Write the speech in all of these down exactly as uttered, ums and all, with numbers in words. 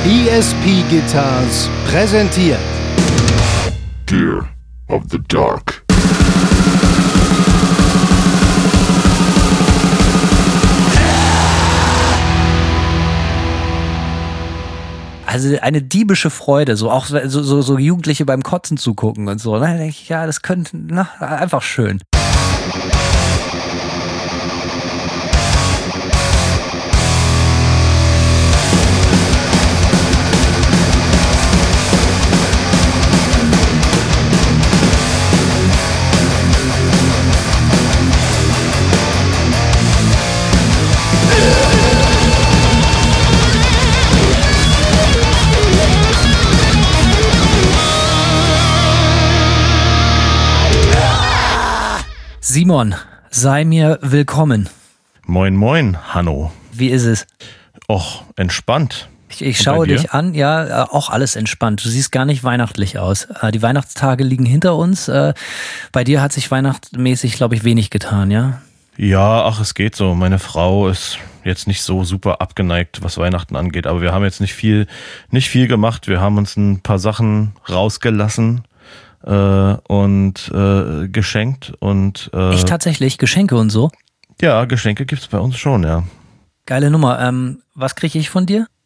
E S P Guitars präsentiert Gear of the Dark. Also eine diebische Freude, so auch so, so, so Jugendliche beim Kotzen zugucken und so. Da denke ich, ja, das könnte na, einfach schön. Simon, sei mir willkommen. Moin, moin, Hanno. Wie ist es? Och, entspannt. Ich, ich schaue dich an, ja, äh, auch alles entspannt. Du siehst gar nicht weihnachtlich aus. Äh, die Weihnachtstage liegen hinter uns. Äh, bei dir hat sich weihnachtsmäßig, glaube ich, wenig getan, ja? Ja, ach, es geht so. Meine Frau ist jetzt nicht so super abgeneigt, was Weihnachten angeht. Aber wir haben jetzt nicht viel, nicht viel gemacht. Wir haben uns ein paar Sachen rausgelassen. Äh, und äh, geschenkt und äh, Echt tatsächlich? Geschenke und so? Ja, Geschenke gibt's bei uns schon, ja. Geile Nummer. Ähm, was kriege ich von dir?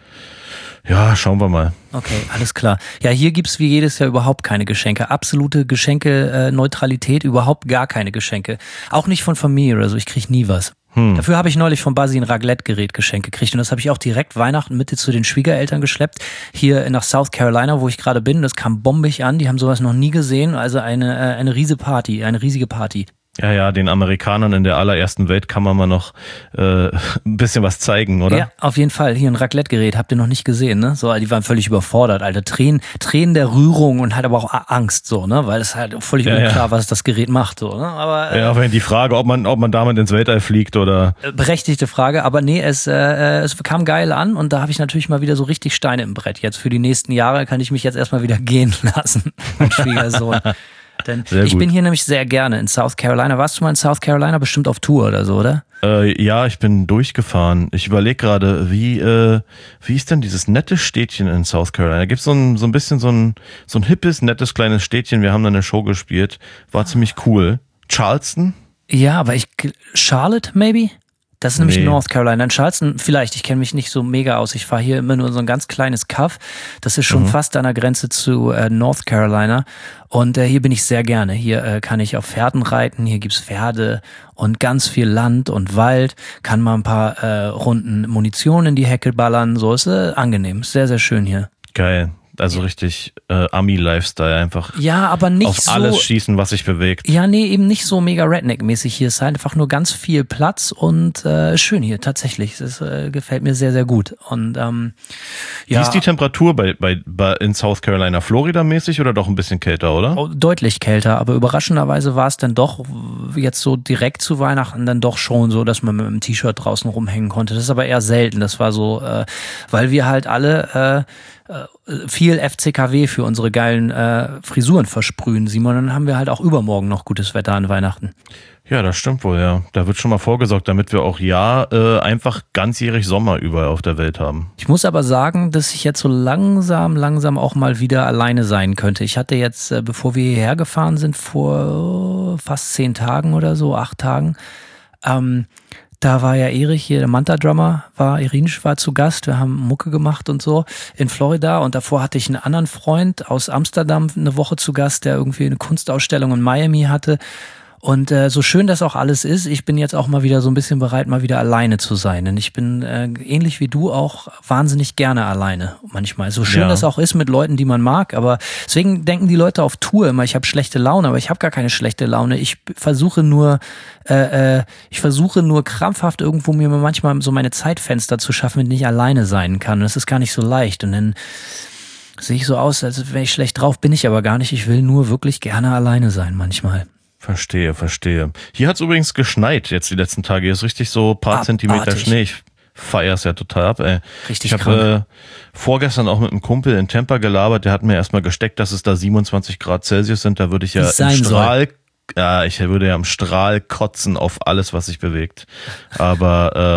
Ja, schauen wir mal. Okay, alles klar. Ja, hier gibt's wie jedes Jahr überhaupt keine Geschenke. Absolute Geschenke-Neutralität, überhaupt gar keine Geschenke. Auch nicht von Familie oder so, ich krieg nie was. Hm. Dafür habe ich neulich von Basi ein Raclette-Gerät geschenkt gekriegt und das habe ich auch direkt Weihnachten Mitte zu den Schwiegereltern geschleppt, hier nach South Carolina, wo ich gerade bin. Das kam bombig an, die haben sowas noch nie gesehen, also eine, äh, eine riesige Party, eine riesige Party. Ja, ja, den Amerikanern in der allerersten Welt kann man mal noch äh, ein bisschen was zeigen, oder? Ja, auf jeden Fall. Hier ein Raclette-Gerät, habt ihr noch nicht gesehen, ne? So, die waren völlig überfordert, Alter. Tränen, Tränen der Rührung und halt aber auch Angst, so, ne? Weil es halt völlig ja, unklar, ja. was das Gerät macht, so, ne? Aber, äh, ja, wenn die Frage, ob man, ob man damit ins Weltall fliegt oder. Berechtigte Frage, aber nee, es, äh, es kam geil an und da habe ich natürlich mal wieder so richtig Steine im Brett. Jetzt für die nächsten Jahre kann ich mich jetzt erstmal wieder gehen lassen, mein Schwiegersohn. Denn sehr ich gut. bin hier nämlich sehr gerne in South Carolina. Warst du mal in South Carolina? Bestimmt auf Tour oder so, oder? Äh, ja, ich bin durchgefahren. Ich überlege gerade, wie äh, wie ist denn dieses nette Städtchen in South Carolina? Da gibt's so ein so ein bisschen so ein so ein hippes, nettes kleines Städtchen. Wir haben da eine Show gespielt, war ziemlich cool. Charleston? Ja, aber ich Charlotte maybe? Das ist nämlich Nee. North Carolina. In Charleston, vielleicht, ich kenne mich nicht so mega aus. Ich fahre hier immer nur so ein ganz kleines Kaff. Das ist schon Mhm. fast an der Grenze zu äh, North Carolina. Und äh, hier bin ich sehr gerne. Hier äh, kann ich auf Pferden reiten. Hier gibt's Pferde und ganz viel Land und Wald. Kann mal ein paar äh, Runden Munition in die Hecke ballern. So ist äh, angenehm. Sehr, sehr schön hier. Geil. Also richtig äh, Ami-Lifestyle einfach. Ja, aber nicht auf so... alles schießen, was sich bewegt. Ja, nee, eben nicht so mega Redneck-mäßig. Hier ist halt einfach nur ganz viel Platz und äh, schön hier, tatsächlich. Das äh, gefällt mir sehr, sehr gut. Und ähm, ja, Wie ist die Temperatur bei, bei, bei in South Carolina? Florida-mäßig oder doch ein bisschen kälter, oder? oh, deutlich kälter, aber überraschenderweise war es dann doch jetzt so direkt zu Weihnachten dann doch schon so, dass man mit einem T-Shirt draußen rumhängen konnte. Das ist aber eher selten. Das war so, äh, weil wir halt alle äh, viel F C K W für unsere geilen äh, Frisuren versprühen, Simon. Dann haben wir halt auch übermorgen noch gutes Wetter an Weihnachten. Ja, das stimmt wohl, ja. Da wird schon mal vorgesorgt, damit wir auch ja äh, einfach ganzjährig Sommer überall auf der Welt haben. Ich muss aber sagen, dass ich jetzt so langsam, langsam auch mal wieder alleine sein könnte. Ich hatte jetzt, äh, bevor wir hierher gefahren sind, vor äh, fast zehn Tagen oder so, acht Tagen, ähm, da war ja Erich hier, der Manta-Drummer, war, Irinsch war zu Gast, wir haben Mucke gemacht und so in Florida und davor hatte ich einen anderen Freund aus Amsterdam eine Woche zu Gast, der irgendwie eine Kunstausstellung in Miami hatte. Und äh, so schön das auch alles ist, ich bin jetzt auch mal wieder so ein bisschen bereit, mal wieder alleine zu sein. Denn ich bin äh, ähnlich wie du auch wahnsinnig gerne alleine manchmal. So schön Ja. das auch ist mit Leuten, die man mag. Aber deswegen denken die Leute auf Tour immer, ich habe schlechte Laune. Aber ich habe gar keine schlechte Laune. Ich versuche nur, äh, äh, ich versuche nur krampfhaft irgendwo mir manchmal so meine Zeitfenster zu schaffen, mit denen ich alleine sein kann. Und das ist gar nicht so leicht. Und dann sehe ich so aus, als wäre ich schlecht drauf, bin ich aber gar nicht. Ich will nur wirklich gerne alleine sein manchmal. Verstehe, verstehe. Hier hat es übrigens geschneit jetzt die letzten Tage. Hier ist richtig so ein paar Abartig. Zentimeter Schnee. Ich feiere es ja total ab, ey. Richtig Ich habe äh, vorgestern auch mit einem Kumpel in Tampa gelabert. Der hat mir erstmal gesteckt, dass es da siebenundzwanzig Grad Celsius sind. Da würde ich ja Wie's im sein Strahl, ja, ich würde ja im Strahl kotzen auf alles, was sich bewegt. Aber ähm,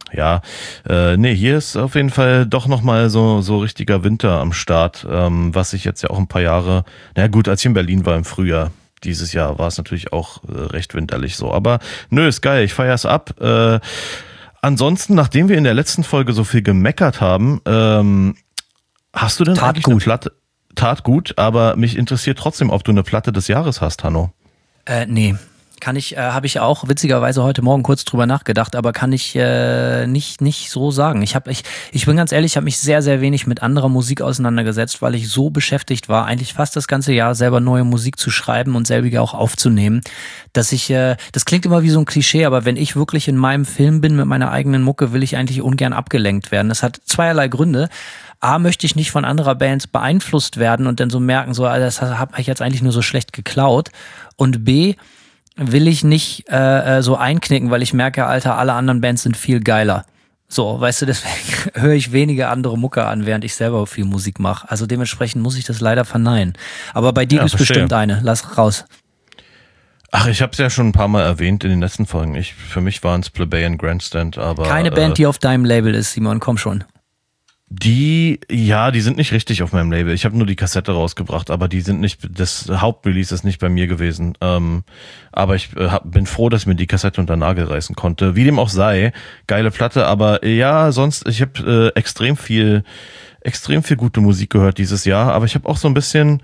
Ja, äh, nee, hier ist auf jeden Fall doch nochmal so, so richtiger Winter am Start, ähm, was ich jetzt ja auch ein paar Jahre, na gut, als ich in Berlin war im Frühjahr, dieses Jahr war es natürlich auch äh, recht winterlich so, aber nö, ist geil, ich feier's ab. Äh, ansonsten, nachdem wir in der letzten Folge so viel gemeckert haben, ähm, hast du denn Tat eigentlich gut. eine Platte? Tat gut, aber mich interessiert trotzdem, ob du eine Platte des Jahres hast, Hanno. Äh, nee. Kann ich, äh, habe ich auch witzigerweise heute Morgen kurz drüber nachgedacht, aber kann ich äh, nicht nicht so sagen. Ich habe ich ich bin ganz ehrlich, ich habe mich sehr sehr wenig mit anderer Musik auseinandergesetzt, weil ich so beschäftigt war, eigentlich fast das ganze Jahr selber neue Musik zu schreiben und selbige auch aufzunehmen, dass ich äh, das klingt immer wie so ein Klischee, aber wenn ich wirklich in meinem Film bin mit meiner eigenen Mucke, will ich eigentlich ungern abgelenkt werden. Das hat zweierlei Gründe. A, möchte ich nicht von anderer Bands beeinflusst werden und dann so merken, so, das habe ich jetzt eigentlich nur so schlecht geklaut. Und B, will ich nicht äh, so einknicken, weil ich merke, Alter, alle anderen Bands sind viel geiler. So, weißt du, deswegen höre ich weniger andere Mucke an, während ich selber viel Musik mache. Also dementsprechend muss ich das leider verneinen. Aber bei dir Ja, gibt's verstehe. bestimmt eine. Lass raus. Ach, ich habe es ja schon ein paar Mal erwähnt in den letzten Folgen. Ich, für mich waren es Plebeian Grandstand, aber Keine Band, die auf deinem Label ist, Simon, komm schon. Die, ja, die sind nicht richtig auf meinem Label. Ich habe nur die Kassette rausgebracht, aber die sind nicht, das Hauptrelease ist nicht bei mir gewesen. Ähm, aber ich äh, hab, bin froh, dass ich mir die Kassette unter den Nagel reißen konnte. Wie dem auch sei, geile Platte, aber äh, ja, sonst, ich habe äh, extrem viel, extrem viel gute Musik gehört dieses Jahr, aber ich habe auch so ein bisschen,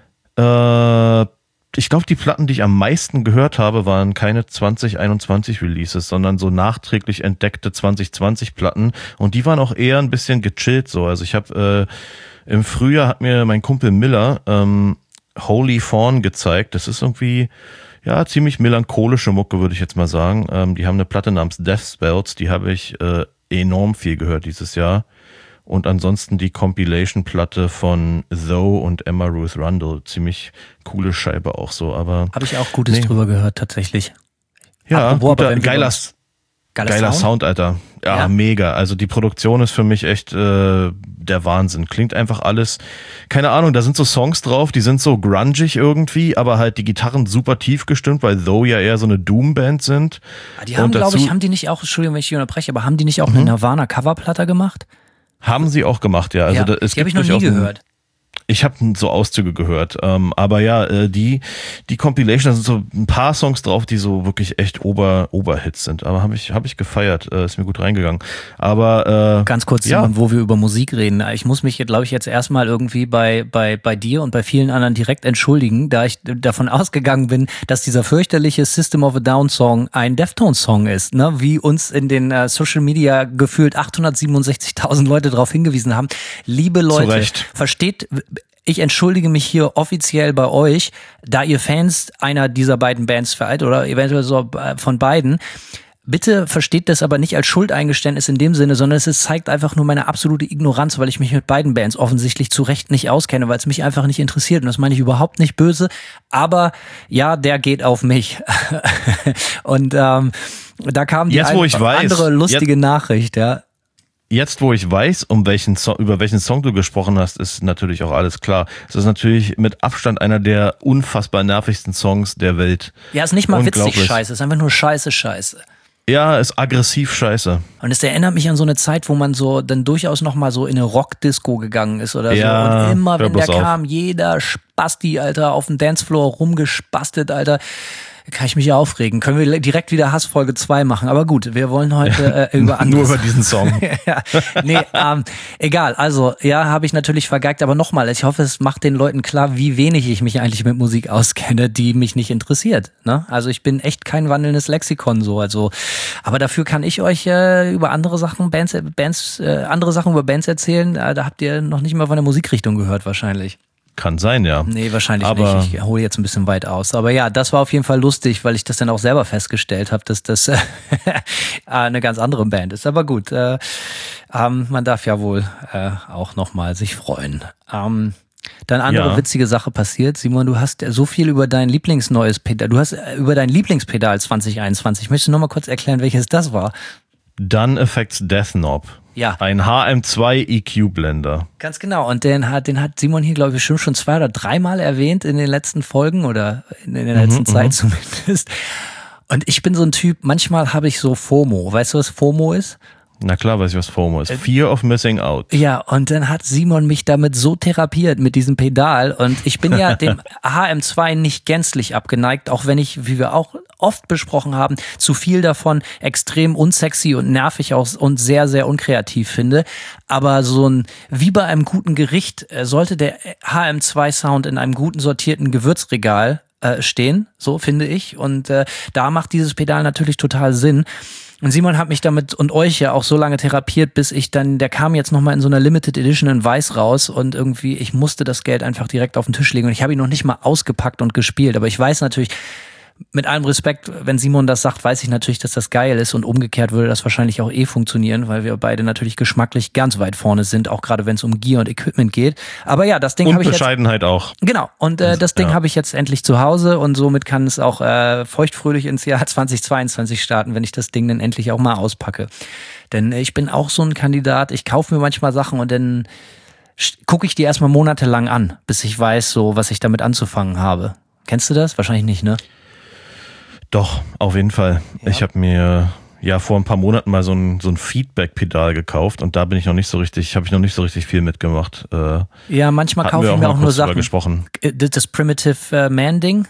äh, ich glaube, die Platten, die ich am meisten gehört habe, waren keine zwanzig einundzwanzig Releases, sondern so nachträglich entdeckte zwanzig zwanzig Platten. Und die waren auch eher ein bisschen gechillt so. Also ich habe äh, im Frühjahr hat mir mein Kumpel Miller ähm, Holy Fawn gezeigt. Das ist irgendwie ja ziemlich melancholische Mucke, würde ich jetzt mal sagen. Ähm, die haben eine Platte namens Death Spells, die habe ich äh, enorm viel gehört dieses Jahr. Und ansonsten die Compilation-Platte von Zoe und Emma Ruth Rundle. Ziemlich coole Scheibe auch so, aber... Habe ich auch Gutes nee. drüber gehört, tatsächlich. Ja, Apropos, guter, aber wenn wir geiler, über- Geiler, geiler Sound? Sound, Alter. Ja, Ja. mega. Also die Produktion ist für mich echt äh, der Wahnsinn. Klingt einfach alles... Keine Ahnung, da sind so Songs drauf, die sind so grungig irgendwie, aber halt die Gitarren super tief gestimmt, weil Zoe ja eher so eine Doom-Band sind. Ah, die haben, Und glaube dazu- ich, haben die nicht auch, Entschuldigung, wenn ich die unterbreche, aber haben die nicht auch eine Nirvana-Coverplatte gemacht? Haben sie auch gemacht, ja. Also ja, da, es die habe gibt ich noch nie durchaus ein- gehört. Ich habe so Auszüge gehört, ähm, aber ja, äh, die die Compilation, da sind so ein paar Songs drauf, die so wirklich echt Ober Oberhits sind. Aber habe ich habe ich gefeiert, äh, ist mir gut reingegangen. Aber äh, Ganz kurz, ja. Simon, wo wir über Musik reden. Ich muss mich, glaube ich, jetzt erstmal irgendwie bei bei bei dir und bei vielen anderen direkt entschuldigen, da ich davon ausgegangen bin, dass dieser fürchterliche System of a Down Song ein Deftones Song ist, ne? Wie uns in den äh, Social Media gefühlt achthundertsiebenundsechzigtausend Leute darauf hingewiesen haben. Liebe Leute, Recht. versteht, ich entschuldige mich hier offiziell bei euch, da ihr Fans einer dieser beiden Bands seid oder eventuell so von beiden. Bitte versteht das aber nicht als Schuldeingeständnis in dem Sinne, sondern es ist, zeigt einfach nur meine absolute Ignoranz, weil ich mich mit beiden Bands offensichtlich zu Recht nicht auskenne, weil es mich einfach nicht interessiert. Und das meine ich überhaupt nicht böse. Aber ja, der geht auf mich. Und ähm, da kam die Jetzt, wo ein, ich weiß, andere lustige jetzt- Nachricht, ja. Jetzt, wo ich weiß, um welchen Song, über welchen Song du gesprochen hast, ist natürlich auch alles klar. Es ist natürlich mit Abstand einer der unfassbar nervigsten Songs der Welt. Ja, ist nicht mal witzig Unglaublich. scheiße, ist einfach nur scheiße scheiße. Ja, ist aggressiv scheiße. Und es erinnert mich an so eine Zeit, wo man so dann durchaus noch mal so in eine Rockdisco gegangen ist oder Ja, so. Und immer, hör wenn der bloß auf. kam, jeder Spasti, Alter, auf dem Dancefloor rumgespastet, Alter. Kann ich mich ja aufregen. Können wir direkt wieder Hassfolge zwei machen. Aber gut, wir wollen heute äh, über anderes. Nur über diesen Song. ja, nee, ähm, egal. Also, ja, habe ich natürlich vergeigt. Aber nochmal, ich hoffe, es macht den Leuten klar, wie wenig ich mich eigentlich mit Musik auskenne, die mich nicht interessiert. Ne? Also ich bin echt kein wandelndes Lexikon so. Also, aber dafür kann ich euch äh, über andere Sachen, Bands, Bands, äh, andere Sachen über Bands erzählen. Äh, da habt ihr noch nicht mal von der Musikrichtung gehört wahrscheinlich. Kann sein, ja. Nee, wahrscheinlich Aber nicht. Ich hole jetzt ein bisschen weit aus. Aber ja, das war auf jeden Fall lustig, weil ich das dann auch selber festgestellt habe, dass das äh, eine ganz andere Band ist. Aber gut, äh, ähm, man darf ja wohl äh, auch nochmal sich freuen. Ähm, dann andere Ja. witzige Sache passiert. Simon, du hast so viel über dein Lieblingsneues Pedal, du hast äh, über dein Lieblingspedal zwanzig einundzwanzig. Möchtest du nochmal kurz erklären, welches das war? Done Effects Death Knob. Ja. Ein H M zwei E Q Blender. Ganz genau. Und den hat, den hat Simon hier, glaube ich, bestimmt schon zwei oder dreimal erwähnt in den letzten Folgen oder in, in der letzten Mhm, Zeit zumindest. Und ich bin so ein Typ, manchmal habe ich so FOMO. Weißt du, was FOMO ist? Na klar, weiß ich, was FOMO ist. Fear of Missing Out. Ja, und dann hat Simon mich damit so therapiert mit diesem Pedal und ich bin ja dem H M zwei nicht gänzlich abgeneigt, auch wenn ich, wie wir auch oft besprochen haben, zu viel davon extrem unsexy und nervig aus und sehr, sehr unkreativ finde. Aber so ein, wie bei einem guten Gericht, sollte der H M zwei Sound in einem guten sortierten Gewürzregal äh, stehen, so finde ich. Und äh, da macht dieses Pedal natürlich total Sinn. Und Simon hat mich damit und euch ja auch so lange therapiert, bis ich dann, der kam jetzt nochmal in so einer Limited Edition in Weiß raus und irgendwie, ich musste das Geld einfach direkt auf den Tisch legen und ich habe ihn noch nicht mal ausgepackt und gespielt, aber ich weiß natürlich, mit allem Respekt, wenn Simon das sagt, weiß ich natürlich, dass das geil ist und umgekehrt würde das wahrscheinlich auch eh funktionieren, weil wir beide natürlich geschmacklich ganz weit vorne sind, auch gerade wenn es um Gear und Equipment geht. Aber ja, das Ding habe ich jetzt... Und Bescheidenheit auch. Genau, und äh, das Ding ja. habe ich jetzt endlich zu Hause und somit kann es auch äh, feuchtfröhlich ins Jahr zweitausendzweiundzwanzig starten, wenn ich das Ding dann endlich auch mal auspacke. Denn äh, ich bin auch so ein Kandidat, ich kaufe mir manchmal Sachen und dann gucke ich die erstmal monatelang an, bis ich weiß, so was ich damit anzufangen habe. Kennst du das? Wahrscheinlich nicht, ne? Doch, auf jeden Fall. Ja. Ich habe mir ja vor ein paar Monaten mal so ein, so ein Feedback-Pedal gekauft und da bin ich noch nicht so richtig, habe ich noch nicht so richtig viel mitgemacht. Äh, ja, manchmal kaufe ich mir auch nur Sachen. Gesprochen. Das Primitive Man-Ding?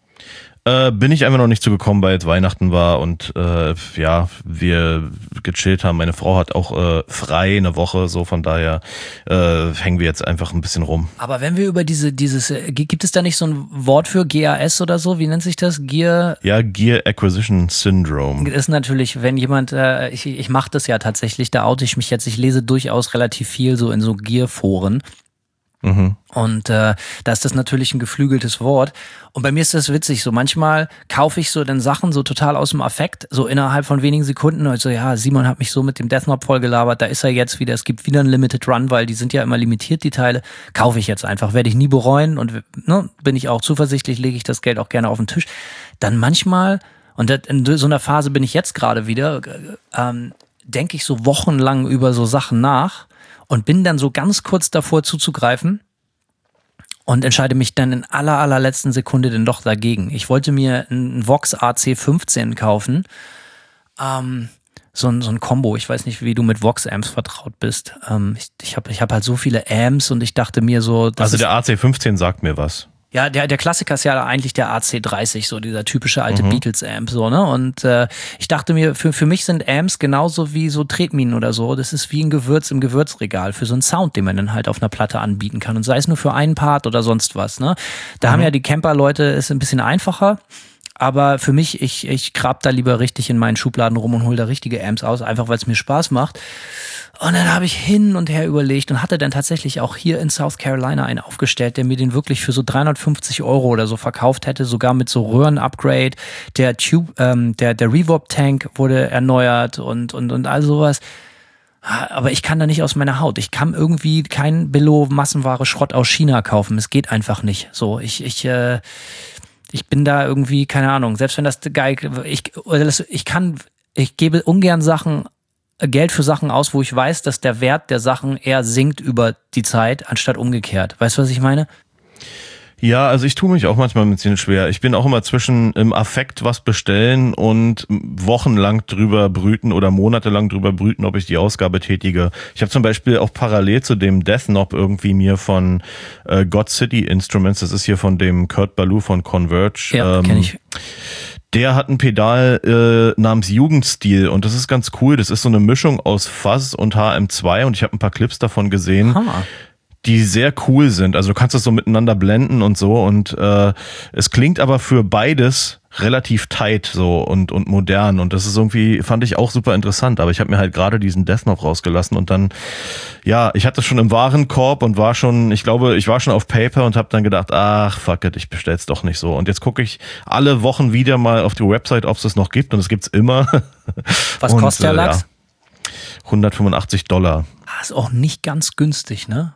Äh, bin ich einfach noch nicht zugekommen, weil jetzt Weihnachten war und äh, ja, wir gechillt haben. Meine Frau hat auch äh, frei eine Woche, so von daher äh, hängen wir jetzt einfach ein bisschen rum. Aber wenn wir über diese, dieses, äh, gibt es da nicht so ein Wort für G A S oder so? Wie nennt sich das? Gear? Ja, Gear Acquisition Syndrome. Ist natürlich, wenn jemand, äh, ich, ich mache das ja tatsächlich, da oute ich mich jetzt, ich lese durchaus relativ viel so in so Gear-Foren. Mhm. Und äh, da ist das natürlich ein geflügeltes Wort. Und bei mir ist das witzig, so manchmal kaufe ich so dann Sachen so total aus dem Affekt, so innerhalb von wenigen Sekunden. Und so, ja, Simon hat mich so mit dem Death Knob vollgelabert, da ist er jetzt wieder, es gibt wieder einen Limited Run, weil die sind ja immer limitiert, die Teile. Kaufe ich jetzt einfach, werde ich nie bereuen und ne, bin ich auch zuversichtlich, lege ich das Geld auch gerne auf den Tisch. Dann manchmal, und in so einer Phase bin ich jetzt gerade wieder, ähm, denke ich so wochenlang über so Sachen nach. Und bin dann so ganz kurz davor zuzugreifen und entscheide mich dann in aller, allerletzten Sekunde dann doch dagegen. Ich wollte mir einen Vox A C fünfzehn kaufen, ähm, so ein, so ein Combo. Ich weiß nicht, wie du mit Vox-Amps vertraut bist. Ähm, ich ich habe ich hab halt so viele Amps und ich dachte mir so... Das also der A C fünfzehn sagt mir was. Ja, der, der Klassiker ist ja eigentlich der A C dreißig, so dieser typische alte mhm. Beatles-Amp, so, ne? Und äh, ich dachte mir, für, für mich sind Amps genauso wie so Tretminen oder so. Das ist wie ein Gewürz im Gewürzregal für so einen Sound, den man dann halt auf einer Platte anbieten kann. Und sei es nur für einen Part oder sonst was, ne? Da mhm. haben ja die Camper-Leute, ist ein bisschen einfacher. Aber für mich, ich, ich grab da lieber richtig in meinen Schubladen rum und hole da richtige Amps aus, einfach weil es mir Spaß macht. Und dann habe ich hin und her überlegt und hatte dann tatsächlich auch hier in South Carolina einen aufgestellt, der mir den wirklich für so dreihundertfünfzig Euro oder so verkauft hätte, sogar mit so Röhren-Upgrade. Der Tube, ähm, der, der Reverb-Tank wurde erneuert und, und, und all sowas. Aber ich kann da nicht aus meiner Haut. Ich kann irgendwie kein Billo-Massenware-Schrott aus China kaufen. Es geht einfach nicht. So, ich, ich, äh, ich bin da irgendwie, keine Ahnung, selbst wenn das geil, ich, ich kann, ich gebe ungern Sachen, Geld für Sachen aus, wo ich weiß, dass der Wert der Sachen eher sinkt über die Zeit, anstatt umgekehrt. Weißt du, was ich meine? Ja, also ich tue mich auch manchmal ein bisschen schwer. Ich bin auch immer zwischen im Affekt was bestellen und wochenlang drüber brüten oder monatelang drüber brüten, ob ich die Ausgabe tätige. Ich habe zum Beispiel auch parallel zu dem Death Knob irgendwie mir von äh, God City Instruments, das ist hier von dem Kurt Ballou von Converge. Ja, ähm, kenn ich. Der hat ein Pedal äh, namens Jugendstil und das ist ganz cool. Das ist so eine Mischung aus Fuzz und H M zwei und ich habe ein paar Clips davon gesehen, Hammer. Die sehr cool sind. Also du kannst das so miteinander blenden und so und äh, es klingt aber für beides relativ tight so und und modern und das ist irgendwie, fand ich auch super interessant, aber ich habe mir halt gerade diesen Death Knob rausgelassen und dann, ja, ich hatte es schon im Warenkorb und war schon, ich glaube, ich war schon auf Paper und habe dann gedacht, ach fuck it, ich bestell's doch nicht so und jetzt gucke ich alle Wochen wieder mal auf die Website, ob es das noch gibt und es gibt's immer. Was und, kostet der Lachs? Ja, hundertfünfundachtzig Dollar. Ah, ist auch nicht ganz günstig, ne?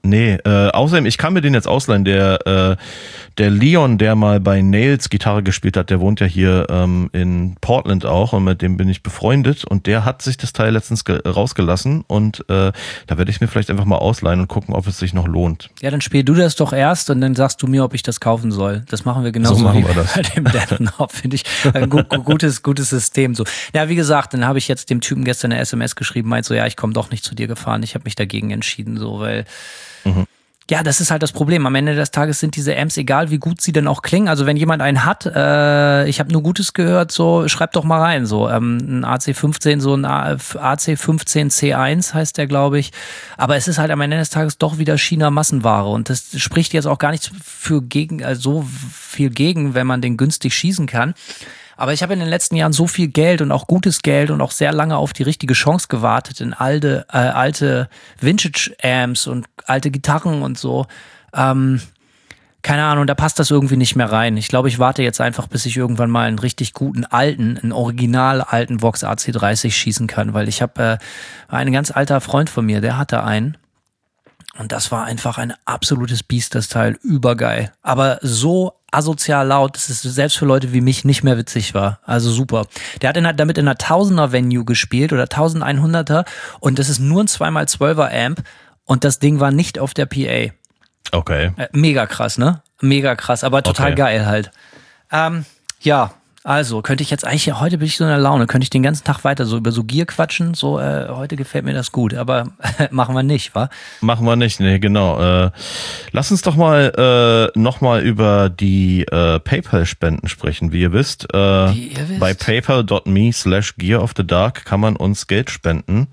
Nee, äh, außerdem, ich kann mir den jetzt ausleihen, der, äh, der Leon, der mal bei Nails Gitarre gespielt hat, der wohnt ja hier ähm, in Portland auch und mit dem bin ich befreundet und der hat sich das Teil letztens ge- rausgelassen und äh, da werde ich mir vielleicht einfach mal ausleihen und gucken, ob es sich noch lohnt. Ja, dann spiel du das doch erst und dann sagst du mir, ob ich das kaufen soll. Das machen wir genauso So machen wie wir das. bei dem Death-Knopf, finde ich ein gu- gu- gutes, gutes System. So. Ja, wie gesagt, dann habe ich jetzt dem Typen gestern eine S M S geschrieben, meint so, ja, ich komme doch nicht zu dir gefahren, ich habe mich dagegen entschieden, so, weil Mhm. ja, das ist halt das Problem. Am Ende des Tages sind diese Amps, egal wie gut sie denn auch klingen. Also wenn jemand einen hat, äh, ich habe nur Gutes gehört, so schreibt doch mal rein. So ähm, ein A C fünfzehn, so ein A C fünfzehn C eins heißt der, glaube ich. Aber es ist halt am Ende des Tages doch wieder China-Massenware und das spricht jetzt auch gar nichts für gegen, also so viel gegen, wenn man den günstig schießen kann. Aber ich habe in den letzten Jahren so viel Geld und auch gutes Geld und auch sehr lange auf die richtige Chance gewartet in alte, äh, alte Vintage-Amps und alte Gitarren und so. Ähm, keine Ahnung, da passt das irgendwie nicht mehr rein. Ich glaube, ich warte jetzt einfach, bis ich irgendwann mal einen richtig guten alten, einen original alten Vox A C dreißig schießen kann, weil ich habe äh, einen ganz alter Freund von mir, der hatte einen. Und das war einfach ein absolutes Biest, das Teil. Übergeil. Aber so asozial laut, dass es selbst für Leute wie mich nicht mehr witzig war. Also super. Der hat in, damit in einer Tausender-Venue gespielt oder eintausendeinhunderter und das ist nur ein zwei mal zwölfer Amp und das Ding war nicht auf der P A. Okay. Äh, mega krass, ne? Mega krass, aber total Okay. geil halt. Ähm, ja, also könnte ich jetzt eigentlich, heute bin ich so in der Laune, könnte ich den ganzen Tag weiter so über so Gier quatschen, so äh, heute gefällt mir das gut, aber machen wir nicht, wa? Machen wir nicht, nee, genau. Äh, lass uns doch mal äh, nochmal über die äh, PayPal-Spenden sprechen. Wie ihr wisst, äh, Wie ihr wisst. bei paypal.me slash Gear of the Dark kann man uns Geld spenden.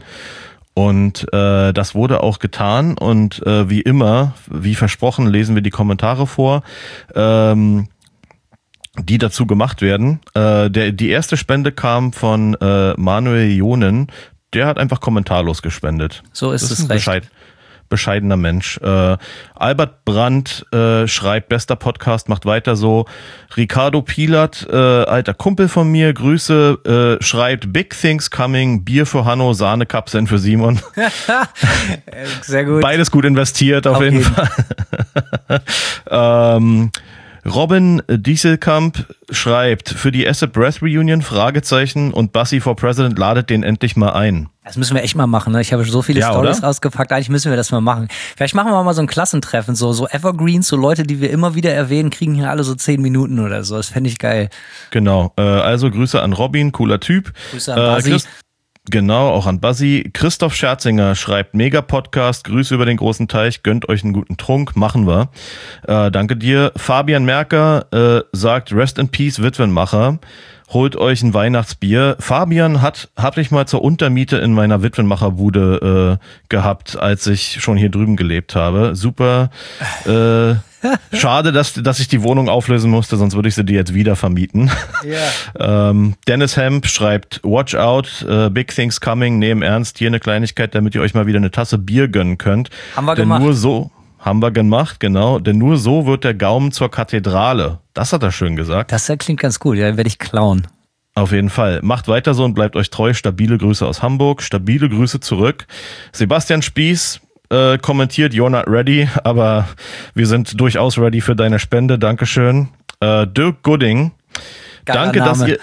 Und äh, das wurde auch getan und äh, wie immer, wie versprochen, lesen wir die Kommentare vor, ähm, die dazu gemacht werden. Äh, der, die erste Spende kam von äh, Manuel Jonen, der hat einfach kommentarlos gespendet. So ist das es ist ein recht. Bescheid, bescheidener Mensch. Äh, Albert Brandt äh, schreibt, bester Podcast, macht weiter so. Ricardo Pilat, äh, alter Kumpel von mir, Grüße, äh, schreibt, Big Things Coming, Bier für Hanno, Sahnekapseln für Simon. Sehr gut. Beides gut investiert, auf, Auf jeden, jeden. Fall. ähm, Robin Dieselkamp schreibt, für die Acid Breath Reunion, Fragezeichen, und Bassi for President ladet den endlich mal ein. Das müssen wir echt mal machen, ne? Ich habe so viele Ja, Storys oder? rausgepackt, eigentlich müssen wir das mal machen. Vielleicht machen wir mal so ein Klassentreffen, so, so Evergreens, so Leute, die wir immer wieder erwähnen, kriegen hier alle so zehn Minuten oder so. Das fände ich geil. Genau, äh, also Grüße an Robin, cooler Typ. Grüße an Basi. Christ- Genau, auch an Bassi. Christoph Scherzinger schreibt, mega Podcast, Grüße über den großen Teich, gönnt euch einen guten Trunk, machen wir. Äh, danke dir. Fabian Merker äh, sagt, Rest in Peace, Witwenmacher. Holt euch ein Weihnachtsbier. Fabian hat, hab ich mal zur Untermiete in meiner Witwenmacherbude äh, gehabt, als ich schon hier drüben gelebt habe. Super. Äh, schade, dass, dass ich die Wohnung auflösen musste, sonst würde ich sie dir jetzt wieder vermieten. Ja. ähm, Dennis Hemp schreibt, watch out, uh, big things coming, nehm ernst, hier eine Kleinigkeit, damit ihr euch mal wieder eine Tasse Bier gönnen könnt. Haben wir Denn gemacht. nur so, haben wir gemacht, genau, denn nur so wird der Gaumen zur Kathedrale. Das hat er schön gesagt. Das klingt ganz gut, ja, werde ich klauen. Auf jeden Fall. Macht weiter so und bleibt euch treu. Stabile Grüße aus Hamburg. Stabile Grüße zurück. Sebastian Spieß äh, kommentiert, you're not ready, aber wir sind durchaus ready für deine Spende. Dankeschön. Äh, Dirk Gooding. Geiler Danke, Name. dass ihr...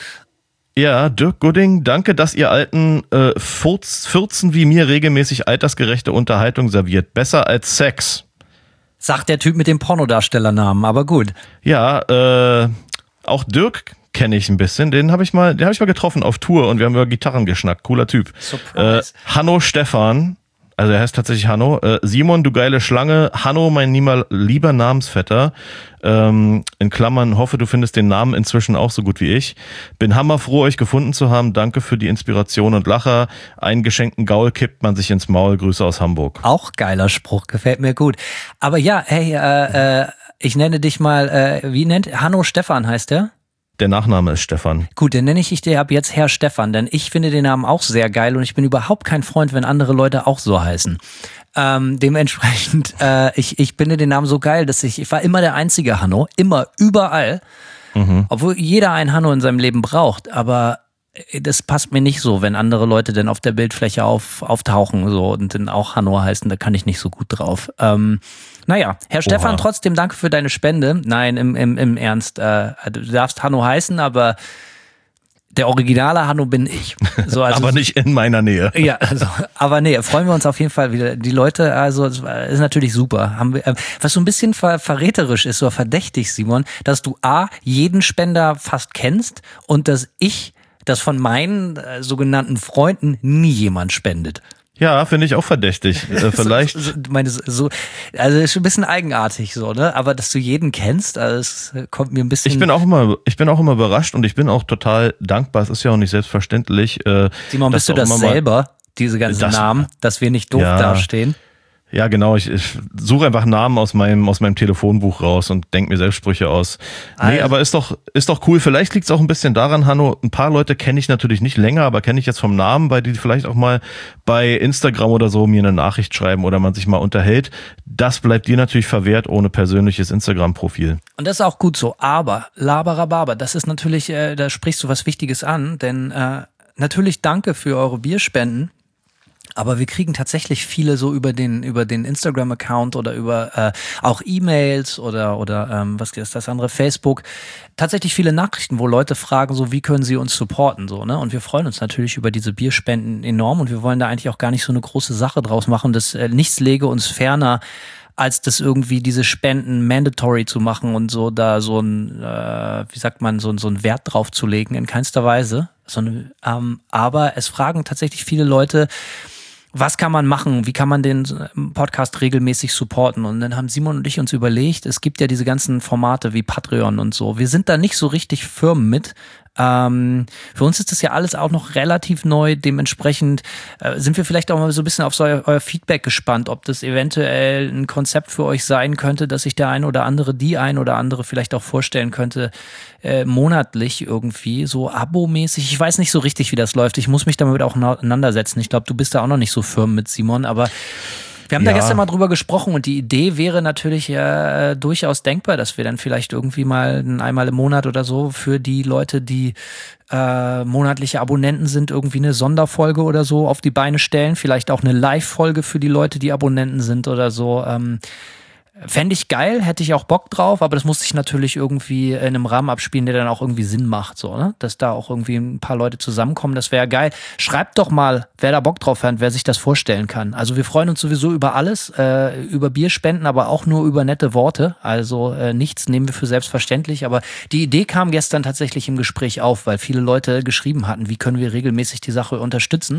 Ja, Dirk Gooding, danke, dass ihr alten äh, Furzen wie mir regelmäßig altersgerechte Unterhaltung serviert. Besser als Sex. Sagt der Typ mit dem Pornodarstellernamen, aber gut. Ja, äh, auch Dirk kenne ich ein bisschen. Den habe ich mal, den habe ich mal getroffen auf Tour und wir haben über Gitarren geschnackt. Cooler Typ. Surprise. Äh, Hanno Stefan, also er heißt tatsächlich Hanno. Äh, Simon, du geile Schlange. Hanno, mein niemal lieber Namensvetter. Ähm, in Klammern, hoffe, du findest den Namen inzwischen auch so gut wie ich. Bin hammerfroh, euch gefunden zu haben. Danke für die Inspiration und Lacher. Einen geschenkten Gaul kippt man sich ins Maul. Grüße aus Hamburg. Auch geiler Spruch, gefällt mir gut. Aber ja, hey, äh, äh, ich nenne dich mal, äh, wie nennt, Hanno Stefan heißt der? Der Nachname ist Stefan. Gut, dann nenne ich dich ab jetzt Herr Stefan, denn ich finde den Namen auch sehr geil und ich bin überhaupt kein Freund, wenn andere Leute auch so heißen. Ähm, dementsprechend, äh, ich, ich finde den Namen so geil, dass ich, ich war immer der einzige Hanno, immer, überall, Mhm. obwohl jeder einen Hanno in seinem Leben braucht, aber das passt mir nicht so, wenn andere Leute dann auf der Bildfläche auf, auftauchen so und dann auch Hanno heißen, da kann ich nicht so gut drauf. Ähm, naja, Herr Stefan, Oha. trotzdem danke für deine Spende. Nein, im, im, im Ernst, äh, du darfst Hanno heißen, aber der originale Hanno bin ich. So, also, aber nicht in meiner Nähe. Ja, also, aber nee, freuen wir uns auf jeden Fall wieder. Die Leute, also es ist natürlich super. Haben wir, äh, was so ein bisschen ver verräterisch ist, so verdächtig, Simon, dass du A, jeden Spender fast kennst und dass ich, dass von meinen äh, sogenannten Freunden nie jemand spendet. Ja, finde ich auch verdächtig. Äh, vielleicht. So, so, meine, so, also ist schon ein bisschen eigenartig so, ne? Aber dass du jeden kennst, also es kommt mir ein bisschen. Ich bin auch immer, ich bin auch immer überrascht und ich bin auch total dankbar. Es ist ja auch nicht selbstverständlich. Äh, Simon, bist du das selber, diese ganzen das, Namen, dass wir nicht doof ja, dastehen? Ja, genau. Ich, ich suche einfach Namen aus meinem aus meinem Telefonbuch raus und denke mir selbst Sprüche aus. Also. Nee, aber ist doch ist doch cool. Vielleicht liegt es auch ein bisschen daran, Hanno. Ein paar Leute kenne ich natürlich nicht länger, aber kenne ich jetzt vom Namen, weil die vielleicht auch mal bei Instagram oder so mir eine Nachricht schreiben oder man sich mal unterhält. Das bleibt dir natürlich verwehrt ohne persönliches Instagram-Profil. Und das ist auch gut so. Aber Laberababa, das ist natürlich, äh, da sprichst du was Wichtiges an, denn äh, natürlich danke für eure Bierspenden. Aber wir kriegen tatsächlich viele so über den über den Instagram-Account oder über äh, auch E-Mails oder oder ähm, was ist das andere, Facebook, tatsächlich viele Nachrichten, wo Leute fragen, so wie können sie uns supporten, so, ne? Und wir freuen uns natürlich über diese Bierspenden enorm und wir wollen da eigentlich auch gar nicht so eine große Sache draus machen. Das äh, nichts lege uns ferner, als das irgendwie diese Spenden mandatory zu machen und so da so ein, äh, wie sagt man, so, so einen Wert drauf zu legen, in keinster Weise. So eine, ähm, aber es fragen tatsächlich viele Leute, was kann man machen? Wie kann man den Podcast regelmäßig supporten? Und dann haben Simon und ich uns überlegt, es gibt ja diese ganzen Formate wie Patreon und so. Wir sind da nicht so richtig firm mit. Ähm, für uns ist das ja alles auch noch relativ neu. Dementsprechend äh, sind wir vielleicht auch mal so ein bisschen auf so euer, euer Feedback gespannt, ob das eventuell ein Konzept für euch sein könnte, dass sich der ein oder andere, die ein oder andere vielleicht auch vorstellen könnte, äh, monatlich irgendwie, so abomäßig. Ich weiß nicht so richtig, wie das läuft. Ich muss mich damit auch auseinandersetzen. Ich glaube, du bist da auch noch nicht so firm mit, Simon, aber wir haben ja da gestern mal drüber gesprochen und die Idee wäre natürlich äh, durchaus denkbar, dass wir dann vielleicht irgendwie mal einmal im Monat oder so für die Leute, die äh, monatliche Abonnenten sind, irgendwie eine Sonderfolge oder so auf die Beine stellen. Vielleicht auch eine Live-Folge für die Leute, die Abonnenten sind oder so. Ähm, Fände ich geil, hätte ich auch Bock drauf, aber das muss sich natürlich irgendwie in einem Rahmen abspielen, der dann auch irgendwie Sinn macht, so, ne? Dass da auch irgendwie ein paar Leute zusammenkommen, das wäre geil. Schreibt doch mal, wer da Bock drauf hat, wer sich das vorstellen kann. Also wir freuen uns sowieso über alles, äh, über Bierspenden, aber auch nur über nette Worte. Also äh, nichts nehmen wir für selbstverständlich, aber die Idee kam gestern tatsächlich im Gespräch auf, weil viele Leute geschrieben hatten, wie können wir regelmäßig die Sache unterstützen.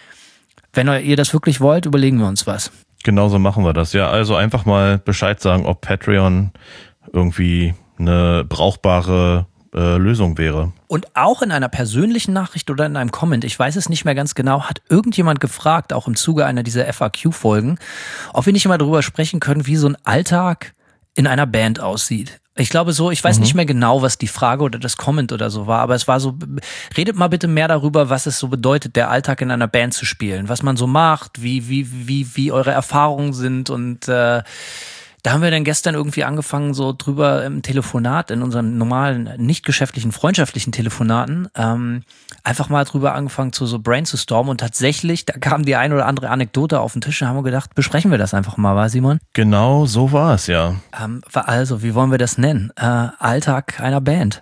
Wenn ihr das wirklich wollt, überlegen wir uns was. Genauso machen wir das. Ja, also einfach mal Bescheid sagen, ob Patreon irgendwie eine brauchbare äh, Lösung wäre. Und auch in einer persönlichen Nachricht oder in einem Comment, ich weiß es nicht mehr ganz genau, hat irgendjemand gefragt, auch im Zuge einer dieser F A Q-Folgen, ob wir nicht mal darüber sprechen können, wie so ein Alltag in einer Band aussieht. Ich glaube so, ich weiß mhm. nicht mehr genau, was die Frage oder das Comment oder so war, aber es war so, redet mal bitte mehr darüber, was es so bedeutet, der Alltag in einer Band zu spielen, was man so macht, wie wie wie wie eure Erfahrungen sind und äh, da haben wir dann gestern irgendwie angefangen, so drüber im Telefonat, in unseren normalen, nicht geschäftlichen, freundschaftlichen Telefonaten, ähm, einfach mal drüber angefangen zu so brainstormen und tatsächlich, da kam die ein oder andere Anekdote auf den Tisch und haben wir gedacht, besprechen wir das einfach mal, war Simon? Genau, so war es, ja. Ähm, also, wie wollen wir das nennen? Äh, Alltag einer Band.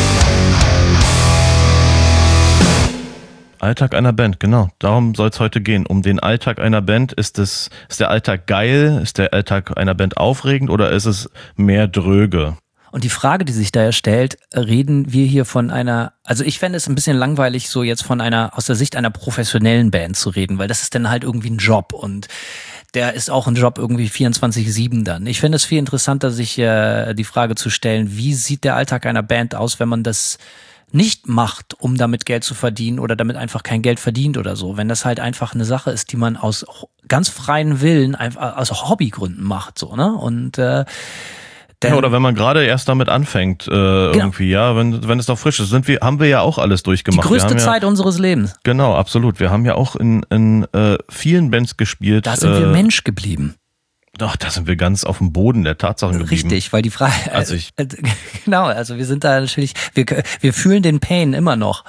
Alltag einer Band, genau. Darum soll es heute gehen. Um den Alltag einer Band. Ist es, ist der Alltag geil? Ist der Alltag einer Band aufregend oder ist es mehr dröge? Und die Frage, die sich da stellt, reden wir hier von einer, also ich fände es ein bisschen langweilig, so jetzt von einer, aus der Sicht einer professionellen Band zu reden, weil das ist dann halt irgendwie ein Job und der ist auch ein Job irgendwie vierundzwanzig sieben dann. Ich fände es viel interessanter, sich äh, die Frage zu stellen, wie sieht der Alltag einer Band aus, wenn man das nicht macht, um damit Geld zu verdienen oder damit einfach kein Geld verdient oder so. Wenn das halt einfach eine Sache ist, die man aus ganz freien Willen, einfach aus Hobbygründen macht, so, ne? Und äh, ja, oder wenn man gerade erst damit anfängt, äh, genau. irgendwie, ja, wenn wenn es noch frisch ist, sind wir, haben wir ja auch alles durchgemacht. Die größte Zeit ja, unseres Lebens. Genau, absolut. Wir haben ja auch in, in äh, vielen Bands gespielt. Da sind äh, wir Mensch geblieben. Doch, da sind wir ganz auf dem Boden der Tatsachen geblieben. Richtig, weil die Frage, also ich, äh, genau, also wir sind da natürlich, wir wir fühlen den Pain immer noch.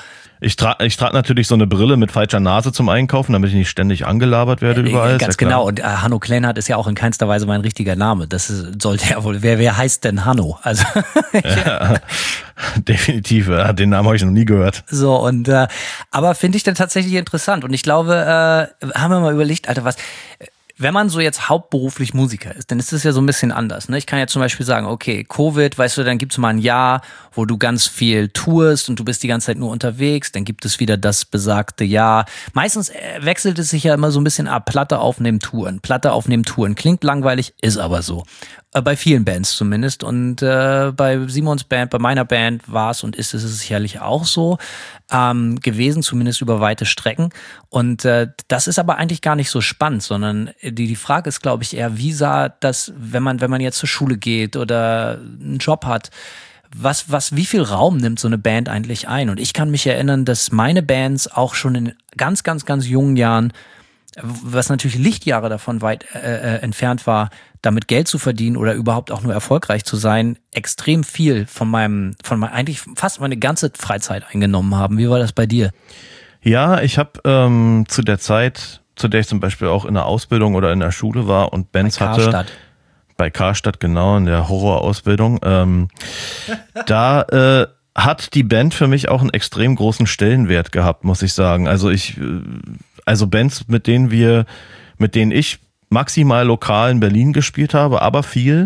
Ich trage ich trag natürlich so eine Brille mit falscher Nase zum Einkaufen, damit ich nicht ständig angelabert werde äh, überall. Ganz ja genau. Und äh, Hanno Kleinert ist ja auch in keinster Weise mein richtiger Name. Das ist, sollte ja wohl. Wer, wer heißt denn Hanno? Also ja, definitiv. Den Namen habe ich noch nie gehört. So, und äh, aber finde ich dann tatsächlich interessant. Und ich glaube, äh, haben wir mal überlegt, Alter, was. Wenn man so jetzt hauptberuflich Musiker ist, dann ist es ja so ein bisschen anders. Ne? Ich kann ja zum Beispiel sagen, okay, Covid, weißt du, dann gibt's mal ein Jahr, wo du ganz viel tourst und du bist die ganze Zeit nur unterwegs. Dann gibt es wieder das besagte Jahr. Meistens wechselt es sich ja immer so ein bisschen ab. Platte aufnehmen, Touren. Platte aufnehmen, Touren. Klingt langweilig, ist aber so. Bei vielen Bands zumindest. Und äh, bei Simons Band, bei meiner Band war es und ist es sicherlich auch so ähm, gewesen, zumindest über weite Strecken. Und äh, das ist aber eigentlich gar nicht so spannend, sondern die, die Frage ist, glaube ich, eher, wie sah das, wenn man, wenn man jetzt zur Schule geht oder einen Job hat, was, was, wie viel Raum nimmt so eine Band eigentlich ein? Und ich kann mich erinnern, dass meine Bands auch schon in ganz, ganz, ganz jungen Jahren, was natürlich Lichtjahre davon weit äh, entfernt war, damit Geld zu verdienen oder überhaupt auch nur erfolgreich zu sein, extrem viel von meinem, von meinem, eigentlich fast meine ganze Freizeit eingenommen haben. Wie war das bei dir? Ja, ich habe ähm, zu der Zeit, zu der ich zum Beispiel auch in der Ausbildung oder in der Schule war und Bands bei hatte. Karstadt. Bei Karstadt, genau, in der Horrorausbildung. Ähm, da äh, hat die Band für mich auch einen extrem großen Stellenwert gehabt, muss ich sagen. Also ich, also Bands, mit denen wir, mit denen ich maximal lokal in Berlin gespielt habe, aber viel,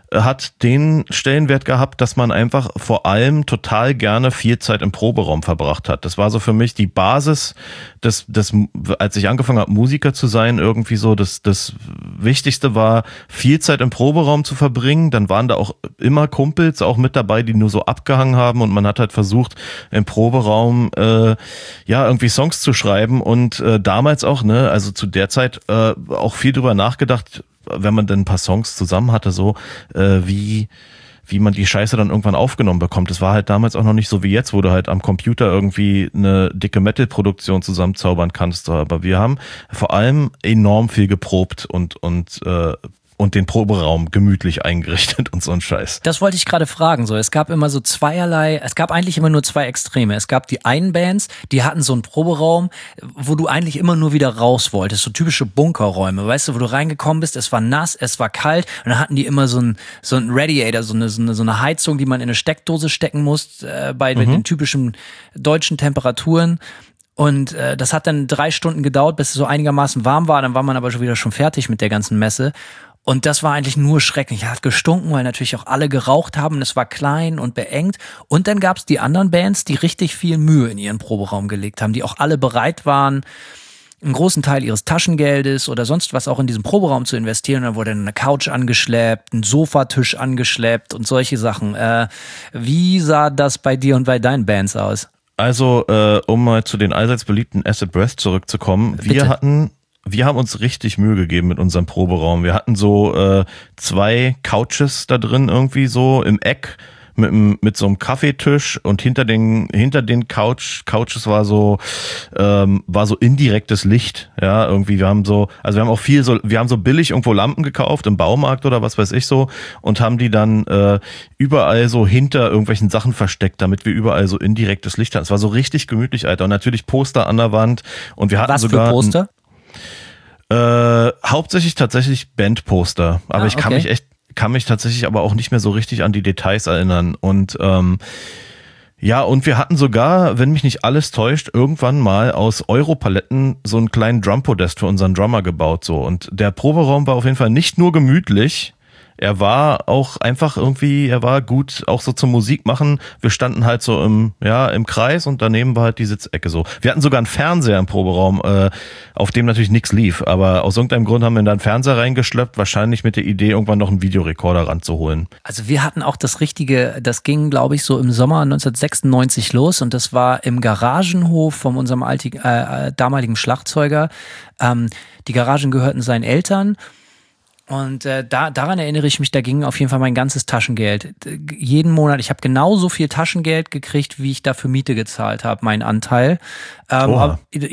hat den Stellenwert gehabt, dass man einfach vor allem total gerne viel Zeit im Proberaum verbracht hat. Das war so für mich die Basis, des, des, als ich angefangen habe, Musiker zu sein, irgendwie so, das, das Wichtigste war, viel Zeit im Proberaum zu verbringen. Dann waren da auch immer Kumpels auch mit dabei, die nur so abgehangen haben und man hat halt versucht, im Proberaum äh, ja irgendwie Songs zu schreiben und äh, damals auch, ne, also zu der Zeit äh, auch viel drüber nachgedacht, wenn man denn ein paar Songs zusammen hatte, so äh, wie wie man die Scheiße dann irgendwann aufgenommen bekommt. Das war halt damals auch noch nicht so wie jetzt, wo du halt am Computer irgendwie eine dicke Metal-Produktion zusammenzaubern kannst. Aber wir haben vor allem enorm viel geprobt und und äh, und den Proberaum gemütlich eingerichtet und so ein Scheiß. Das wollte ich gerade fragen. So, es gab immer so zweierlei, es gab eigentlich immer nur zwei Extreme. Es gab die einen Bands, die hatten so einen Proberaum, wo du eigentlich immer nur wieder raus wolltest. So typische Bunkerräume, weißt du, wo du reingekommen bist, es war nass, es war kalt und dann hatten die immer so ein so ein Radiator, so eine, so eine, so eine Heizung, die man in eine Steckdose stecken muss, äh, bei mhm. den typischen deutschen Temperaturen. Und äh, das hat dann drei Stunden gedauert, bis es so einigermaßen warm war. Dann war man aber schon wieder schon fertig mit der ganzen Messe. Und das war eigentlich nur schrecklich. Hat gestunken, weil natürlich auch alle geraucht haben. Es war klein und beengt. Und dann gab's die anderen Bands, die richtig viel Mühe in ihren Proberaum gelegt haben, die auch alle bereit waren, einen großen Teil ihres Taschengeldes oder sonst was auch in diesen Proberaum zu investieren. Und dann wurde eine Couch angeschleppt, ein Sofatisch angeschleppt und solche Sachen. Äh, wie sah das bei dir und bei deinen Bands aus? Also, äh, um mal zu den allseits beliebten Acid Breath zurückzukommen. Bitte. Wir hatten... Wir haben uns richtig Mühe gegeben mit unserem Proberaum. Wir hatten so äh, zwei Couches da drin irgendwie so im Eck mit, mit so einem Kaffeetisch und hinter den hinter den Couch Couches war so ähm, war so indirektes Licht, ja, irgendwie wir haben so, also wir haben auch viel so, wir haben so billig irgendwo Lampen gekauft im Baumarkt oder was weiß ich so und haben die dann äh, überall so hinter irgendwelchen Sachen versteckt, damit wir überall so indirektes Licht hatten. Es war so richtig gemütlich, Alter, und natürlich Poster an der Wand und wir hatten was sogar für Poster? Äh, hauptsächlich tatsächlich Bandposter, aber ah, ich kann okay. mich echt, kann mich tatsächlich aber auch nicht mehr so richtig an die Details erinnern und ähm, ja, und wir hatten sogar, wenn mich nicht alles täuscht, irgendwann mal aus Europaletten so einen kleinen Drumpodest für unseren Drummer gebaut so und der Proberaum war auf jeden Fall nicht nur gemütlich, er war auch einfach irgendwie, er war gut auch so zum Musik machen. Wir standen halt so im, ja, im Kreis und daneben war halt die Sitzecke so. Wir hatten sogar einen Fernseher im Proberaum, äh, auf dem natürlich nichts lief, aber aus irgendeinem Grund haben wir da einen Fernseher reingeschleppt, wahrscheinlich mit der Idee, irgendwann noch einen Videorekorder ranzuholen. Also wir hatten auch das richtige, das ging glaube ich so im Sommer neunzehnhundertsechsundneunzig los und das war im Garagenhof von unserem altigen, äh, damaligen Schlagzeuger. Ähm, die Garagen gehörten seinen Eltern. Und äh, da, daran erinnere ich mich, da ging auf jeden Fall mein ganzes Taschengeld. Jeden Monat, ich habe genauso viel Taschengeld gekriegt, wie ich dafür Miete gezahlt habe, mein Anteil. Ähm, Oha. ab, ja,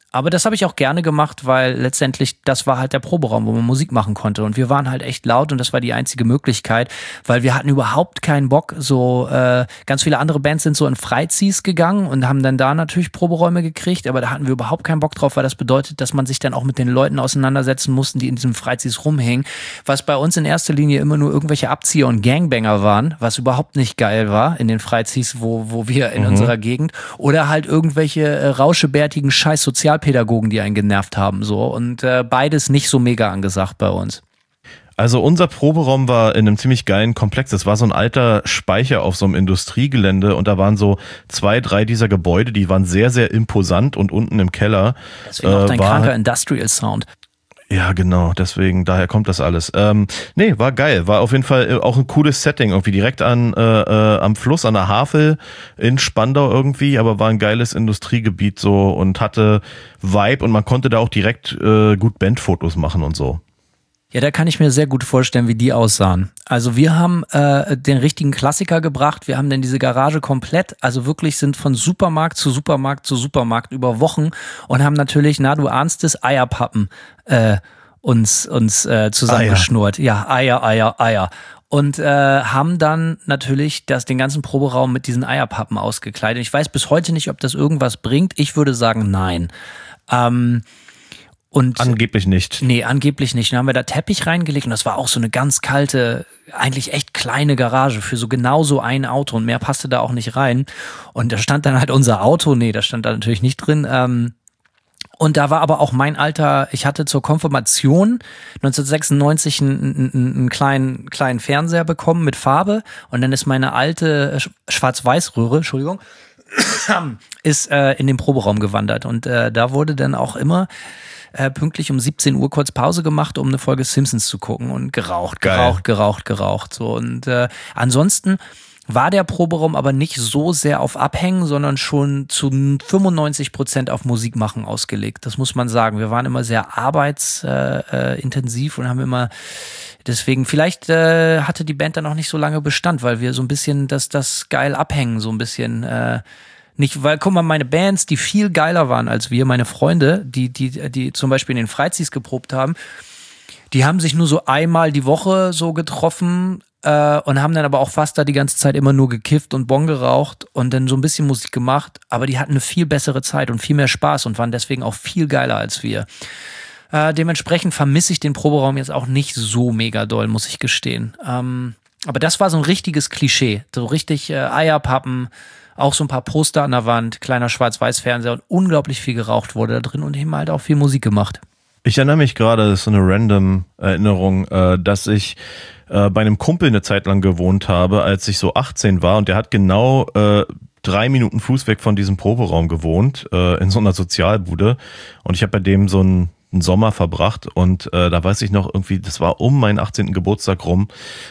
Aber das habe ich auch gerne gemacht, weil letztendlich das war halt der Proberaum, wo man Musik machen konnte. Und wir waren halt echt laut und das war die einzige Möglichkeit, weil wir hatten überhaupt keinen Bock. So äh, ganz viele andere Bands sind so in Freiziehs gegangen und haben dann da natürlich Proberäume gekriegt, aber da hatten wir überhaupt keinen Bock drauf, weil das bedeutet, dass man sich dann auch mit den Leuten auseinandersetzen mussten, die in diesem Freiziehs rumhängen. Was bei uns in erster Linie immer nur irgendwelche Abzieher und Gangbanger waren, was überhaupt nicht geil war in den Freiziehs, wo, wo wir in mhm. unserer Gegend. Oder halt irgendwelche äh, rauschebärtigen scheiß Sozialpädagogen, die einen genervt haben, so. Und äh, beides nicht so mega angesagt bei uns. Also unser Proberaum war in einem ziemlich geilen Komplex. Das war so ein alter Speicher auf so einem Industriegelände und da waren so zwei, drei dieser Gebäude, die waren sehr, sehr imposant und unten im Keller. Deswegen auch dein äh, kranker Industrial Sound. Ja, genau, deswegen, daher kommt das alles. Ähm, nee, war geil, war auf jeden Fall auch ein cooles Setting, irgendwie direkt an äh, äh, am Fluss, an der Havel in Spandau irgendwie, aber war ein geiles Industriegebiet so und hatte Vibe und man konnte da auch direkt äh, gut Bandfotos machen und so. Ja, da kann ich mir sehr gut vorstellen, wie die aussahen. Also wir haben äh, den richtigen Klassiker gebracht, wir haben dann diese Garage komplett, also wirklich sind von Supermarkt zu Supermarkt zu Supermarkt über Wochen und haben natürlich, na du ahnst es, Eierpappen äh, uns, uns äh, zusammengeschnurrt. Eier. Ja, Eier, Eier, Eier. Und äh, haben dann natürlich das, den ganzen Proberaum mit diesen Eierpappen ausgekleidet. Ich weiß bis heute nicht, ob das irgendwas bringt. Ich würde sagen, nein. Ähm, Und angeblich nicht. Nee, angeblich nicht. Dann haben wir da Teppich reingelegt und das war auch so eine ganz kalte, eigentlich echt kleine Garage für so genau so ein Auto und mehr passte da auch nicht rein. Und da stand dann halt unser Auto, nee, das stand da natürlich nicht drin. Ähm, und da war aber auch mein Alter, ich hatte zur Konfirmation neunzehnhundertsechsundneunzig einen, einen, einen kleinen, kleinen Fernseher bekommen mit Farbe und dann ist meine alte Schwarz-Weiß-Röhre, Entschuldigung, ist äh, in den Proberaum gewandert und äh, da wurde dann auch immer Äh, pünktlich um siebzehn Uhr kurz Pause gemacht, um eine Folge Simpsons zu gucken und geraucht, Geil. geraucht, geraucht, geraucht. So und äh, ansonsten war der Proberaum aber nicht so sehr auf Abhängen, sondern schon zu fünfundneunzig Prozent auf Musik machen ausgelegt. Das muss man sagen. Wir waren immer sehr arbeitsintensiv äh, und haben immer deswegen, vielleicht äh, hatte die Band dann auch nicht so lange Bestand, weil wir so ein bisschen das, das geil abhängen, so ein bisschen äh, nicht, weil, guck mal, meine Bands, die viel geiler waren als wir, meine Freunde, die, die, die zum Beispiel in den Freiziehs geprobt haben, die haben sich nur so einmal die Woche so getroffen äh, und haben dann aber auch fast da die ganze Zeit immer nur gekifft und Bon geraucht und dann so ein bisschen Musik gemacht, aber die hatten eine viel bessere Zeit und viel mehr Spaß und waren deswegen auch viel geiler als wir. Äh, dementsprechend vermisse ich den Proberaum jetzt auch nicht so mega doll, muss ich gestehen. Ähm, aber das war so ein richtiges Klischee, so richtig äh, Eierpappen, auch so ein paar Poster an der Wand, kleiner Schwarz-Weiß-Fernseher und unglaublich viel geraucht wurde da drin und eben halt auch viel Musik gemacht. Ich erinnere mich gerade, das ist so eine random Erinnerung, dass ich bei einem Kumpel eine Zeit lang gewohnt habe, als ich so achtzehn war und der hat genau drei Minuten Fußweg von diesem Proberaum gewohnt, in so einer Sozialbude und ich habe bei dem so einen einen Sommer verbracht und da weiß ich noch irgendwie, das war um meinen achtzehnten Geburtstag rum,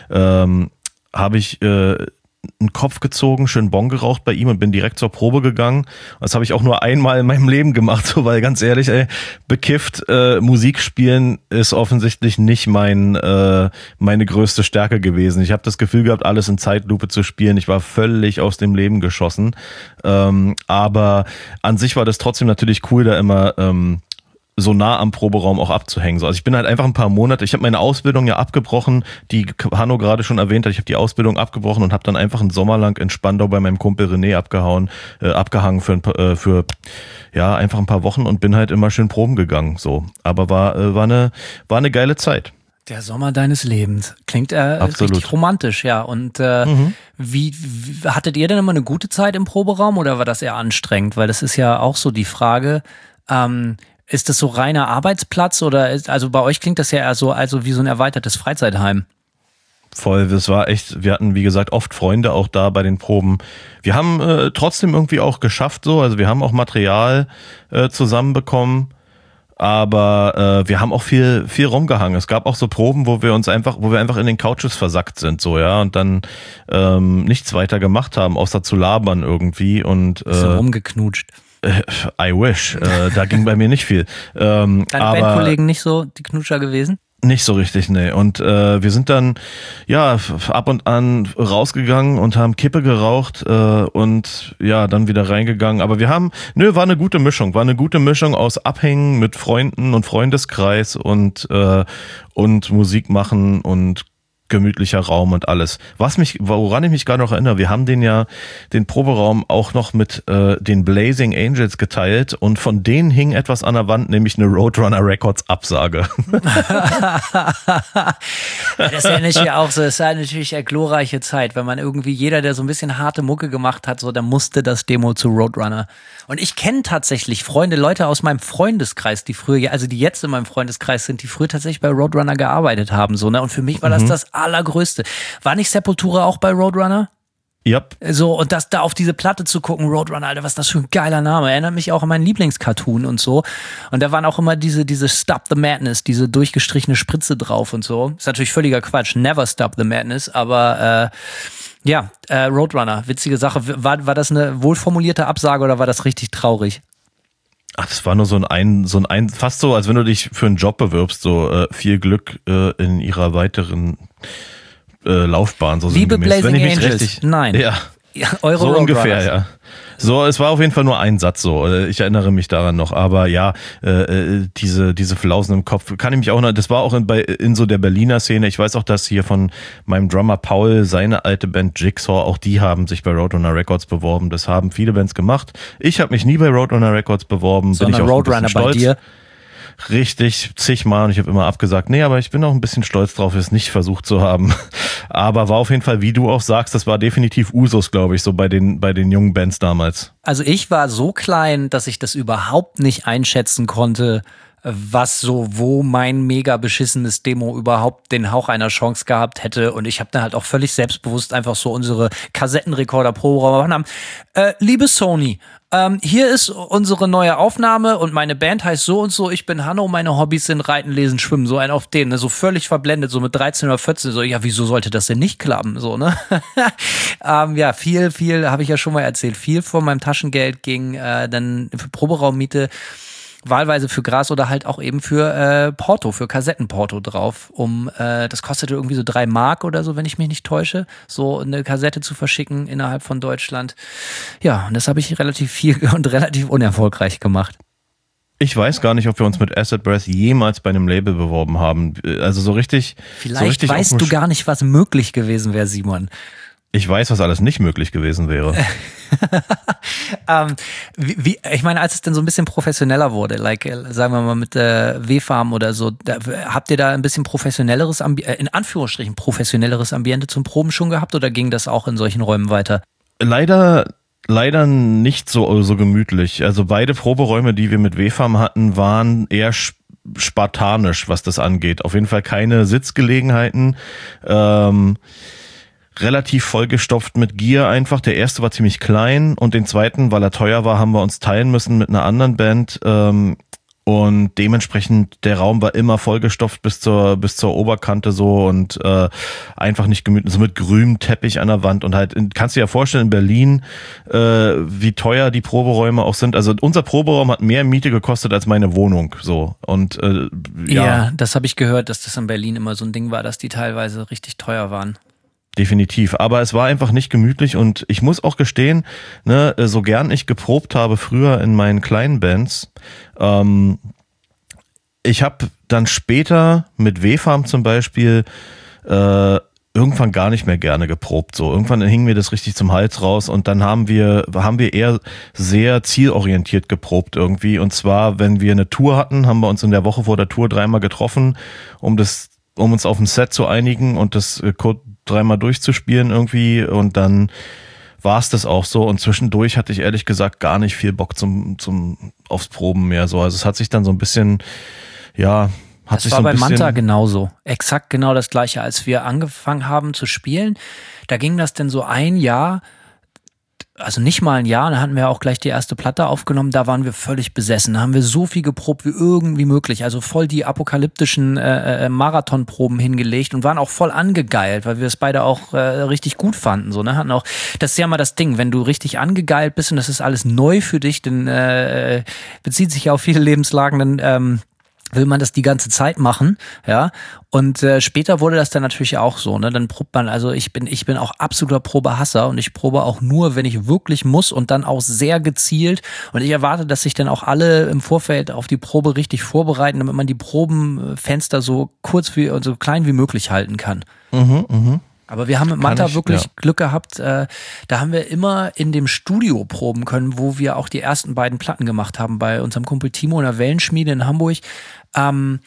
ähm, habe ich äh, einen Kopf gezogen, schön Bon geraucht bei ihm und bin direkt zur Probe gegangen. Das habe ich auch nur einmal in meinem Leben gemacht, so, weil ganz ehrlich, ey, bekifft äh, Musik spielen ist offensichtlich nicht mein äh, meine größte Stärke gewesen. Ich habe das Gefühl gehabt, alles in Zeitlupe zu spielen. Ich war völlig aus dem Leben geschossen. Ähm, aber an sich war das trotzdem natürlich cool, da immer ähm, so nah am Proberaum auch abzuhängen. Also ich bin halt einfach ein paar Monate, ich habe meine Ausbildung ja abgebrochen, die Hanno gerade schon erwähnt hat, ich habe die Ausbildung abgebrochen und habe dann einfach einen Sommer lang in Spandau bei meinem Kumpel René abgehauen, äh, abgehangen für, ein, äh, für ja einfach ein paar Wochen und bin halt immer schön proben gegangen. So, aber war äh, war eine war eine geile Zeit. Der Sommer deines Lebens. Klingt äh, richtig romantisch, ja. Und äh, mhm. wie, wie hattet ihr denn immer eine gute Zeit im Proberaum oder war das eher anstrengend? Weil das ist ja auch so die Frage, ähm, ist das so reiner Arbeitsplatz oder ist, also bei euch klingt das ja eher so, also wie so ein erweitertes Freizeitheim? Voll, das war echt, wir hatten wie gesagt oft Freunde auch da bei den Proben. Wir haben äh, trotzdem irgendwie auch geschafft so, also wir haben auch Material äh, zusammenbekommen, aber äh, wir haben auch viel viel rumgehangen. Es gab auch so Proben, wo wir uns einfach, wo wir einfach in den Couches versackt sind so, ja, und dann ähm, nichts weiter gemacht haben, außer zu labern irgendwie und äh, so rumgeknutscht. I wish. Äh, da ging bei mir nicht viel. Ähm, Deine aber Bandkollegen nicht so die Knutscher gewesen? Nicht so richtig, nee. Und äh, wir sind dann ja ab und an rausgegangen und haben Kippe geraucht äh, und ja, dann wieder reingegangen. Aber wir haben, nö, war eine gute Mischung. War eine gute Mischung aus Abhängen mit Freunden und Freundeskreis und, äh, und Musik machen und gemütlicher Raum und alles. Was mich, woran ich mich gerade noch erinnere, wir haben den ja, den Proberaum auch noch mit äh, den Blazing Angels geteilt und von denen hing etwas an der Wand, nämlich eine Roadrunner Records Absage. Das erinnere ich mir auch so, das war natürlich eine glorreiche Zeit, wenn man irgendwie, jeder, der so ein bisschen harte Mucke gemacht hat, so, der musste das Demo zu Roadrunner. Und ich kenne tatsächlich Freunde, Leute aus meinem Freundeskreis, die früher, also die jetzt in meinem Freundeskreis sind, die früher tatsächlich bei Roadrunner gearbeitet haben, so, ne? Und für mich war das mhm. das Allergrößte. War nicht Sepultura auch bei Roadrunner? Yep. So, und das da auf diese Platte zu gucken, Roadrunner, Alter, was ist das für ein geiler Name. Erinnert mich auch an meinen Lieblingscartoon und so. Und da waren auch immer diese, diese Stop the Madness, diese durchgestrichene Spritze drauf und so. Ist natürlich völliger Quatsch. Never Stop the Madness, aber äh, ja, äh, Roadrunner, witzige Sache. War, war das eine wohlformulierte Absage oder war das richtig traurig? Ach, das war nur so ein, ein, so ein, ein fast so, als wenn du dich für einen Job bewirbst, so äh, viel Glück äh, in ihrer weiteren äh, Laufbahn. So Liebe Blazing wenn ich mich Angels, richtig, nein. Ja, ja eure so Roadrunners. ungefähr, ja. So, es war auf jeden Fall nur ein Satz so. Ich erinnere mich daran noch. Aber ja, äh, diese diese Flausen im Kopf kann ich mich auch noch. Das war auch in, bei, in so der Berliner Szene. Ich weiß auch, dass hier von meinem Drummer Paul seine alte Band Jigsaw, auch die haben sich bei Roadrunner Records beworben. Das haben viele Bands gemacht. Ich habe mich nie bei Roadrunner Records beworben. Sondern bin ich auch Roadrunner ein bisschen bei stolz. dir. Richtig, zigmal und ich habe immer abgesagt. Nee, aber ich bin auch ein bisschen stolz drauf, es nicht versucht zu haben. Aber war auf jeden Fall, wie du auch sagst, das war definitiv Usus, glaube ich, so bei den bei den jungen Bands damals. Also ich war so klein, dass ich das überhaupt nicht einschätzen konnte, was so, wo mein mega beschissenes Demo überhaupt den Hauch einer Chance gehabt hätte. Und ich habe dann halt auch völlig selbstbewusst einfach so unsere Kassettenrekorder Proberaum haben. Äh, liebe Sony, ähm, hier ist unsere neue Aufnahme und meine Band heißt so und so. Ich bin Hanno, meine Hobbys sind Reiten, Lesen, Schwimmen. So ein auf den, ne? So völlig verblendet, so mit dreizehn oder vierzehn. So, ja, wieso sollte das denn nicht klappen? So, ne? ähm, ja, viel, viel, habe ich ja schon mal erzählt. Viel von meinem Taschengeld ging äh, dann für Proberaummiete, wahlweise für Gras oder halt auch eben für äh, Porto, für Kassettenporto drauf, um, äh, das kostete irgendwie so drei Mark oder so, wenn ich mich nicht täusche, so eine Kassette zu verschicken innerhalb von Deutschland. Ja, und das habe ich relativ viel und relativ unerfolgreich gemacht. Ich weiß gar nicht, ob wir uns mit Acid Breath jemals bei einem Label beworben haben. Also so richtig. Vielleicht so richtig weißt du gar nicht, was möglich gewesen wäre, Simon. Ich weiß, was alles nicht möglich gewesen wäre. ähm, wie, wie, ich meine, als es denn so ein bisschen professioneller wurde, like, sagen wir mal mit äh, W-Farm oder so, da, habt ihr da ein bisschen professionelleres, Ambi- äh, in Anführungsstrichen professionelleres Ambiente zum Proben schon gehabt oder ging das auch in solchen Räumen weiter? Leider, leider nicht so, so gemütlich. Also beide Proberäume, die wir mit W-Farm hatten, waren eher spartanisch, was das angeht. Auf jeden Fall keine Sitzgelegenheiten. Ähm, relativ vollgestopft mit Gear einfach. Der erste war ziemlich klein und den zweiten, weil er teuer war, haben wir uns teilen müssen mit einer anderen Band. Ähm, und dementsprechend, der Raum war immer vollgestopft bis zur bis zur Oberkante so und äh, einfach nicht gemütlich, so mit grünem Teppich an der Wand und halt, kannst du dir ja vorstellen, in Berlin, äh, wie teuer die Proberäume auch sind. Also unser Proberaum hat mehr Miete gekostet als meine Wohnung, so. Und äh, ja. Ja, das habe ich gehört, dass das in Berlin immer so ein Ding war, dass die teilweise richtig teuer waren. Definitiv, aber es war einfach nicht gemütlich und ich muss auch gestehen, ne, so gern ich geprobt habe früher in meinen kleinen Bands, ähm, ich habe dann später mit W-Farm zum Beispiel äh, irgendwann gar nicht mehr gerne geprobt. So irgendwann hing mir das richtig zum Hals raus und dann haben wir haben wir eher sehr zielorientiert geprobt irgendwie. Und zwar, wenn wir eine Tour hatten, haben wir uns in der Woche vor der Tour dreimal getroffen, um das um uns auf ein Set zu einigen und das äh, dreimal durchzuspielen irgendwie und dann war es das auch so und zwischendurch hatte ich ehrlich gesagt gar nicht viel Bock zum zum aufs Proben mehr so. Also es hat sich dann so ein bisschen, ja, hat das sich war so ein bei bisschen Manta genauso. Exakt genau das Gleiche. Als wir angefangen haben zu spielen, da ging das denn so ein Jahr, also nicht mal ein Jahr, da hatten wir auch gleich die erste Platte aufgenommen, da waren wir völlig besessen, da haben wir so viel geprobt wie irgendwie möglich, also voll die apokalyptischen äh, Marathonproben hingelegt und waren auch voll angegeilt, weil wir es beide auch äh, richtig gut fanden, so, ne, hatten auch, das ist ja mal das Ding, wenn du richtig angegeilt bist und das ist alles neu für dich, dann äh, bezieht sich ja auf viele Lebenslagen, dann ähm, will man das die ganze Zeit machen, ja. Und äh, später wurde das dann natürlich auch so, ne? Dann probt man, also ich bin, ich bin auch absoluter Probehasser und ich probe auch nur, wenn ich wirklich muss und dann auch sehr gezielt. Und ich erwarte, dass sich dann auch alle im Vorfeld auf die Probe richtig vorbereiten, damit man die Probenfenster so kurz wie und so klein wie möglich halten kann. Mhm, mhm. Aber wir haben mit Manta ich, wirklich ja. Glück gehabt. Äh, da haben wir immer in dem Studio proben können, wo wir auch die ersten beiden Platten gemacht haben bei unserem Kumpel Timo in der Wellenschmiede in Hamburg. Ähm,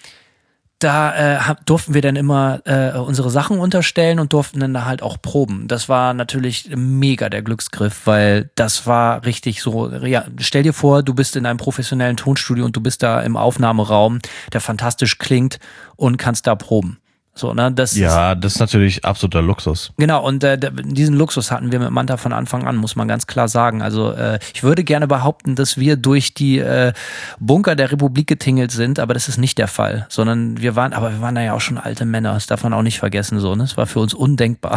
da äh, hab, durften wir dann immer äh, unsere Sachen unterstellen und durften dann da halt auch proben. Das war natürlich mega der Glücksgriff, weil das war richtig so, ja, stell dir vor, du bist in einem professionellen Tonstudio und du bist da im Aufnahmeraum, der fantastisch klingt und kannst da proben. So, ne, das Ja, das ist natürlich absoluter Luxus. Genau, und äh, diesen Luxus hatten wir mit Manta von Anfang an, muss man ganz klar sagen. Also äh, ich würde gerne behaupten, dass wir durch die äh, Bunker der Republik getingelt sind, aber das ist nicht der Fall. Sondern wir waren, aber wir waren da ja auch schon alte Männer, das darf man auch nicht vergessen. So, ne? Das war für uns undenkbar.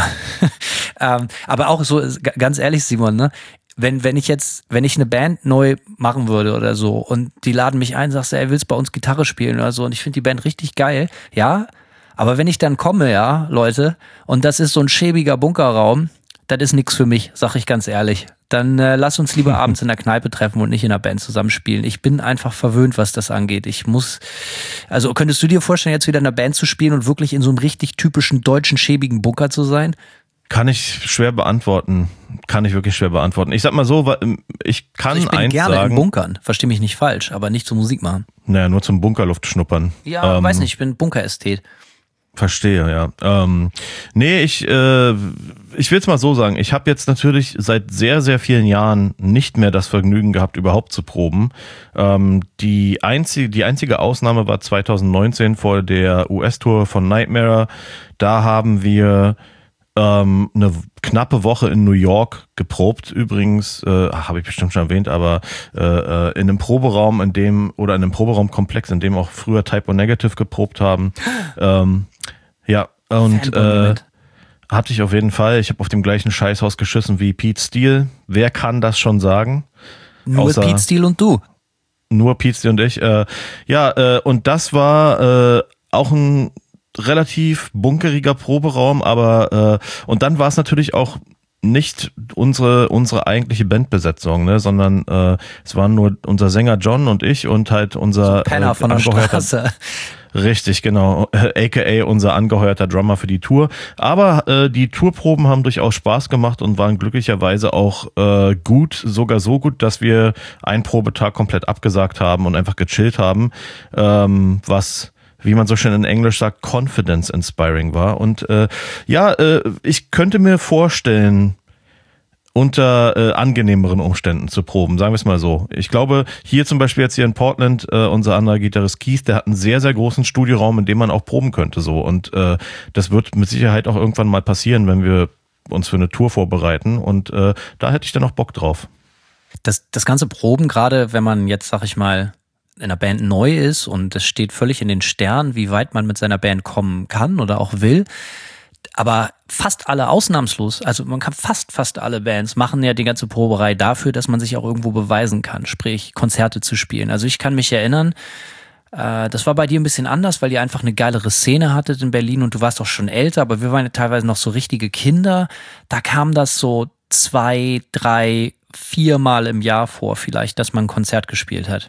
ähm, aber auch so, ganz ehrlich, Simon, ne? Wenn, wenn ich jetzt, wenn ich eine Band neu machen würde oder so und die laden mich ein, sagst du, ey, willst bei uns Gitarre spielen oder so und ich finde die Band richtig geil, ja. Aber wenn ich dann komme, ja, Leute, und das ist so ein schäbiger Bunkerraum, das ist nix für mich, sag ich ganz ehrlich. Dann äh, lass uns lieber abends in der Kneipe treffen und nicht in der Band zusammenspielen. Ich bin einfach verwöhnt, was das angeht. Ich muss, also könntest du dir vorstellen, jetzt wieder in einer Band zu spielen und wirklich in so einem richtig typischen deutschen schäbigen Bunker zu sein? Kann ich schwer beantworten. Kann ich wirklich schwer beantworten. Ich sag mal so, ich kann also ich bin eins gerne sagen. in Bunkern, versteh mich nicht falsch, aber nicht zur Musik machen. Naja, nur zum Bunkerluft schnuppern. Ja, ähm, weiß nicht, ich bin Bunkerästhet. Verstehe, ja. Ähm, nee, ich, äh, ich will es mal so sagen. Ich habe jetzt natürlich seit sehr, sehr vielen Jahren nicht mehr das Vergnügen gehabt, überhaupt zu proben. Ähm, die, einzige, die einzige Ausnahme war zwanzig neunzehn vor der U S-Tour von Nightmare. Da haben wir ähm, eine knappe Woche in New York geprobt. Übrigens, äh, habe ich bestimmt schon erwähnt, aber äh, in einem Proberaum, in dem, oder in einem Proberaumkomplex, in dem auch früher Type O Negative geprobt haben. Ähm, ja, und äh, hatte ich auf jeden Fall. Ich habe auf dem gleichen Scheißhaus geschissen wie Pete Steele. Wer kann das schon sagen? Nur Außer Pete Steele und du. Nur Pete Steele und ich. Äh, ja, äh, und das war äh, auch ein relativ bunkeriger Proberaum, aber äh, und dann war es natürlich auch nicht unsere unsere eigentliche Bandbesetzung, ne, sondern äh, es waren nur unser Sänger John und ich und halt unser so Penner äh, von der Straße. Richtig, genau. A K A unser angeheuerter Drummer für die Tour. Aber äh, die Tourproben haben durchaus Spaß gemacht und waren glücklicherweise auch äh, gut, sogar so gut, dass wir einen Probetag komplett abgesagt haben und einfach gechillt haben, ähm, was, wie man so schön in Englisch sagt, confidence inspiring war. Und äh, ja, äh, ich könnte mir vorstellen, unter äh, angenehmeren Umständen zu proben, sagen wir es mal so. Ich glaube, hier zum Beispiel jetzt hier in Portland, äh, unser anderer Gitarrist Keith, der hat einen sehr, sehr großen Studioraum, in dem man auch proben könnte. So. Und äh, das wird mit Sicherheit auch irgendwann mal passieren, wenn wir uns für eine Tour vorbereiten. Und äh, da hätte ich dann auch Bock drauf. Das, das ganze Proben, gerade wenn man jetzt, sag ich mal, in einer Band neu ist und es steht völlig in den Sternen, wie weit man mit seiner Band kommen kann oder auch will. Aber fast alle ausnahmslos, also man kann fast, fast alle Bands machen ja die ganze Proberei dafür, dass man sich auch irgendwo beweisen kann, sprich Konzerte zu spielen. Also ich kann mich erinnern, äh, das war bei dir ein bisschen anders, weil ihr einfach eine geilere Szene hattet in Berlin und du warst auch schon älter, aber wir waren ja teilweise noch so richtige Kinder. Da kam das so zwei, drei, viermal im Jahr vor vielleicht, dass man ein Konzert gespielt hat.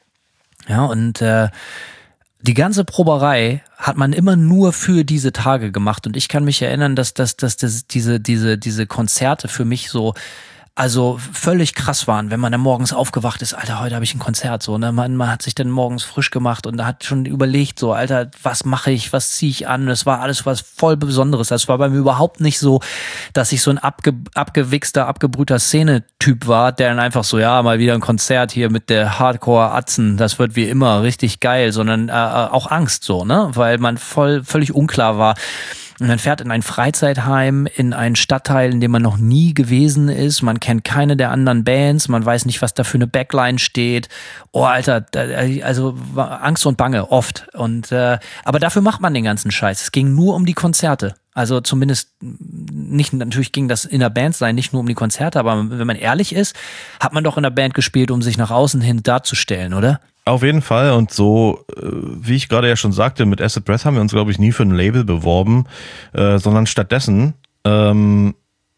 Ja, und äh, die ganze Proberei hat man immer nur für diese Tage gemacht und ich kann mich erinnern, dass, dass, dass, dass diese, diese, diese Konzerte für mich so, also völlig krass waren, wenn man dann morgens aufgewacht ist, Alter, heute habe ich ein Konzert, so, ne, man, man hat sich dann morgens frisch gemacht und hat schon überlegt, so, Alter, was mache ich, was ziehe ich an, das war alles was voll Besonderes, das war bei mir überhaupt nicht so, dass ich so ein abge, abgewichster, abgebrühter Szene-Typ war, der dann einfach so, ja, mal wieder ein Konzert hier mit der Hardcore-Atzen, das wird wie immer richtig geil, sondern äh, auch Angst, so, ne, weil man voll, völlig unklar war. Und man fährt in ein Freizeitheim, in einen Stadtteil, in dem man noch nie gewesen ist. Man kennt keine der anderen Bands. Man weiß nicht, was da für eine Backline steht. Oh, Alter, also Angst und Bange, oft. Und äh, aber dafür macht man den ganzen Scheiß. Es ging nur um die Konzerte. Also zumindest nicht, natürlich ging das in der Band sein, nicht nur um die Konzerte. Aber wenn man ehrlich ist, hat man doch in der Band gespielt, um sich nach außen hin darzustellen, oder? Auf jeden Fall und so, wie ich gerade ja schon sagte, mit Acid Breath haben wir uns, glaube ich, nie für ein Label beworben, äh, sondern stattdessen, ähm,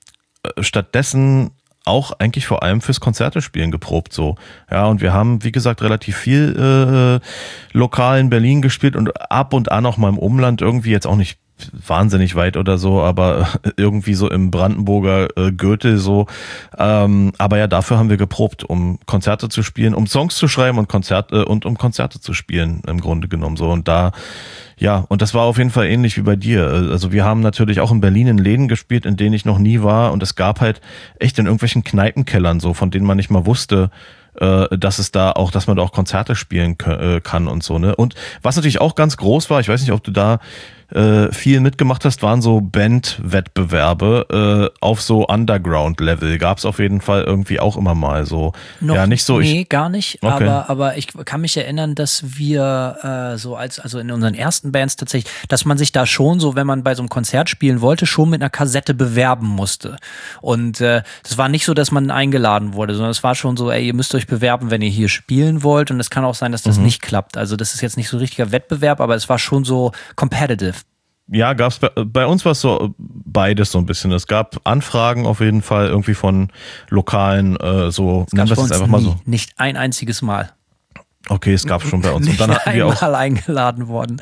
stattdessen auch eigentlich vor allem fürs Konzertespielen geprobt so. Ja, und wir haben, wie gesagt, relativ viel äh, lokal in Berlin gespielt und ab und an auch mal im Umland, irgendwie jetzt auch nicht wahnsinnig weit oder so, aber irgendwie so im Brandenburger äh, Gürtel so. Ähm, aber ja, dafür haben wir geprobt, um Konzerte zu spielen, um Songs zu schreiben und Konzerte äh, und um Konzerte zu spielen im Grunde genommen so. Und da, ja, und das war auf jeden Fall ähnlich wie bei dir. Also wir haben natürlich auch in Berlin in Läden gespielt, in denen ich noch nie war. Und es gab halt echt in irgendwelchen Kneipenkellern so, von denen man nicht mal wusste, dass es da auch, dass man da auch Konzerte spielen kann und so, ne? Und was natürlich auch ganz groß war, ich weiß nicht, ob du da äh, viel mitgemacht hast, waren so Bandwettbewerbe äh, auf so Underground-Level. Gab es auf jeden Fall irgendwie auch immer mal so. Noch, ja, nicht so. Nee, ich, gar nicht. Okay. Aber, aber ich kann mich erinnern, dass wir äh, so als, also in unseren ersten Bands tatsächlich, dass man sich da schon so, wenn man bei so einem Konzert spielen wollte, schon mit einer Kassette bewerben musste. Und äh, das war nicht so, dass man eingeladen wurde, sondern es war schon so, ey, ihr müsst euch bewerben, wenn ihr hier spielen wollt. Und es kann auch sein, dass das mhm. nicht klappt. Also das ist jetzt nicht so ein richtiger Wettbewerb, aber es war schon so competitive. Ja, gab's bei, bei uns war es so beides so ein bisschen. Es gab Anfragen auf jeden Fall irgendwie von lokalen, äh, so nennen wir es jetzt einfach mal nie, so. Nicht ein einziges Mal. Okay, es gab schon bei uns. Nicht Und dann hatten wir auch einmal eingeladen worden.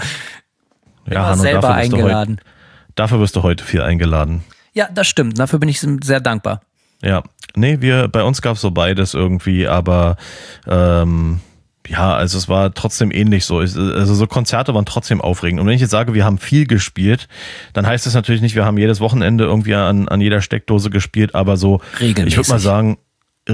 Ja, Hanno, Hanno, selber dafür bist eingeladen. Du heute, dafür wirst du heute viel eingeladen. Ja, das stimmt. Dafür bin ich sehr dankbar. Ja, nee, wir bei uns gab es so beides irgendwie, aber ähm, ja, also es war trotzdem ähnlich so. Also so Konzerte waren trotzdem aufregend. Und wenn ich jetzt sage, wir haben viel gespielt, dann heißt es natürlich nicht, wir haben jedes Wochenende irgendwie an, an jeder Steckdose gespielt, aber so, regelmäßig. Ich würde mal sagen, äh,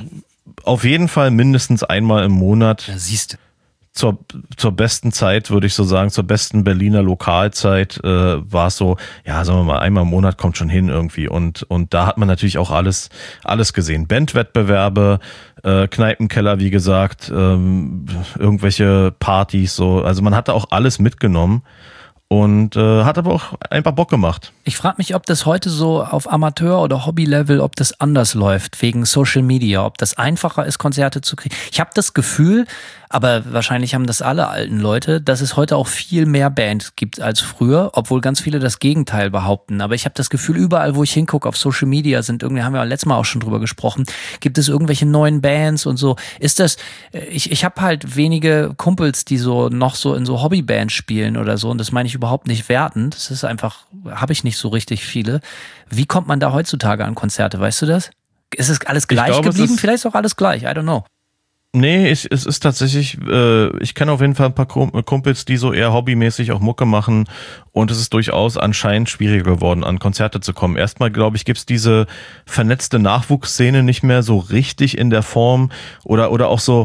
auf jeden Fall mindestens einmal im Monat. Ja, siehst du. Zur, zur besten Zeit, würde ich so sagen, zur besten Berliner Lokalzeit äh, war es so, ja, sagen wir mal, einmal im Monat kommt schon hin irgendwie. Und und da hat man natürlich auch alles alles gesehen. Bandwettbewerbe, äh, Kneipenkeller, wie gesagt, ähm, irgendwelche Partys, so. Also man hatte auch alles mitgenommen und äh, hat aber auch einfach Bock gemacht. Ich frage mich, ob das heute so auf Amateur- oder Hobby-Level, ob das anders läuft, wegen Social Media, ob das einfacher ist, Konzerte zu kriegen. Ich habe das Gefühl, aber wahrscheinlich haben das alle alten Leute, dass es heute auch viel mehr Bands gibt als früher, obwohl ganz viele das Gegenteil behaupten. Aber ich habe das Gefühl, überall, wo ich hingucke, auf Social Media sind irgendwie, haben wir letztes Mal auch schon drüber gesprochen, gibt es irgendwelche neuen Bands und so. Ist das, ich, ich habe halt wenige Kumpels, die so noch so in so Hobbybands spielen oder so, und das meine ich überhaupt nicht wertend. Das ist einfach, habe ich nicht so richtig viele. Wie kommt man da heutzutage an Konzerte, weißt du das? Ist es alles gleich glaube, geblieben? ist Vielleicht ist auch alles gleich, I don't know. Nee, ich, es ist tatsächlich, äh, ich kenne auf jeden Fall ein paar Kumpels, die so eher hobbymäßig auch Mucke machen, und es ist durchaus anscheinend schwieriger geworden, an Konzerte zu kommen. Erstmal, glaube ich, gibt's diese vernetzte Nachwuchsszene nicht mehr so richtig in der Form, oder oder auch so,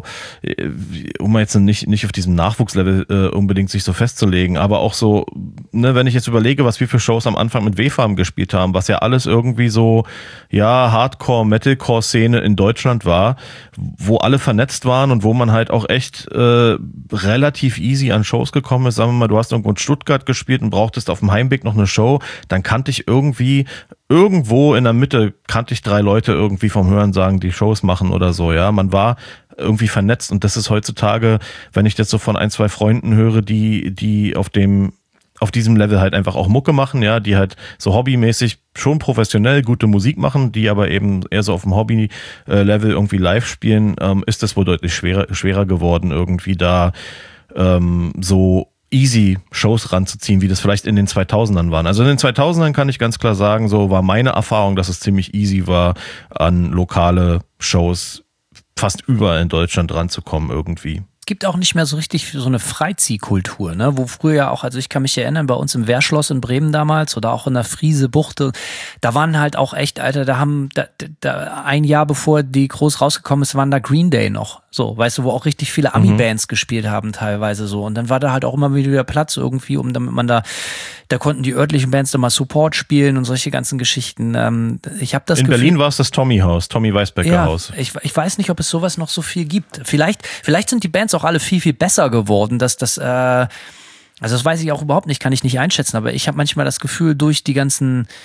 um jetzt nicht nicht auf diesem Nachwuchslevel äh, unbedingt sich so festzulegen, aber auch so, ne, wenn ich jetzt überlege, was wir für Shows am Anfang mit W-Farm gespielt haben, was ja alles irgendwie so, ja, Hardcore, Metalcore-Szene in Deutschland war, wo alle vernetzt waren und wo man halt auch echt äh, relativ easy an Shows gekommen ist. Sagen wir mal, du hast irgendwo in Stuttgart gespielt und brauchtest auf dem Heimweg noch eine Show, dann kannte ich irgendwie, irgendwo in der Mitte kannte ich drei Leute irgendwie vom Hören sagen, die Shows machen oder so, ja. Man war irgendwie vernetzt, und das ist heutzutage, wenn ich jetzt so von ein, zwei Freunden höre, die, die auf dem auf diesem Level halt einfach auch Mucke machen, ja, die halt so hobbymäßig schon professionell gute Musik machen, die aber eben eher so auf dem Hobby-Level irgendwie live spielen, ähm, ist das wohl deutlich schwerer, schwerer geworden, irgendwie da ähm, so easy Shows ranzuziehen, wie das vielleicht in den zweitausendern waren. Also in den zweitausendern kann ich ganz klar sagen, so war meine Erfahrung, dass es ziemlich easy war, an lokale Shows fast überall in Deutschland ranzukommen irgendwie. Gibt auch nicht mehr so richtig so eine Freiziehkultur, ne? Wo früher ja auch, also ich kann mich erinnern, bei uns im Wehrschloss in Bremen damals oder auch in der Friese Bucht, da waren halt auch echt, Alter, da haben, da, da ein Jahr bevor die groß rausgekommen ist, waren da Green Day noch, so, weißt du, wo auch richtig viele Ami-Bands mhm. gespielt haben teilweise so, und dann war da halt auch immer wieder Platz irgendwie, um damit man da, da konnten die örtlichen Bands da mal Support spielen und solche ganzen Geschichten. Ähm, ich habe das In Gefühl, Berlin war es das Tommy-Haus, Tommy Weisbecker-Haus. Ja, ich, ich weiß nicht, ob es sowas noch so viel gibt. Vielleicht, vielleicht sind die Bands auch alle viel, viel besser geworden, dass das, äh, also das weiß ich auch überhaupt nicht, kann ich nicht einschätzen, aber ich habe manchmal das Gefühl, durch die ganzen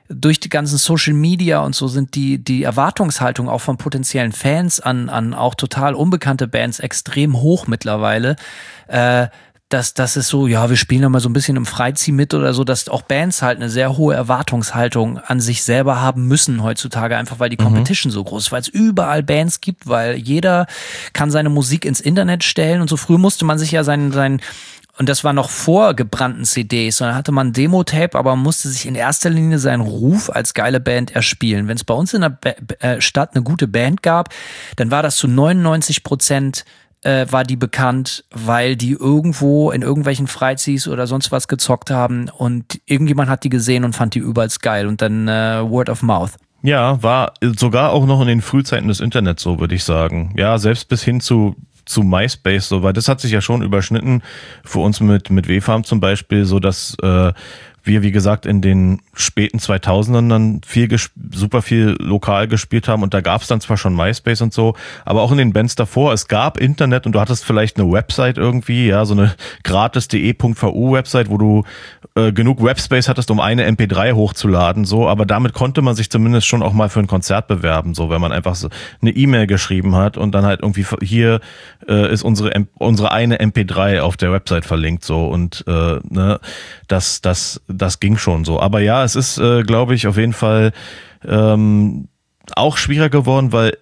durch die ganzen Social Media und so sind die, die Erwartungshaltung auch von potenziellen Fans an, an auch total unbekannte Bands extrem hoch mittlerweile. Äh, dass das ist so, ja, wir spielen da mal so ein bisschen im Freizieh mit oder so, dass auch Bands halt eine sehr hohe Erwartungshaltung an sich selber haben müssen heutzutage, einfach weil die Competition mhm. so groß ist, weil es überall Bands gibt, weil jeder kann seine Musik ins Internet stellen und so. Früher musste man sich ja sein, sein und das war noch vor gebrannten C Ds, sondern hatte man ein Demo-Tape, aber man musste sich in erster Linie seinen Ruf als geile Band erspielen. Wenn es bei uns in der Ba- äh, Stadt eine gute Band gab, dann war das zu neunundneunzig Prozent äh, war die bekannt, weil die irgendwo in irgendwelchen Freiziehs oder sonst was gezockt haben und irgendjemand hat die gesehen und fand die überall geil und dann äh, Word of Mouth. Ja, war sogar auch noch in den Frühzeiten des Internets so, würde ich sagen. Ja, selbst bis hin zu zu MySpace, so, weil das hat sich ja schon überschnitten für uns mit mit W-Farm zum Beispiel, so dass äh, wir, wie gesagt, in den späten zweitausendern dann viel ges- super viel lokal gespielt haben und da gab es dann zwar schon MySpace und so, aber auch in den Bands davor, es gab Internet und du hattest vielleicht eine Website irgendwie, ja, so eine gratis punkt de punkt v u Website, wo du äh, genug Webspace hattest, um eine M P drei hochzuladen, so, aber damit konnte man sich zumindest schon auch mal für ein Konzert bewerben, so, wenn man einfach so eine E-Mail geschrieben hat und dann halt irgendwie hier äh, ist unsere M- unsere eine M P drei auf der Website verlinkt, so, und äh, ne, das das das ging schon so. Aber ja, es ist, äh, glaube ich, auf jeden Fall ähm, auch schwieriger geworden, weil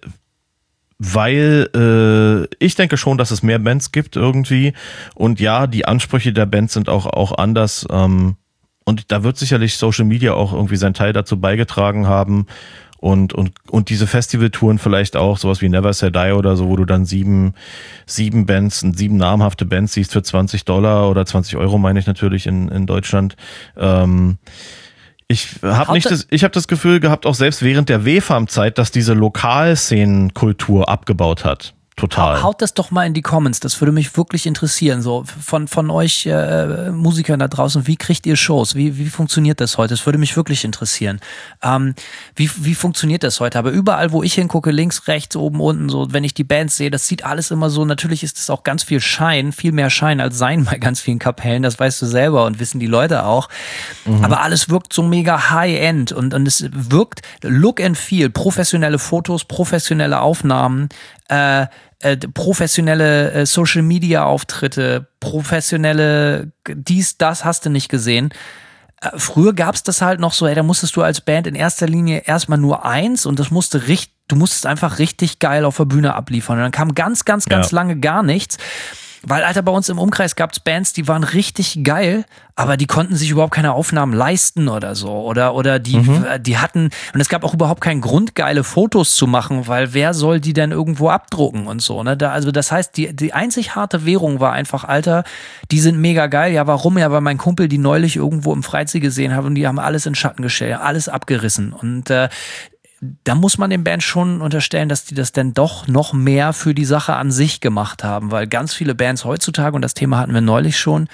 weil äh, ich denke schon, dass es mehr Bands gibt irgendwie und ja, die Ansprüche der Bands sind auch auch anders ähm, und da wird sicherlich Social Media auch irgendwie seinen Teil dazu beigetragen haben und und und diese Festivaltouren vielleicht auch, sowas wie Never Say Die oder so, wo du dann sieben sieben Bands, sieben namhafte Bands siehst für zwanzig Dollar oder zwanzig Euro, meine ich natürlich in in Deutschland. Ähm, ich habe nicht das, ich habe das Gefühl gehabt, auch selbst während der W-Farm-Zeit, dass diese Lokalszenenkultur abgebaut hat. Total. Haut das doch mal in die Comments, das würde mich wirklich interessieren. So von von euch äh, Musikern da draußen, wie kriegt ihr Shows? Wie wie funktioniert das heute? Das würde mich wirklich interessieren. Ähm, wie wie funktioniert das heute? Aber überall, wo ich hingucke, links, rechts, oben, unten, so, wenn ich die Bands sehe, das sieht alles immer so. Natürlich ist es auch ganz viel Schein, viel mehr Schein als Sein bei ganz vielen Kapellen. Das weißt du selber und wissen die Leute auch. Mhm. Aber alles wirkt so mega High-End und und es wirkt Look and Feel, professionelle Fotos, professionelle Aufnahmen. Äh, äh, professionelle äh, Social-Media-Auftritte, professionelle dies, das hast du nicht gesehen. Äh, früher gab's das halt noch so, ey, da musstest du als Band in erster Linie erstmal nur eins und das musste richtig, du musstest einfach richtig geil auf der Bühne abliefern. Und dann kam ganz, ganz, ganz ja. lange gar nichts. Weil, Alter, bei uns im Umkreis gab's Bands, die waren richtig geil, aber die konnten sich überhaupt keine Aufnahmen leisten oder so. Oder oder die mhm. die hatten, und es gab auch überhaupt keinen Grund, geile Fotos zu machen, weil wer soll die denn irgendwo abdrucken und so, ne? Da, also das heißt, die, die einzig harte Währung war einfach, Alter, die sind mega geil. Ja, warum? Ja, weil mein Kumpel die neulich irgendwo im Freizeit gesehen hat und die haben alles in Schatten gestellt, alles abgerissen. Und äh, da muss man den Bands schon unterstellen, dass die das denn doch noch mehr für die Sache an sich gemacht haben, weil ganz viele Bands heutzutage, und das Thema hatten wir neulich schon,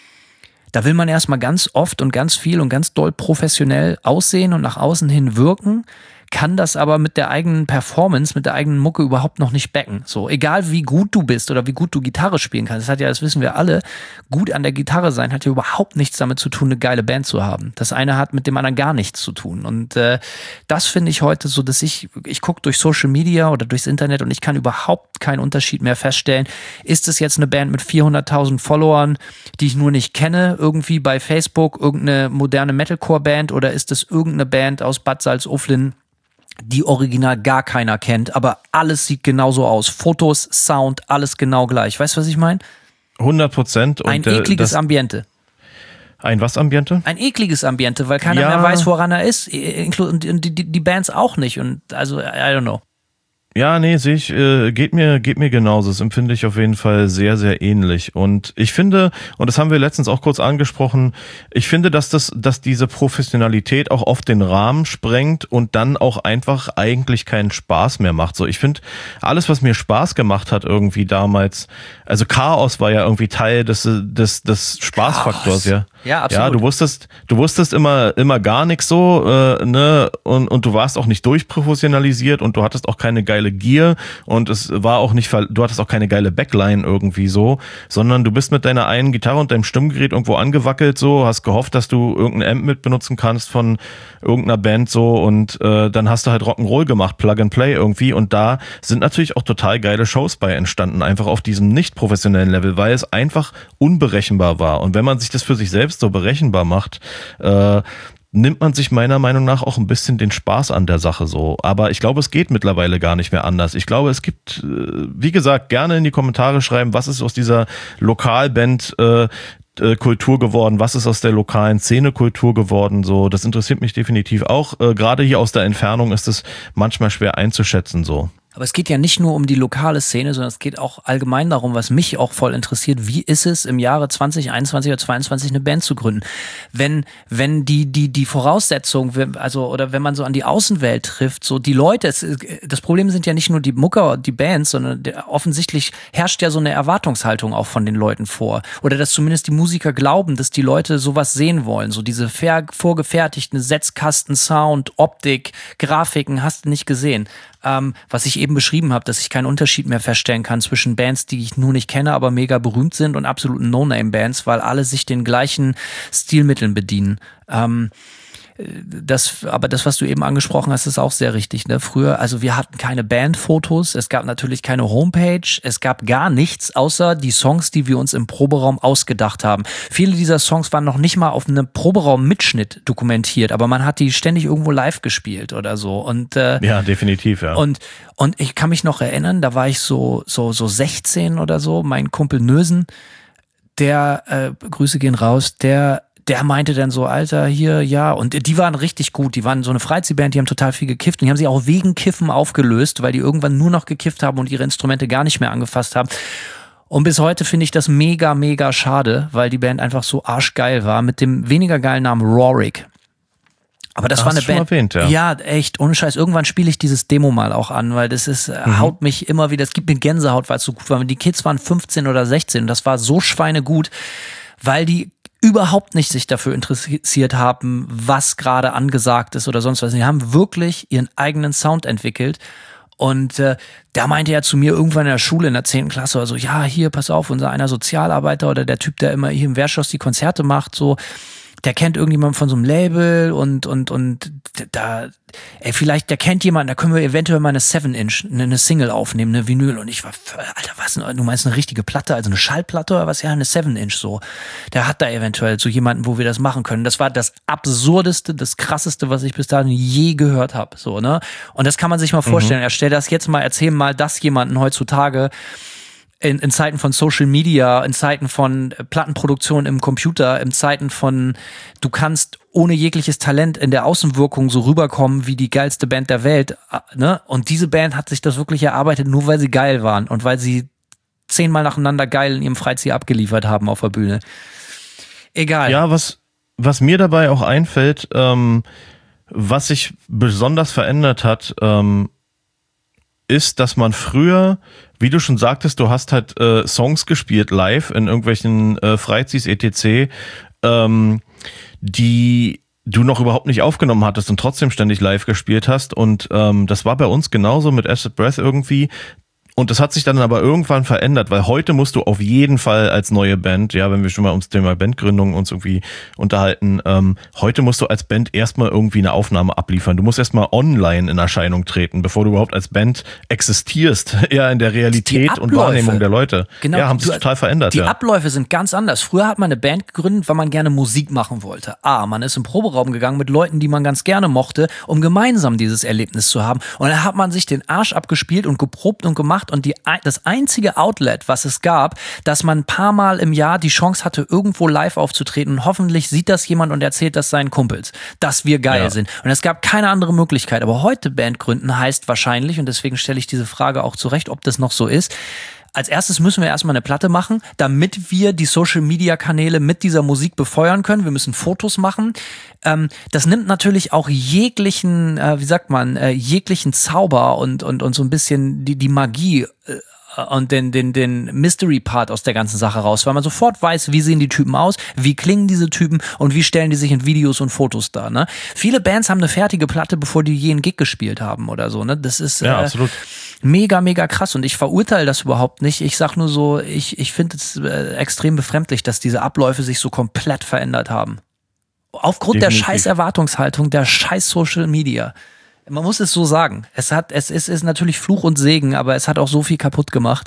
da will man erstmal ganz oft und ganz viel und ganz doll professionell aussehen und nach außen hin wirken, kann das aber mit der eigenen Performance, mit der eigenen Mucke überhaupt noch nicht backen. So, egal wie gut du bist oder wie gut du Gitarre spielen kannst, das hat ja, das wissen wir alle, gut an der Gitarre sein hat ja überhaupt nichts damit zu tun, eine geile Band zu haben. Das eine hat mit dem anderen gar nichts zu tun. Und äh, das finde ich heute so, dass ich, ich gucke durch Social Media oder durchs Internet und ich kann überhaupt keinen Unterschied mehr feststellen. Ist es jetzt eine Band mit vierhunderttausend Followern, die ich nur nicht kenne, irgendwie bei Facebook, irgendeine moderne Metalcore-Band, oder ist es irgendeine Band aus Bad Salzuflen, die original gar keiner kennt, aber alles sieht genauso aus. Fotos, Sound, alles genau gleich. Weißt du, was ich meine? hundert Prozent. Ein ekliges das, Ambiente. Ein was Ambiente? Ein ekliges Ambiente, weil keiner ja. mehr weiß, woran er ist. Und die, die, die Bands auch nicht. Und also, I don't know. Ja, nee, sehe ich, äh, geht mir, geht mir genauso. Das empfinde ich auf jeden Fall sehr, sehr ähnlich. Und ich finde, und das haben wir letztens auch kurz angesprochen, ich finde, dass das, dass diese Professionalität auch oft den Rahmen sprengt und dann auch einfach eigentlich keinen Spaß mehr macht. So, ich finde, alles, was mir Spaß gemacht hat irgendwie damals, also Chaos war ja irgendwie Teil des, des, des Spaßfaktors, ja. Ja, absolut. Ja, du wusstest, du wusstest immer, immer gar nichts so, äh, ne, und, und du warst auch nicht durchprofessionalisiert und du hattest auch keine geile geile Gear und es war auch nicht, du hattest auch keine geile Backline irgendwie so, sondern du bist mit deiner einen Gitarre und deinem Stimmgerät irgendwo angewackelt so, hast gehofft, dass du irgendein Amp mit benutzen kannst von irgendeiner Band so und äh, dann hast du halt Rock'n'Roll gemacht, Plug and Play irgendwie und da sind natürlich auch total geile Shows bei entstanden, einfach auf diesem nicht professionellen Level, weil es einfach unberechenbar war und wenn man sich das für sich selbst so berechenbar macht, äh, nimmt man sich meiner Meinung nach auch ein bisschen den Spaß an der Sache so. Aber ich glaube, es geht mittlerweile gar nicht mehr anders. Ich glaube, es gibt, wie gesagt, gerne in die Kommentare schreiben, was ist aus dieser Lokalband äh, Kultur geworden, was ist aus der lokalen Szene-Kultur geworden, so. Das interessiert mich definitiv auch. Äh, gerade hier aus der Entfernung ist es manchmal schwer einzuschätzen, so. Aber es geht ja nicht nur um die lokale Szene, sondern es geht auch allgemein darum, was mich auch voll interessiert, wie ist es im Jahre zwanzig einundzwanzig oder zweiundzwanzig eine Band zu gründen? Wenn, wenn die, die, die Voraussetzungen, also, oder wenn man so an die Außenwelt trifft, so die Leute, es, das Problem sind ja nicht nur die Mucker, die Bands, sondern der, offensichtlich herrscht ja so eine Erwartungshaltung auch von den Leuten vor. Oder dass zumindest die Musiker glauben, dass die Leute sowas sehen wollen, so diese ver, vorgefertigten Setzkasten, Sound, Optik, Grafiken, hast du nicht gesehen. Ähm, was ich eben beschrieben habe, dass ich keinen Unterschied mehr feststellen kann zwischen Bands, die ich nur nicht kenne, aber mega berühmt sind und absoluten No-Name-Bands, weil alle sich den gleichen Stilmitteln bedienen. Ähm, Das, aber das, was du eben angesprochen hast, ist auch sehr richtig. Ne? Früher, also wir hatten keine Bandfotos, es gab natürlich keine Homepage, es gab gar nichts, außer die Songs, die wir uns im Proberaum ausgedacht haben. Viele dieser Songs waren noch nicht mal auf einem Proberaum-Mitschnitt dokumentiert, aber man hat die ständig irgendwo live gespielt oder so. Und, äh, ja, definitiv, ja. Und, und ich kann mich noch erinnern, da war ich so, so, so sechzehn oder so, mein Kumpel Nösen, der, äh, Grüße gehen raus, der Der meinte dann so, Alter, hier, ja, und die waren richtig gut, die waren so eine Freiziehband, die haben total viel gekifft und die haben sich auch wegen Kiffen aufgelöst, weil die irgendwann nur noch gekifft haben und ihre Instrumente gar nicht mehr angefasst haben. Und bis heute finde ich das mega, mega schade, weil die Band einfach so arschgeil war, mit dem weniger geilen Namen Rorik. Aber das Hast war eine du schon Band. Erwähnt, ja. ja, echt, ohne Scheiß. Irgendwann spiele ich dieses Demo mal auch an, weil das ist, mhm. haut mich immer wieder, es gibt mir Gänsehaut, weil es so gut war. Die Kids waren fünfzehn oder sechzehn und das war so schweinegut, weil die überhaupt nicht sich dafür interessiert haben, was gerade angesagt ist oder sonst was. Die haben wirklich ihren eigenen Sound entwickelt. Und äh, da meinte er zu mir irgendwann in der Schule in der zehnten Klasse oder so, ja, hier, pass auf, unser einer Sozialarbeiter oder der Typ, der immer hier im Wehrschloss die Konzerte macht, so, der kennt irgendjemanden von so einem Label und, und, und da, ey, vielleicht, der kennt jemanden, da können wir eventuell mal eine seven Inch, eine Single aufnehmen, eine Vinyl. Und ich war, Alter, was, du meinst eine richtige Platte, also eine Schallplatte oder was? Ja, eine seven Inch so. Der hat da eventuell so jemanden, wo wir das machen können. Das war das Absurdeste, das Krasseste, was ich bis dahin je gehört habe, so, ne? Und das kann man sich mal vorstellen. Mhm. Er stellt das jetzt mal, erzähl mal das jemanden heutzutage, In, in Zeiten von Social Media, in Zeiten von Plattenproduktion im Computer, in Zeiten von, du kannst ohne jegliches Talent in der Außenwirkung so rüberkommen wie die geilste Band der Welt, ne? Und diese Band hat sich das wirklich erarbeitet, nur weil sie geil waren und weil sie zehnmal nacheinander geil in ihrem Freizeit abgeliefert haben auf der Bühne. Egal. Ja, was, was mir dabei auch einfällt, ähm, was sich besonders verändert hat, ähm, ist, dass man früher, wie du schon sagtest, du hast halt äh, Songs gespielt live in irgendwelchen äh, Freizis et cetera, ähm, die du noch überhaupt nicht aufgenommen hattest und trotzdem ständig live gespielt hast. Und ähm, das war bei uns genauso mit Acid Breath irgendwie. Und das hat sich dann aber irgendwann verändert, weil heute musst du auf jeden Fall als neue Band, ja, wenn wir schon mal ums Thema Bandgründung uns irgendwie unterhalten, ähm, heute musst du als Band erstmal irgendwie eine Aufnahme abliefern. Du musst erstmal online in Erscheinung treten, bevor du überhaupt als Band existierst, eher in der Realität und Wahrnehmung der Leute. Genau, ja, haben sich total verändert. Die ja. Abläufe sind ganz anders. Früher hat man eine Band gegründet, weil man gerne Musik machen wollte. Ah, man ist im Proberaum gegangen mit Leuten, die man ganz gerne mochte, um gemeinsam dieses Erlebnis zu haben. Und dann hat man sich den Arsch abgespielt und geprobt und gemacht und die, das einzige Outlet, was es gab, dass man ein paar Mal im Jahr die Chance hatte, irgendwo live aufzutreten und hoffentlich sieht das jemand und erzählt das seinen Kumpels, dass wir geil ja. sind. Und es gab keine andere Möglichkeit. Aber heute Band gründen heißt wahrscheinlich, und deswegen stelle ich diese Frage auch zurecht, ob das noch so ist, als erstes müssen wir erstmal eine Platte machen, damit wir die Social-Media-Kanäle mit dieser Musik befeuern können. Wir müssen Fotos machen. Ähm, das nimmt natürlich auch jeglichen, äh, wie sagt man, äh, jeglichen Zauber und, und, und so ein bisschen die, die Magie äh, und den, den, den Mystery-Part aus der ganzen Sache raus, weil man sofort weiß, wie sehen die Typen aus, wie klingen diese Typen und wie stellen die sich in Videos und Fotos dar. Ne? Viele Bands haben eine fertige Platte, bevor die je einen Gig gespielt haben oder so. Ne? Das ist Ja, äh, absolut. mega, mega krass und ich verurteile das überhaupt nicht. Ich sag nur so, ich, ich finde es äh, extrem befremdlich, dass diese Abläufe sich so komplett verändert haben. Aufgrund Definitiv. der scheiß Erwartungshaltung, der scheiß Social Media. Man muss es so sagen. Es hat, es ist, ist natürlich Fluch und Segen, aber es hat auch so viel kaputt gemacht.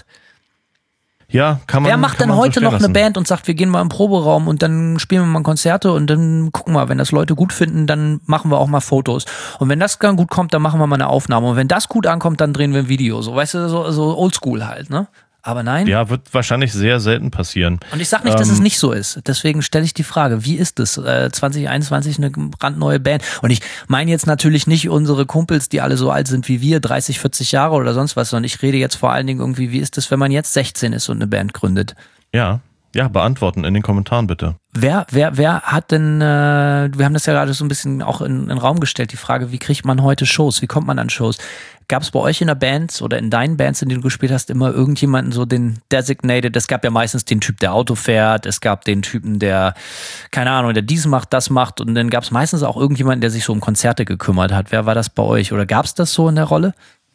Ja, kann man. Wer macht kann denn man heute so noch stehen eine lassen. Band und sagt, wir gehen mal im Proberaum und dann spielen wir mal Konzerte und dann gucken wir, wenn das Leute gut finden, dann machen wir auch mal Fotos. Und wenn das dann gut kommt, dann machen wir mal eine Aufnahme. Und wenn das gut ankommt, dann drehen wir ein Video. So, weißt du, so, so oldschool halt, ne? Aber nein. Ja, wird wahrscheinlich sehr selten passieren. Und ich sag nicht, dass es nicht so ist. Deswegen stelle ich die Frage, wie ist es? Äh, zwanzig einundzwanzig eine brandneue Band. Und ich meine jetzt natürlich nicht unsere Kumpels, die alle so alt sind wie wir, dreißig, vierzig Jahre oder sonst was, sondern ich rede jetzt vor allen Dingen irgendwie, wie ist es, wenn man jetzt sechzehn ist und eine Band gründet? Ja, ja, beantworten in den Kommentaren bitte. Wer, wer, wer hat denn, äh, wir haben das ja gerade so ein bisschen auch in, in den Raum gestellt, die Frage, wie kriegt man heute Shows? Wie kommt man an Shows? Gab es bei euch in der Band oder in deinen Bands, in denen du gespielt hast, immer irgendjemanden so den Designated? Es gab ja meistens den Typ, der Auto fährt, es gab den Typen, der, keine Ahnung, der dies macht, das macht und dann gab es meistens auch irgendjemanden, der sich so um Konzerte gekümmert hat. Wer war das bei euch oder gab es das so in der Rolle?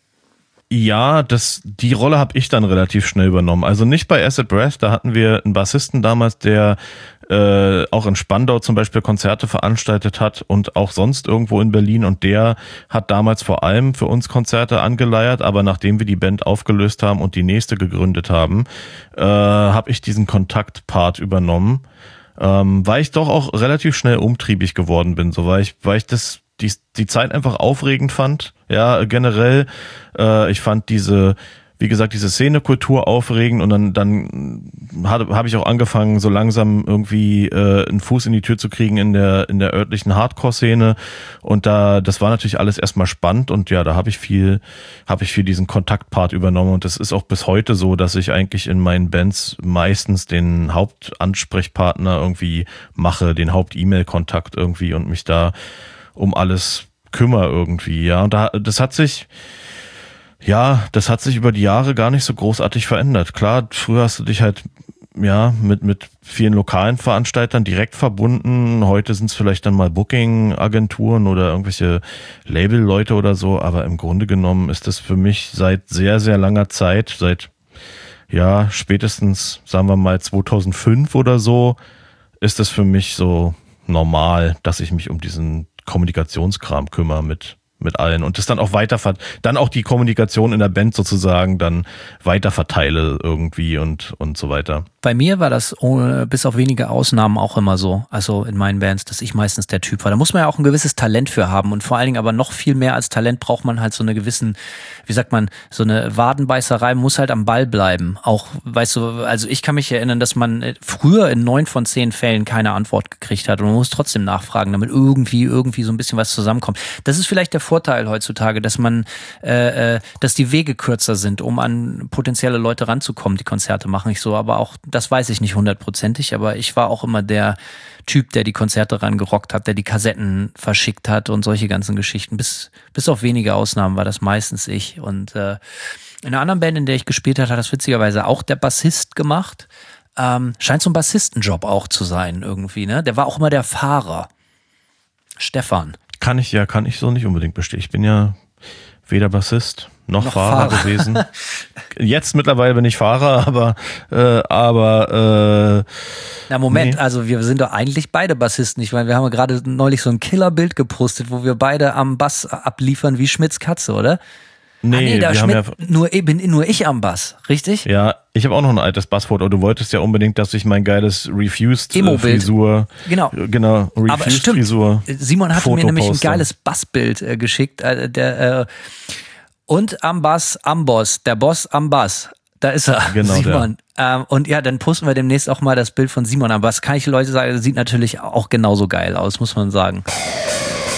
Ja, das, die Rolle habe ich dann relativ schnell übernommen. Also nicht bei Acid Breath, da hatten wir einen Bassisten damals, der äh, auch in Spandau zum Beispiel Konzerte veranstaltet hat und auch sonst irgendwo in Berlin und der hat damals vor allem für uns Konzerte angeleiert, aber nachdem wir die Band aufgelöst haben und die nächste gegründet haben, äh, habe ich diesen Kontaktpart übernommen, ähm, weil ich doch auch relativ schnell umtriebig geworden bin, so weil ich, weil ich das die, die Zeit einfach aufregend fand, ja, generell, äh, ich fand diese, wie gesagt, diese Szenekultur aufregend und dann, dann habe hab ich auch angefangen, so langsam irgendwie äh, einen Fuß in die Tür zu kriegen in der, in der örtlichen Hardcore-Szene und da, das war natürlich alles erstmal spannend und ja, da habe ich viel, habe ich viel diesen Kontaktpart übernommen und das ist auch bis heute so, dass ich eigentlich in meinen Bands meistens den Hauptansprechpartner irgendwie mache, den Haupt-E-Mail-Kontakt irgendwie und mich da um alles kümmere irgendwie, ja. Und da, das hat sich, ja, das hat sich über die Jahre gar nicht so großartig verändert. Klar, früher hast du dich halt, ja, mit, mit vielen lokalen Veranstaltern direkt verbunden. Heute sind es vielleicht dann mal Booking-Agenturen oder irgendwelche Label-Leute oder so. Aber im Grunde genommen ist das für mich seit sehr, sehr langer Zeit, seit, ja, spätestens, sagen wir mal zweitausendfünf oder so, ist das für mich so normal, dass ich mich um diesen Kommunikationskram kümmere mit mit allen und das dann auch weiter, dann auch die Kommunikation in der Band sozusagen dann weiter verteile irgendwie und und so weiter. Bei mir war das ohne, bis auf wenige Ausnahmen auch immer so, also in meinen Bands, dass ich meistens der Typ war. Da muss man ja auch ein gewisses Talent für haben und vor allen Dingen aber noch viel mehr als Talent braucht man halt so eine gewissen, wie sagt man, so eine Wadenbeißerei, muss halt am Ball bleiben. Auch, weißt du, also ich kann mich erinnern, dass man früher in neun von zehn Fällen keine Antwort gekriegt hat und man muss trotzdem nachfragen, damit irgendwie, irgendwie so ein bisschen was zusammenkommt. Das ist vielleicht der Vorteil heutzutage, dass man, äh, dass die Wege kürzer sind, um an potenzielle Leute ranzukommen, die Konzerte machen ich so, aber auch das weiß ich nicht hundertprozentig, aber ich war auch immer der Typ, der die Konzerte rangerockt hat, der die Kassetten verschickt hat und solche ganzen Geschichten. Bis, bis auf wenige Ausnahmen war das meistens ich. Und äh, in einer anderen Band, in der ich gespielt habe, hat das witzigerweise auch der Bassist gemacht. Ähm, scheint so ein Bassistenjob auch zu sein irgendwie, ne? Der war auch immer der Fahrer. Stefan. Kann ich, ja, kann ich so nicht unbedingt bestätigen. Ich bin ja weder Bassist noch, noch Fahrer, Fahrer gewesen. Jetzt mittlerweile bin ich Fahrer, aber äh, aber äh, Na Moment, nee. Also wir sind doch eigentlich beide Bassisten. Ich meine, wir haben ja gerade neulich so ein Killerbild gepostet, wo wir beide am Bass abliefern wie Schmidts Katze, oder? Nee, ah, nee da wir Schmidt, haben ja, nur, bin nur ich am Bass, richtig? Ja, ich habe auch noch ein altes Bassfoto. Du wolltest ja unbedingt, dass ich mein geiles Refused-Frisur, genau, genau Refused-Frisur. Simon hatte Foto mir nämlich poste. ein geiles Bassbild äh, geschickt. Äh, der, äh, und am Bass, am Boss, der Boss am Bass. Da ist er, genau, Simon. Ähm, und ja, dann posten wir demnächst auch mal das Bild von Simon am Bass. Kann ich Leute sagen, das sieht natürlich auch genauso geil aus, muss man sagen.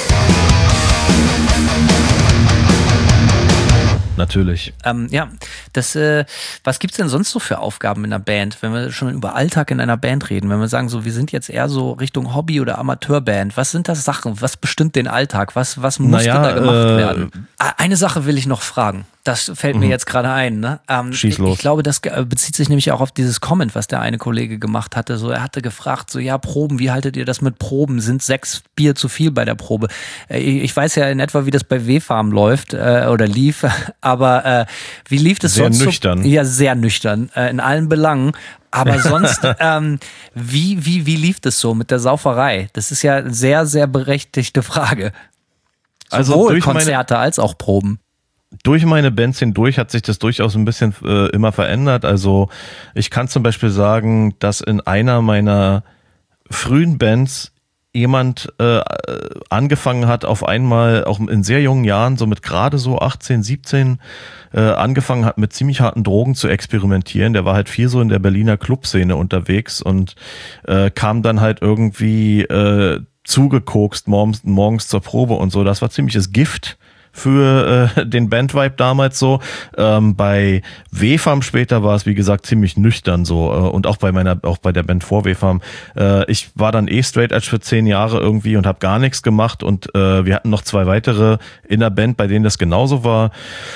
Natürlich. Ähm, ja, Das, äh, was gibt's denn sonst so für Aufgaben in einer Band, wenn wir schon über Alltag in einer Band reden, wenn wir sagen so, wir sind jetzt eher so Richtung Hobby- oder Amateurband, was sind das Sachen, was bestimmt den Alltag, was, was muss Naja, denn da gemacht äh, werden? Eine Sache will ich noch fragen, das fällt mir Mhm. jetzt gerade ein, ne? Ähm, Schieß ich, los. ich glaube, das ge- bezieht sich nämlich auch auf dieses Comment, was der eine Kollege gemacht hatte, so, er hatte gefragt, so, ja, Proben, wie haltet ihr das mit Proben, sind sechs Bier zu viel bei der Probe? Äh, ich weiß ja in etwa, wie das bei W-Farm läuft, äh, oder lief, aber äh, wie lief das Sehr sonst nüchtern. So? Ja, sehr nüchtern, äh, in allen Belangen. Aber sonst, ähm, wie, wie, wie lief das so mit der Sauferei? Das ist ja eine sehr, sehr berechtigte Frage. Also Sowohl durch meine- Konzerte als auch Proben. Durch meine Bands hindurch hat sich das durchaus ein bisschen äh, immer verändert. Also ich kann zum Beispiel sagen, dass in einer meiner frühen Bands jemand äh, angefangen hat, auf einmal auch in sehr jungen Jahren, so mit gerade so achtzehn, siebzehn, äh, angefangen hat, mit ziemlich harten Drogen zu experimentieren. Der war halt viel so in der Berliner Clubszene unterwegs und äh, kam dann halt irgendwie äh, zugekokst morgens, morgens zur Probe und so. Das war ziemliches Gift für äh, den Bandvibe damals so. Ähm, bei W-Farm später war es, wie gesagt, ziemlich nüchtern so. Äh, und auch bei meiner, auch bei der Band vor W-Farm. Äh, ich war dann eh straight edge für zehn Jahre irgendwie und habe gar nichts gemacht. Und äh, wir hatten noch zwei weitere in der Band, bei denen das genauso war.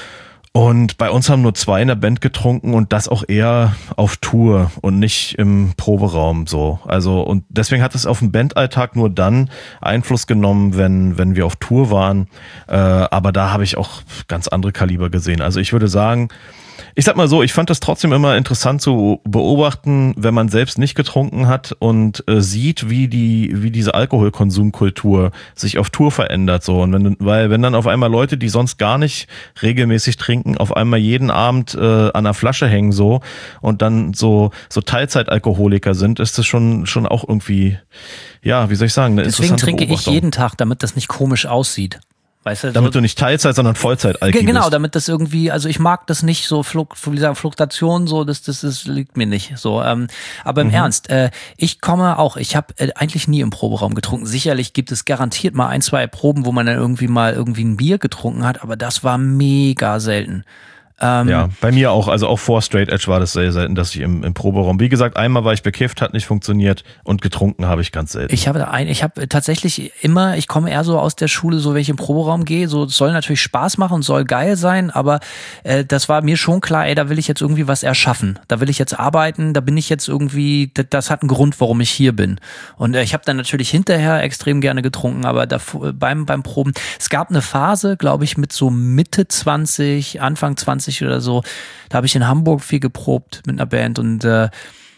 Und bei uns haben nur zwei in der Band getrunken und das auch eher auf Tour und nicht im Proberaum so. Also und deswegen hat es auf den Bandalltag nur dann Einfluss genommen, wenn wenn wir auf Tour waren. Äh, aber da habe ich auch ganz andere Kaliber gesehen. Also ich würde sagen, ich sag mal so, ich fand das trotzdem immer interessant zu beobachten, wenn man selbst nicht getrunken hat und äh, sieht, wie die, wie diese Alkoholkonsumkultur sich auf Tour verändert, so. Und wenn, weil, wenn dann auf einmal Leute, die sonst gar nicht regelmäßig trinken, auf einmal jeden Abend äh, an einer Flasche hängen, so, und dann so, so Teilzeitalkoholiker sind, ist das schon, schon auch irgendwie, ja, wie soll ich sagen, eine Deswegen interessante trinke ich Beobachtung. jeden Tag, damit das nicht komisch aussieht. Weißt du, Damit so, du nicht Teilzeit, sondern Vollzeit Alki genau, bist. damit das irgendwie, also ich mag das nicht so, Fluk, wie sagen, Fluktuation, so, das, das, das liegt mir nicht. So, ähm, aber im Mhm. Ernst, äh, ich komme auch, ich habe äh, eigentlich nie im Proberaum getrunken. Sicherlich gibt es garantiert mal ein, zwei Proben, wo man dann irgendwie mal irgendwie ein Bier getrunken hat, aber das war mega selten. Ähm, Ja, bei mir auch, also auch vor Straight Edge war das sehr selten, dass ich im, im Proberaum, wie gesagt, einmal war ich bekifft, hat nicht funktioniert und getrunken habe ich ganz selten. Ich habe ein, ich habe tatsächlich immer, ich komme eher so aus der Schule, so wenn ich im Proberaum gehe, so es soll natürlich Spaß machen und soll geil sein, aber äh, das war mir schon klar, ey, da will ich jetzt irgendwie was erschaffen, da will ich jetzt arbeiten, da bin ich jetzt irgendwie, das, das hat einen Grund, warum ich hier bin. Und äh, ich habe dann natürlich hinterher extrem gerne getrunken, aber davor, beim beim Proben, es gab eine Phase, glaube ich, mit so Mitte zwanzig, Anfang zwanzig oder so, da habe ich in Hamburg viel geprobt mit einer Band und äh,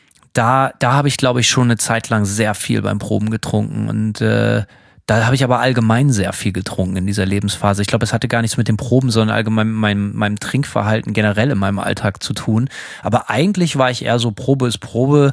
da, da habe ich, glaube ich, schon eine Zeit lang sehr viel beim Proben getrunken und äh, da habe ich aber allgemein sehr viel getrunken in dieser Lebensphase. Ich glaube, es hatte gar nichts mit dem Proben, sondern allgemein mit meinem, meinem Trinkverhalten generell in meinem Alltag zu tun. Aber eigentlich war ich eher so, Probe ist Probe.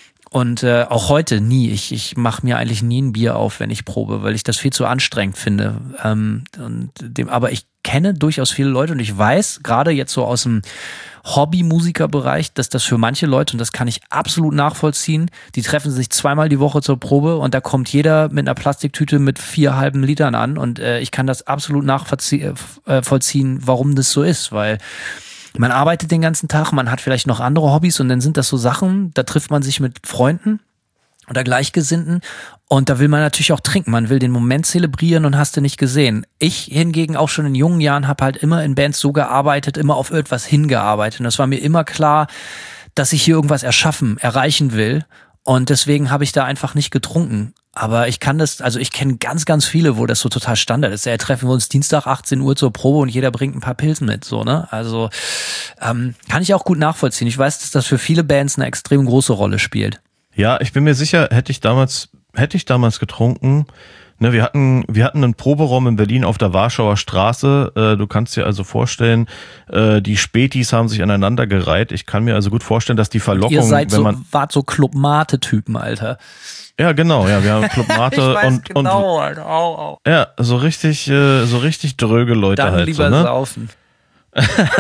Und äh, auch heute nie. Ich, ich mache mir eigentlich nie ein Bier auf, wenn ich probe, weil ich das viel zu anstrengend finde. Ähm, und dem, aber ich kenne durchaus viele Leute und ich weiß, gerade jetzt so aus dem Hobby-Musiker-Bereich, dass das für manche Leute, und das kann ich absolut nachvollziehen, die treffen sich zweimal die Woche zur Probe und da kommt jeder mit einer Plastiktüte mit vier halben Litern an und äh, ich kann das absolut nachvollziehen, warum das so ist, weil man arbeitet den ganzen Tag, man hat vielleicht noch andere Hobbys und dann sind das so Sachen, da trifft man sich mit Freunden oder Gleichgesinnten und da will man natürlich auch trinken, man will den Moment zelebrieren und hast du nicht gesehen. Ich hingegen auch schon in jungen Jahren habe halt immer in Bands so gearbeitet, immer auf etwas hingearbeitet und das war mir immer klar, dass ich hier irgendwas erschaffen, erreichen will und deswegen habe ich da einfach nicht getrunken. Aber ich kann das, also ich kenne ganz, ganz viele, wo das so total Standard ist. Ja, treffen wir uns Dienstag achtzehn Uhr zur Probe und jeder bringt ein paar Pilzen mit, so, ne? Also ähm, kann ich auch gut nachvollziehen. Ich weiß, dass das für viele Bands eine extrem große Rolle spielt. Ja, ich bin mir sicher, hätte ich damals, hätte ich damals getrunken, ne, wir hatten, wir hatten einen Proberaum in Berlin auf der Warschauer Straße. Äh, du kannst dir also vorstellen, äh, die Spätis haben sich aneinander gereiht. Ich kann mir also gut vorstellen, dass die Verlockung, Ihr seid wenn so, man, wart so Club-Mate-Typen, Alter. ja genau, ja, wir haben Club Mate und, genau, Alter. Au, au. und ja, so richtig, äh, so richtig dröge Leute Dann halt lieber so, ne? saufen.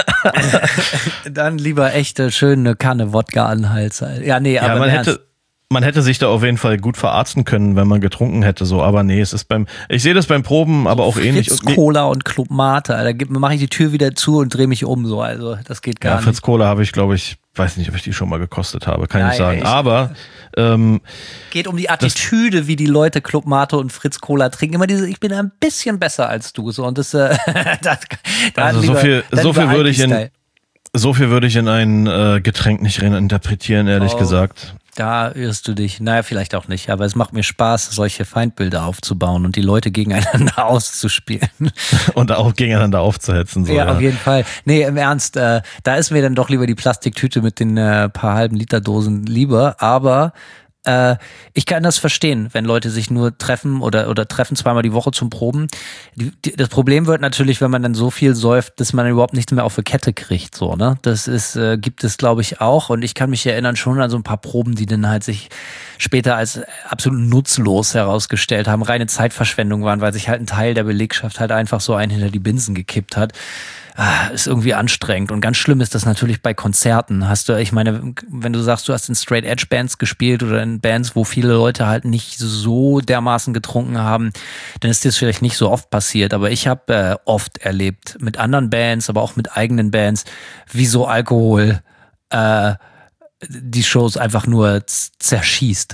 Dann lieber echte, schöne Kanne Wodka an den Hals. Ja, nee, Ja, aber man im hätte, Ernst. man hätte sich da auf jeden Fall gut verarzten können, wenn man getrunken hätte, so. Aber nee, es ist beim, ich sehe das beim Proben, aber auch ähnlich. Fritz Cola und Club Mate, da mache ich die Tür wieder zu und drehe mich um, so. Also, das geht gar ja, nicht. Fritz Cola habe ich, glaube ich, weiß nicht, ob ich die schon mal gekostet habe, kann ich nicht sagen. Ich, aber, ähm, geht um die Attitüde, wie die Leute Club Mate und Fritz Cola trinken. Immer diese, ich bin ein bisschen besser als du, so. Und das, äh, das da also lieber, so viel, so viel würde ich in, so viel würde ich in ein äh, Getränk nicht interpretieren, ehrlich oh. gesagt. Da irrst du dich. Naja, vielleicht auch nicht. Aber es macht mir Spaß, solche Feindbilder aufzubauen und die Leute gegeneinander auszuspielen. Und auch gegeneinander aufzuhetzen. So, ja, ja, auf jeden Fall. Nee, im Ernst, äh, da ist mir dann doch lieber die Plastiktüte mit den äh, paar halben Liter Dosen lieber. Aber äh, ich kann das verstehen, wenn Leute sich nur treffen oder oder treffen zweimal die Woche zum Proben. Die, die, das Problem wird natürlich, wenn man dann so viel säuft, dass man überhaupt nichts mehr auf die Kette kriegt, so, ne? Das ist äh, gibt es, glaube ich, auch. Und ich kann mich erinnern schon an so ein paar Proben, die dann halt sich später als absolut nutzlos herausgestellt haben, reine Zeitverschwendung waren, weil sich halt ein Teil der Belegschaft halt einfach so einen hinter die Binsen gekippt hat. Ah, ist irgendwie anstrengend. Und ganz schlimm ist das natürlich bei Konzerten. Hast du, ich meine, wenn du sagst, du hast in Straight Edge Bands gespielt oder in Bands, wo viele Leute halt nicht so dermaßen getrunken haben, dann ist das vielleicht nicht so oft passiert. Aber ich habe äh, oft erlebt, mit anderen Bands, aber auch mit eigenen Bands, wie so Alkohol äh, die Shows einfach nur z- zerschießt.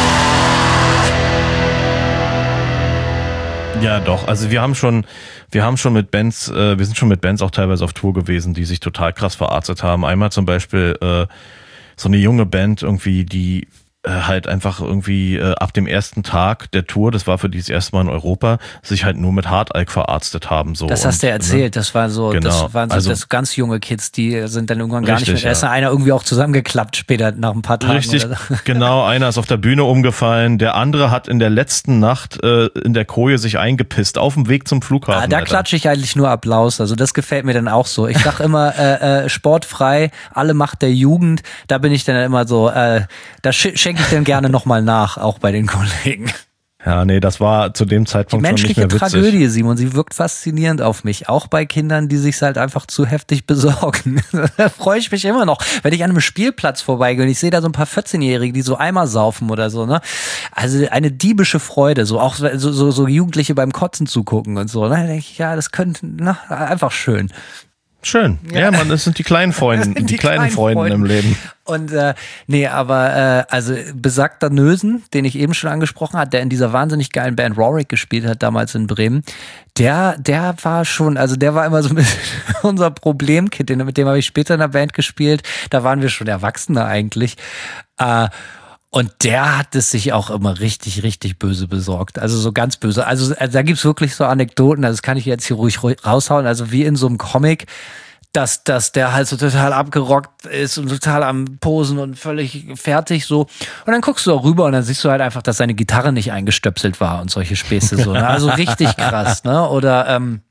Ja, doch. Also wir haben schon, wir haben schon mit Bands, äh, wir sind schon mit Bands auch teilweise auf Tour gewesen, die sich total krass verarztet haben. Einmal zum Beispiel äh, so eine junge Band irgendwie, die äh, halt einfach irgendwie äh, ab dem ersten Tag der Tour, das war für die das erste Mal in Europa, sich halt nur mit Hardalk verarztet haben. So. Das hast du ja erzählt, ne? Das war so, genau. das waren so also, das ganz junge Kids, die sind dann irgendwann gar richtig, nicht mehr. Da ja. ist einer irgendwie auch zusammengeklappt später nach ein paar Tagen. Richtig, oder so. Genau, einer ist auf der Bühne umgefallen, der andere hat in der letzten Nacht äh, in der Koje sich eingepisst, auf dem Weg zum Flughafen. Ah, da klatsche ich eigentlich nur Applaus, also das gefällt mir dann auch so. Ich sag immer, äh, äh, sportfrei, alle Macht der Jugend, da bin ich dann immer so, äh, da sch- schenke ich dann gerne nochmal nach, auch bei den Kollegen. Ja, nee, das war zu dem Zeitpunkt schon nicht Menschliche mehr witzig. Tragödie, Simon, sie wirkt faszinierend auf mich, auch bei Kindern, die sich halt einfach zu heftig besorgen. Da freue ich mich immer noch, wenn ich an einem Spielplatz vorbeigehe und ich sehe da so ein paar vierzehnjährige, die so Eimer saufen oder so, ne? Also eine diebische Freude, so auch so, so, so Jugendliche beim Kotzen zugucken und so, ne? Da denke ich, ja, das könnte, na, einfach schön. Schön. Ja, ja Mann, das sind die kleinen Freunde, die, die kleinen, kleinen Freunde Freunde im Leben. Und äh, nee, aber äh, also besagter Nösen, den ich eben schon angesprochen habe, der in dieser wahnsinnig geilen Band Rorik gespielt hat, damals in Bremen, der, der war schon, also der war immer so ein bisschen unser Problemkind, mit dem habe ich später in der Band gespielt, da waren wir schon Erwachsene eigentlich. Äh, Und der hat es sich auch immer richtig, richtig böse besorgt. Also so ganz böse. Also, also da gibt's wirklich so Anekdoten, also das kann ich jetzt hier ruhig raushauen. Also wie in so einem Comic, dass, dass der halt so total abgerockt ist und total am Posen und völlig fertig so. Und dann guckst du auch rüber und dann siehst du halt einfach, dass seine Gitarre nicht eingestöpselt war und solche Späße so. Ne? Also richtig krass, ne? Oder ähm,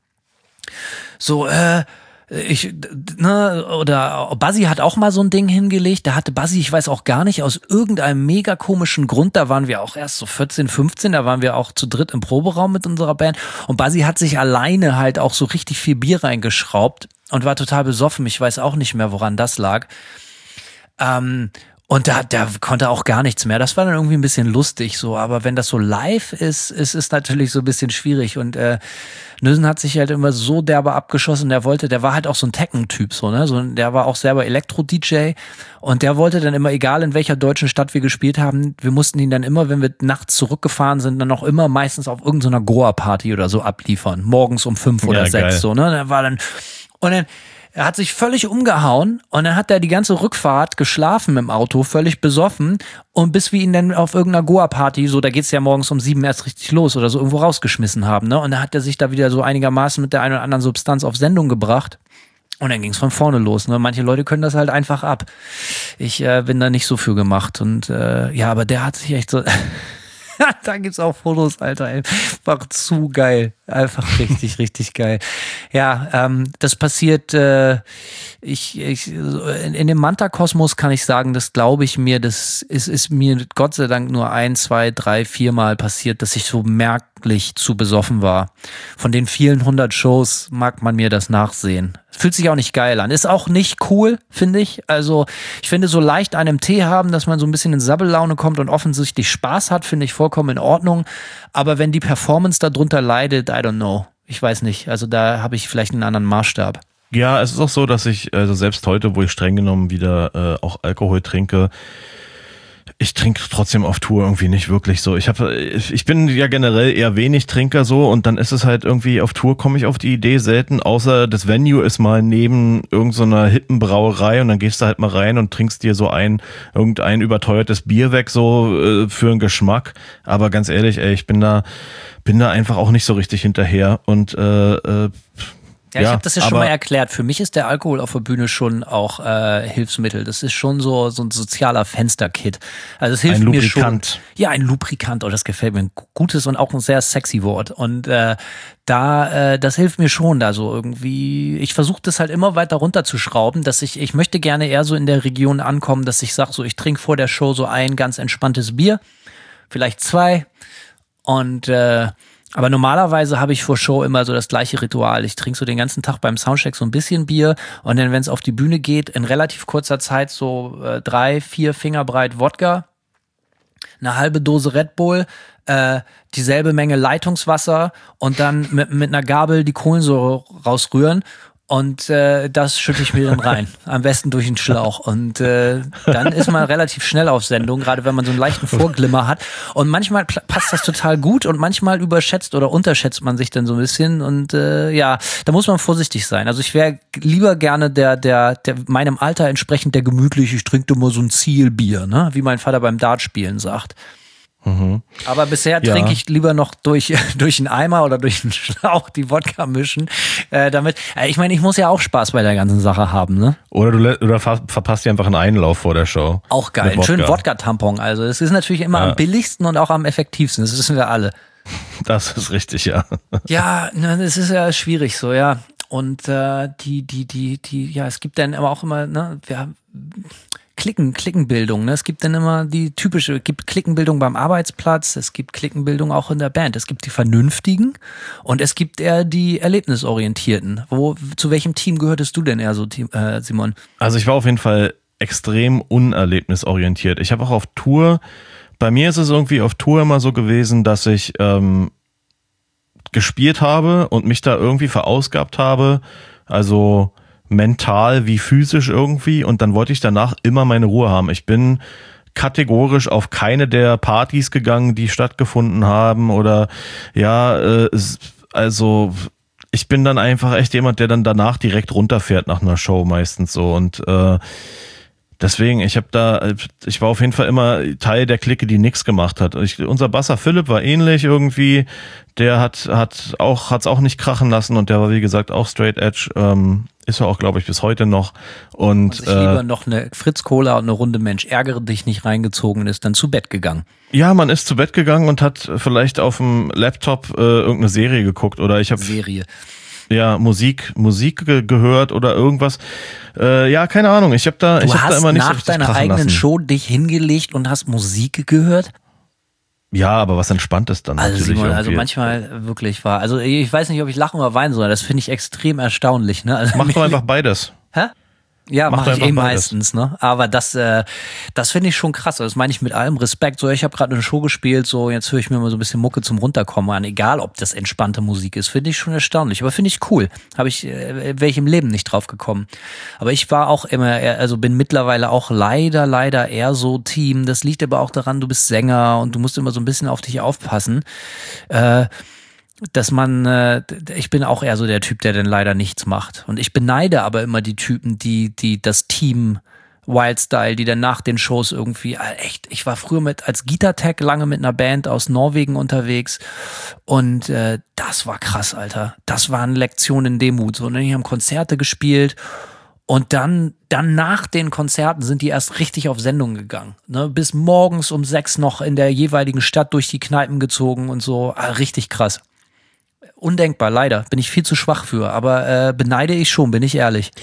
so, äh, Ich, ne, oder Buzzy hat auch mal so ein Ding hingelegt. Da hatte Buzzy, ich weiß auch gar nicht, aus irgendeinem mega komischen Grund, da waren wir auch erst so vierzehn, fünfzehn, da waren wir auch zu dritt im Proberaum mit unserer Band. Und Buzzy hat sich alleine halt auch so richtig viel Bier reingeschraubt und war total besoffen. Ich weiß auch nicht mehr, woran das lag. Ähm, Und da, der konnte auch gar nichts mehr. Das war dann irgendwie ein bisschen lustig so. Aber wenn das so live ist, ist es natürlich so ein bisschen schwierig. Und äh, Nösen hat sich halt immer so derbe abgeschossen. Der wollte, der war halt auch so ein Tekken-Typ so, ne? So, der war auch selber Elektro-D J. Und der wollte dann immer, egal in welcher deutschen Stadt wir gespielt haben, wir mussten ihn dann immer, wenn wir nachts zurückgefahren sind, dann auch immer meistens auf irgendeiner Goa-Party oder so abliefern. Morgens um fünf oder ja, sechs geil. so, ne? Der war dann, und dann, er hat sich völlig umgehauen und dann hat er die ganze Rückfahrt geschlafen im Auto, völlig besoffen. Und bis wir ihn dann auf irgendeiner Goa-Party, so da geht's ja morgens um sieben erst richtig los oder so, irgendwo rausgeschmissen haben, ne? Und dann hat er sich da wieder so einigermaßen mit der einen oder anderen Substanz auf Sendung gebracht. Und dann ging's von vorne los, ne? Manche Leute können das halt einfach ab. Ich äh, bin da nicht so für gemacht. Und äh, ja, aber der hat sich echt so... Da gibt's auch Fotos, Alter, ey. Einfach zu geil. Einfach richtig, richtig geil. Ja, ähm, das passiert, äh, ich, ich, in, in dem Manta-Kosmos kann ich sagen, das glaube ich mir, das ist, ist mir Gott sei Dank nur ein, zwei, drei, vier Mal passiert, dass ich so merklich zu besoffen war. Von den vielen hundert Shows mag man mir das nachsehen. Es fühlt sich auch nicht geil an. Ist auch nicht cool, finde ich. Also ich finde, so leicht einen Tee haben, dass man so ein bisschen in Sabbellaune kommt und offensichtlich Spaß hat, finde ich vollkommen in Ordnung. Aber wenn die Performance darunter leidet, I don't know. Ich weiß nicht. Also da habe ich vielleicht einen anderen Maßstab. Ja, es ist auch so, dass ich, also selbst heute, wo ich streng genommen wieder äh, auch Alkohol trinke, ich trinke trotzdem auf Tour irgendwie nicht wirklich so. Ich habe, ich bin ja generell eher wenig Trinker so und dann ist es halt irgendwie auf Tour komme ich auf die Idee selten, außer das Venue ist mal neben irgendeiner hippen Brauerei und dann gehst du halt mal rein und trinkst dir so ein irgendein überteuertes Bier weg so äh, für einen Geschmack. Aber ganz ehrlich, ey, ich bin da bin da einfach auch nicht so richtig hinterher und äh, äh, Ja, ich habe das ja schon mal erklärt. Für mich ist der Alkohol auf der Bühne schon auch äh, Hilfsmittel. Das ist schon so so ein sozialer Fensterkit. Also es hilft ein mir schon. Lubrikant. Ja, ein Lubrikant. Oh, das gefällt mir. Ein gutes und auch ein sehr sexy Wort. Und äh, da, äh, das hilft mir schon. Da so irgendwie. Ich versuche das halt immer weiter runterzuschrauben, dass ich, ich möchte gerne eher so in der Region ankommen, dass ich sage, so ich trinke vor der Show so ein ganz entspanntes Bier, vielleicht zwei und äh, aber normalerweise habe ich vor Show immer so das gleiche Ritual. Ich trinke so den ganzen Tag beim Soundcheck so ein bisschen Bier und dann, wenn es auf die Bühne geht, in relativ kurzer Zeit so äh, drei, vier Finger breit Wodka, eine halbe Dose Red Bull, äh, dieselbe Menge Leitungswasser und dann mit, mit einer Gabel die Kohlensäure rausrühren. Und äh, das schütte ich mir dann rein. Am besten durch den Schlauch. Und äh, dann ist man relativ schnell auf Sendung, gerade wenn man so einen leichten Vorglimmer hat. Und manchmal passt das total gut und manchmal überschätzt oder unterschätzt man sich dann so ein bisschen. Und äh, ja, da muss man vorsichtig sein. Also ich wäre lieber gerne der, der, der meinem Alter entsprechend der gemütliche, ich trinke immer so ein Zielbier, ne? Wie mein Vater beim Dartspielen sagt. Mhm. Aber bisher Ja. trinke ich lieber noch durch durch einen Eimer oder durch einen Schlauch die Wodka mischen, äh, damit. Äh, ich meine, ich muss ja auch Spaß bei der ganzen Sache haben, ne? Oder du lä- oder ver- verpasst dir einfach einen Einlauf vor der Show. Auch geil, Mit einen schönen Wodka. Wodka-Tampon. Also es ist natürlich immer Ja. am billigsten und auch am effektivsten. Das wissen wir alle. Das ist richtig, ja. Ja, ne, das ist ja schwierig so, ja. Und äh, die die die die ja, es gibt dann aber auch immer, ne, wir haben Klicken, Klickenbildung, ne? Es gibt dann immer die typische, es gibt Klickenbildung beim Arbeitsplatz, es gibt Klickenbildung auch in der Band. Es gibt die Vernünftigen und es gibt eher die Erlebnisorientierten. Wo, zu welchem Team gehörtest du denn eher so, äh, Simon? Also ich war auf jeden Fall extrem unerlebnisorientiert. Ich habe auch auf Tour, bei mir ist es irgendwie auf Tour immer so gewesen, dass ich ähm, gespielt habe und mich da irgendwie verausgabt habe. Also mental wie physisch irgendwie und dann wollte ich danach immer meine Ruhe haben. Ich bin kategorisch auf keine der Partys gegangen, die stattgefunden haben oder ja, äh, also ich bin dann einfach echt jemand, der dann danach direkt runterfährt nach einer Show meistens so und äh, deswegen, ich habe da, ich war auf jeden Fall immer Teil der Clique, die nichts gemacht hat. Ich, unser Basser Philipp war ähnlich irgendwie, der hat hat auch hat's auch nicht krachen lassen und der war wie gesagt auch straight edge, ähm, ist er auch glaube ich bis heute noch und, und sich äh, lieber noch eine Fritz Cola und eine Runde Mensch ärgere dich nicht reingezogen und ist dann zu Bett gegangen. ja, man ist zu Bett gegangen und hat vielleicht auf dem Laptop äh, irgendeine Serie geguckt oder ich habe Serie. ja Musik Musik ge- gehört oder irgendwas. Äh, ja, keine Ahnung. Ich habe da Du ich habe hast da immer nicht so nach richtig deiner krachen eigenen lassen. Show dich hingelegt und hast Musik gehört? Ja, aber was entspannt ist dann Also natürlich Simon, also irgendwie. manchmal wirklich war. Also ich weiß nicht, ob ich lachen oder weinen soll. Das finde ich extrem erstaunlich. Ne? Also Mach doch einfach beides. Hä? Ja, Mach mache doch ich einfach eh beides. meistens, ne? Aber das, äh, das finde ich schon krass. Das meine ich mit allem Respekt. So, ich habe gerade eine Show gespielt, so jetzt höre ich mir mal so ein bisschen Mucke zum Runterkommen an, egal ob das entspannte Musik ist, finde ich schon erstaunlich. Aber finde ich cool. Habe ich, äh, wäre ich im Leben nicht drauf gekommen. Aber ich war auch immer, eher, also bin mittlerweile auch leider, leider eher so Team. Das liegt aber auch daran, du bist Sänger und du musst immer so ein bisschen auf dich aufpassen. Äh, dass man, äh, ich bin auch eher so der Typ, der dann leider nichts macht. Und ich beneide aber immer die Typen, die, die das Team Wildstyle, die dann nach den Shows irgendwie, äh, echt, ich war früher mit als Gitartech lange mit einer Band aus Norwegen unterwegs und äh, das war krass, Alter. Das waren Lektionen in Demut. So, und dann haben Konzerte gespielt und dann, dann nach den Konzerten sind die erst richtig auf Sendung gegangen. Ne? Bis morgens um sechs noch in der jeweiligen Stadt durch die Kneipen gezogen und so. Ah, richtig krass. Undenkbar, leider. Bin ich viel zu schwach für. Aber äh, beneide ich schon, bin ich ehrlich.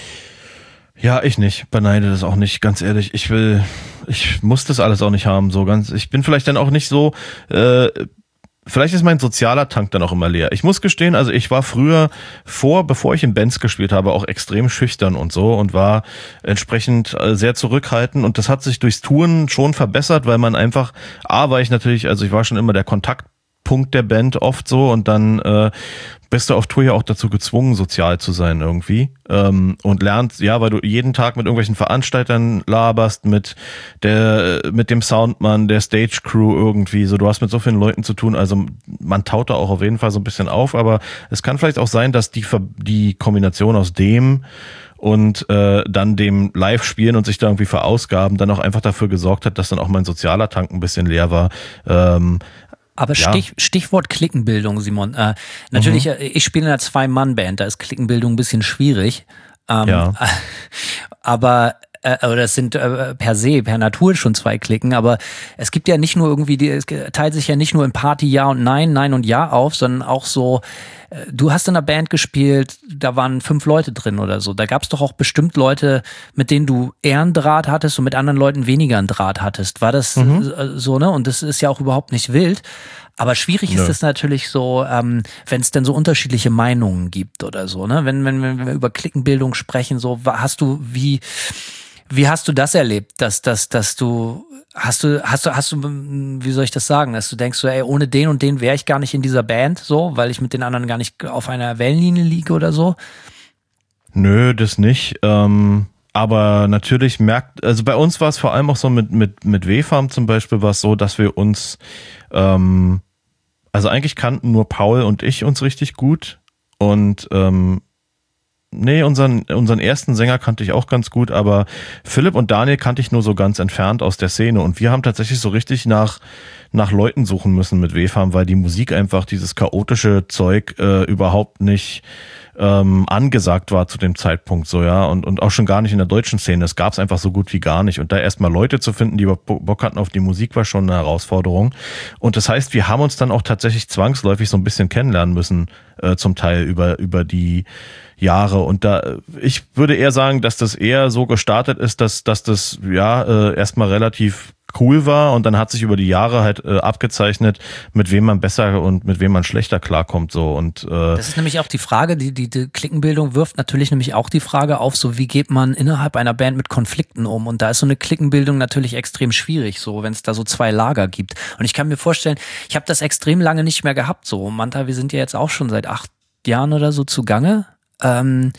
Ja, ich nicht. Beneide das auch nicht, ganz ehrlich. Ich will, ich muss das alles auch nicht haben, so ganz. Ich bin vielleicht dann auch nicht so äh, vielleicht ist mein sozialer Tank dann auch immer leer. Ich muss gestehen, also ich war früher vor, bevor ich in Bands gespielt habe, auch extrem schüchtern und so und war entsprechend sehr zurückhaltend und das hat sich durchs Touren schon verbessert, weil man einfach, A, war ich natürlich, also ich war schon immer der Kontaktpunkt der Band oft so und dann äh, bist du auf Tour ja auch dazu gezwungen, sozial zu sein irgendwie ähm, und lernst, ja, weil du jeden Tag mit irgendwelchen Veranstaltern laberst, mit der, mit dem Soundmann, der Stage Crew irgendwie, so du hast mit so vielen Leuten zu tun, also man taut da auch auf jeden Fall so ein bisschen auf, aber es kann vielleicht auch sein, dass die, die Kombination aus dem und äh, dann dem Live-Spielen und sich da irgendwie verausgaben, dann auch einfach dafür gesorgt hat, dass dann auch mein sozialer Tank ein bisschen leer war. Ähm, Aber ja. Stich, Stichwort Klickenbildung, Simon. Äh, natürlich, mhm. ich spiele in einer Zwei-Mann-Band, da ist Klickenbildung ein bisschen schwierig. Ähm, ja. Aber äh, oder es sind äh, per se, per Natur schon zwei Klicken, aber es gibt ja nicht nur irgendwie, die, es teilt sich ja nicht nur in Party Ja und Nein, Nein und Ja auf, sondern auch so, äh, du hast in einer Band gespielt, da waren fünf Leute drin oder so. Da gab es doch auch bestimmt Leute, mit denen du eher einen Draht hattest und mit anderen Leuten weniger einen Draht hattest. War das mhm. äh, so, ne? Und das ist ja auch überhaupt nicht wild. Aber schwierig Nö. ist es natürlich so, ähm, wenn es denn so unterschiedliche Meinungen gibt oder so, ne? Wenn, wenn, wenn wir über Klickenbildung sprechen, so hast du, wie, wie hast du das erlebt, dass, dass, dass du, hast du, hast du, hast du, wie soll ich das sagen, dass du denkst so, ey, ohne den und den wäre ich gar nicht in dieser Band, so, weil ich mit den anderen gar nicht auf einer Wellenlinie liege oder so? Nö, das nicht. Ähm, aber natürlich merkt, also bei uns war es vor allem auch so mit, mit, mit W-Farm zum Beispiel war es so, dass wir uns, ähm, also eigentlich kannten nur Paul und ich uns richtig gut und ähm, nee, unseren, unseren ersten Sänger kannte ich auch ganz gut, aber Philipp und Daniel kannte ich nur so ganz entfernt aus der Szene und wir haben tatsächlich so richtig nach, nach Leuten suchen müssen mit W-Farm, weil die Musik einfach dieses chaotische Zeug äh, überhaupt nicht ähm, angesagt war zu dem Zeitpunkt so, ja, und, und auch schon gar nicht in der deutschen Szene. Es gab es einfach so gut wie gar nicht und da erstmal Leute zu finden, die Bock hatten auf die Musik, war schon eine Herausforderung und das heißt, wir haben uns dann auch tatsächlich zwangsläufig so ein bisschen kennenlernen müssen, äh, zum Teil über, über die Jahre und da, ich würde eher sagen, dass das eher so gestartet ist, dass, dass das, ja, äh, erstmal relativ cool war und dann hat sich über die Jahre halt äh, abgezeichnet, mit wem man besser und mit wem man schlechter klarkommt, so und, äh, das ist nämlich auch die Frage, die, die, die Klickenbildung wirft natürlich nämlich auch die Frage auf, so wie geht man innerhalb einer Band mit Konflikten um und da ist so eine Klickenbildung natürlich extrem schwierig, so wenn es da so zwei Lager gibt und ich kann mir vorstellen, ich habe das extrem lange nicht mehr gehabt, so Manta, wir sind ja jetzt auch schon seit acht Jahren oder so zugange. Ähm,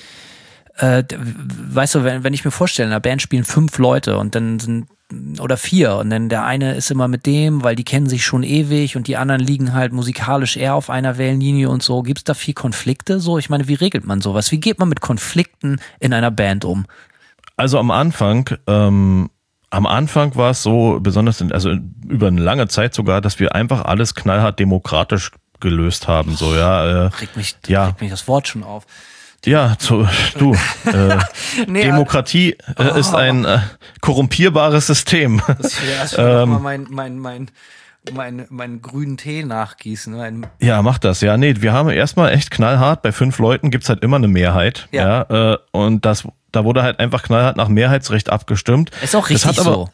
äh, weißt du, wenn, wenn ich mir vorstelle, in einer Band spielen fünf Leute und dann sind oder vier und dann der eine ist immer mit dem, weil die kennen sich schon ewig und die anderen liegen halt musikalisch eher auf einer Wellenlinie und so. Gibt's da viel Konflikte so? Ich meine, wie regelt man sowas? Wie geht man mit Konflikten in einer Band um? Also am Anfang, ähm, am Anfang war es so, besonders in, also über eine lange Zeit sogar, dass wir einfach alles knallhart demokratisch gelöst haben, so, ja. Äh, Regt mich, ja. regt mich das Wort schon auf. Ja, zu, du, äh, nee, Demokratie äh, oh. ist ein äh, korrumpierbares System. Das ist erst ähm, mal mein, mein, mein, mein, mein grünen Tee nachgießen. Mein ja, mach das. Ja, nee, wir haben erstmal echt knallhart, bei fünf Leuten gibt's halt immer eine Mehrheit. Ja. ja äh, und das, da wurde halt einfach knallhart nach Mehrheitsrecht abgestimmt. Ist auch richtig aber, so.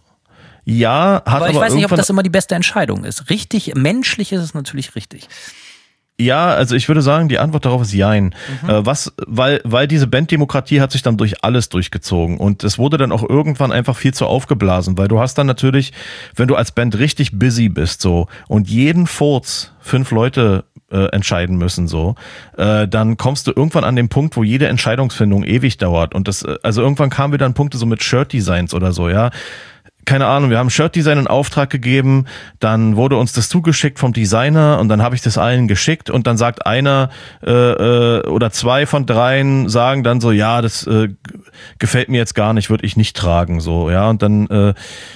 Ja, hat aber, aber ich aber weiß nicht, ob das immer die beste Entscheidung ist. Richtig, menschlich ist es natürlich richtig. Ja, also ich würde sagen, die Antwort darauf ist Jein. Mhm. Äh, was, weil, weil diese Banddemokratie hat sich dann durch alles durchgezogen und es wurde dann auch irgendwann einfach viel zu aufgeblasen, weil du hast dann natürlich, wenn du als Band richtig busy bist so und jeden Furz fünf Leute äh, entscheiden müssen so, äh, dann kommst du irgendwann an den Punkt, wo jede Entscheidungsfindung ewig dauert und das, also irgendwann kamen wir dann Punkte so mit Shirt-Designs oder so, ja. Keine Ahnung, wir haben Shirt-Design in Auftrag gegeben, dann wurde uns das zugeschickt vom Designer und dann habe ich das allen geschickt und dann sagt einer äh, äh, oder zwei von dreien sagen dann so, ja, das äh, gefällt mir jetzt gar nicht, würde ich nicht tragen, so, ja, und dann äh,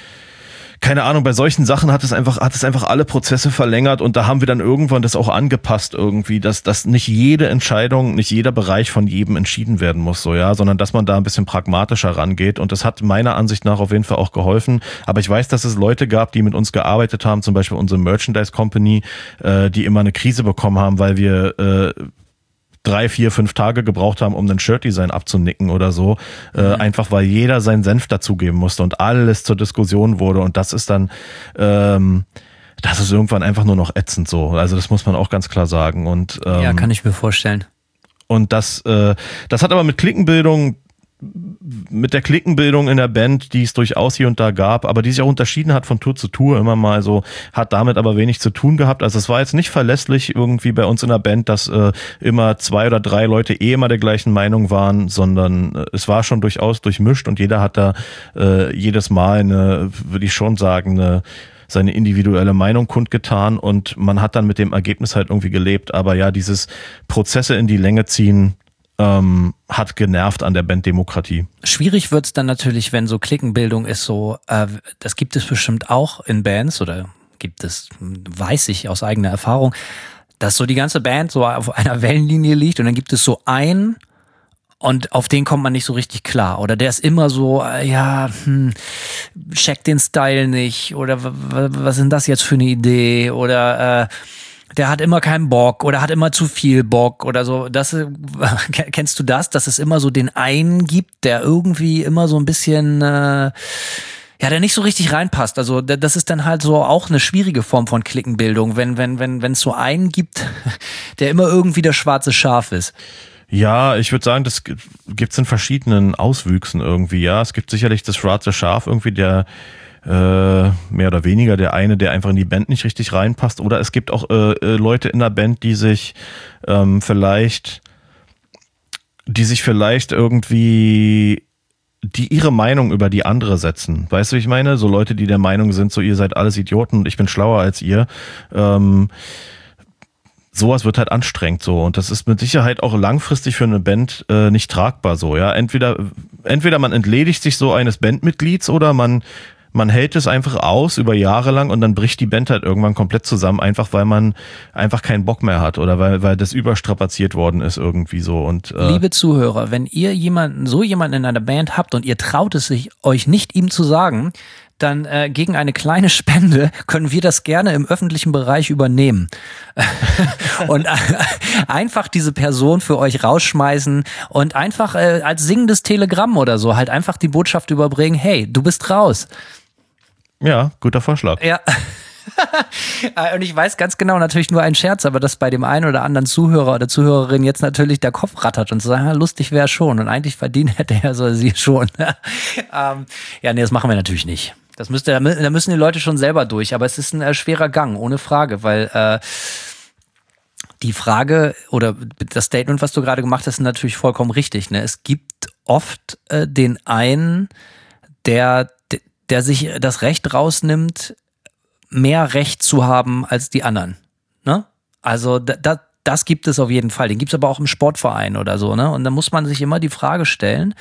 keine Ahnung, bei solchen Sachen hat es einfach, hat es einfach alle Prozesse verlängert und da haben wir dann irgendwann das auch angepasst irgendwie, dass, dass nicht jede Entscheidung, nicht jeder Bereich von jedem entschieden werden muss, so, ja, sondern dass man da ein bisschen pragmatischer rangeht und das hat meiner Ansicht nach auf jeden Fall auch geholfen, aber ich weiß, dass es Leute gab, die mit uns gearbeitet haben, zum Beispiel unsere Merchandise Company, äh, die immer eine Krise bekommen haben, weil wir, äh, drei, vier, fünf Tage gebraucht haben, um ein Shirt-Design abzunicken oder so. Mhm. Äh, einfach, weil jeder seinen Senf dazugeben musste und alles zur Diskussion wurde. Und das ist dann, ähm, das ist irgendwann einfach nur noch ätzend so. Also das muss man auch ganz klar sagen. Und ähm, ja, kann ich mir vorstellen. Und das, äh, das hat aber mit Cliquenbildung, mit der Cliquenbildung in der Band, die es durchaus hier und da gab, aber die sich auch unterschieden hat von Tour zu Tour immer mal so, hat damit aber wenig zu tun gehabt. Also es war jetzt nicht verlässlich irgendwie bei uns in der Band, dass äh, immer zwei oder drei Leute eh immer der gleichen Meinung waren, sondern äh, es war schon durchaus durchmischt und jeder hat da äh, jedes Mal eine, würde ich schon sagen, eine seine individuelle Meinung kundgetan und man hat dann mit dem Ergebnis halt irgendwie gelebt. Aber ja, dieses Prozesse in die Länge ziehen, Ähm, hat genervt an der Banddemokratie. Schwierig wird's dann natürlich, wenn so Cliquenbildung ist, so, äh, das gibt es bestimmt auch in Bands oder gibt es, weiß ich aus eigener Erfahrung, dass so die ganze Band so auf einer Wellenlinie liegt und dann gibt es so einen und auf den kommt man nicht so richtig klar oder der ist immer so, äh, ja, hm, check den Style nicht oder w- w- was ist denn das jetzt für eine Idee oder äh, der hat immer keinen Bock oder hat immer zu viel Bock oder so. Das, kennst du das, dass es immer so den einen gibt, der irgendwie immer so ein bisschen, äh, ja, der nicht so richtig reinpasst. Also das ist dann halt so auch eine schwierige Form von Cliquenbildung, wenn wenn wenn wenn es so einen gibt, der immer irgendwie der schwarze Schaf ist. Ja, ich würde sagen, das gibt's in verschiedenen Auswüchsen irgendwie. Ja, es gibt sicherlich das schwarze Schaf irgendwie, der Äh, mehr oder weniger der eine, der einfach in die Band nicht richtig reinpasst. Oder es gibt auch äh, äh, Leute in der Band, die sich ähm, vielleicht, die sich vielleicht irgendwie, die ihre Meinung über die andere setzen. Weißt du, wie ich meine? So Leute, die der Meinung sind, so ihr seid alles Idioten und ich bin schlauer als ihr. Ähm, sowas wird halt anstrengend so und das ist mit Sicherheit auch langfristig für eine Band äh, nicht tragbar so. Ja, entweder entweder man entledigt sich so eines Bandmitglieds oder man Man hält es einfach aus über Jahre lang und dann bricht die Band halt irgendwann komplett zusammen, einfach weil man einfach keinen Bock mehr hat oder weil weil das überstrapaziert worden ist irgendwie so. Und äh Liebe Zuhörer, wenn ihr jemanden, so jemanden in einer Band habt und ihr traut es sich euch nicht ihm zu sagen, dann äh, gegen eine kleine Spende können wir das gerne im öffentlichen Bereich übernehmen. Und äh, einfach diese Person für euch rausschmeißen und einfach äh, als singendes Telegramm oder so halt einfach die Botschaft überbringen, hey, du bist raus. Ja, guter Vorschlag. Ja. Und ich weiß ganz genau, natürlich nur ein Scherz, aber dass bei dem einen oder anderen Zuhörer oder Zuhörerin jetzt natürlich der Kopf rattert und so sagen, lustig wäre schon und eigentlich verdient hätte er so sie schon. ähm, ja, nee, das machen wir natürlich nicht. Das müsste, da müssen die Leute schon selber durch, aber es ist ein äh, schwerer Gang, ohne Frage, weil äh, die Frage oder das Statement, was du gerade gemacht hast, ist natürlich vollkommen richtig. Ne? Es gibt oft äh, den einen, der, der sich das Recht rausnimmt, mehr Recht zu haben als die anderen. Ne? Also da, da, das gibt es auf jeden Fall. Den gibt es aber auch im Sportverein oder so. Ne? Und da muss man sich immer die Frage stellen,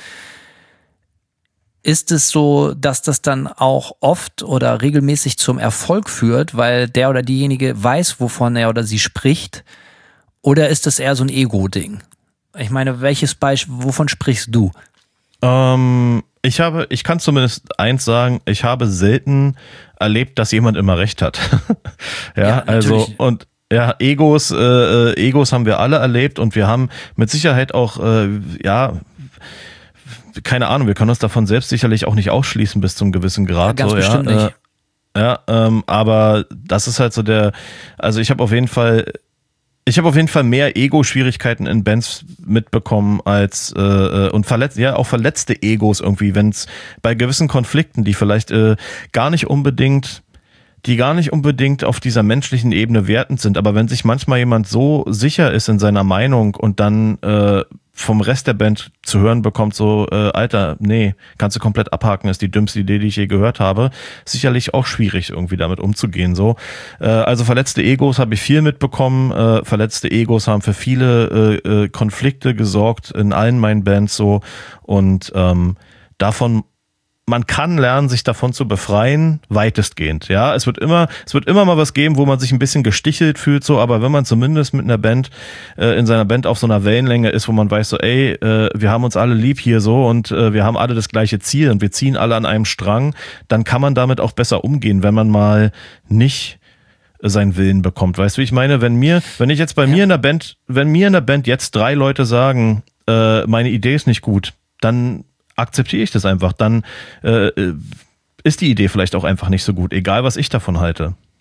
ist es so, dass das dann auch oft oder regelmäßig zum Erfolg führt, weil der oder diejenige weiß, wovon er oder sie spricht? Oder ist das eher so ein Ego-Ding? Ich meine, welches Beispiel, wovon sprichst du? Ähm, ich habe, ich kann zumindest eins sagen, ich habe selten erlebt, dass jemand immer recht hat. ja, Ja, also natürlich. und ja, Egos, äh, Egos haben wir alle erlebt und wir haben mit Sicherheit auch, äh, ja, keine Ahnung, wir können uns davon selbst sicherlich auch nicht ausschließen bis zum gewissen Grad. Ja, ganz so, bestimmt ja, nicht. Äh, ja, ähm, aber das ist halt so der, also ich habe auf jeden Fall, ich habe auf jeden Fall mehr Ego-Schwierigkeiten in Bands mitbekommen als äh, und verletzt, ja auch verletzte Egos irgendwie, wenn es bei gewissen Konflikten, die vielleicht äh, gar nicht unbedingt die gar nicht unbedingt auf dieser menschlichen Ebene wertend sind, aber wenn sich manchmal jemand so sicher ist in seiner Meinung und dann äh, vom Rest der Band zu hören bekommt, so, äh, Alter, nee, kannst du komplett abhaken, ist die dümmste Idee, die ich je gehört habe, sicherlich auch schwierig, irgendwie damit umzugehen, so. Äh, also verletzte Egos habe ich viel mitbekommen, äh, verletzte Egos haben für viele äh, äh, Konflikte gesorgt in allen meinen Bands, so, und ähm, davon man kann lernen, sich davon zu befreien, weitestgehend. Ja, es wird immer, es wird immer mal was geben, wo man sich ein bisschen gestichelt fühlt, so. Aber wenn man zumindest mit einer Band äh, in seiner Band auf so einer Wellenlänge ist, wo man weiß, so, ey, äh, wir haben uns alle lieb hier so und äh, wir haben alle das gleiche Ziel und wir ziehen alle an einem Strang, dann kann man damit auch besser umgehen, wenn man mal nicht seinen Willen bekommt. Weißt du, wie ich meine? Wenn mir, wenn ich jetzt bei ja. mir in der Band, wenn mir in der Band jetzt drei Leute sagen, äh, meine Idee ist nicht gut, dann akzeptiere ich das einfach, dann äh, ist die Idee vielleicht auch einfach nicht so gut, egal was ich davon halte.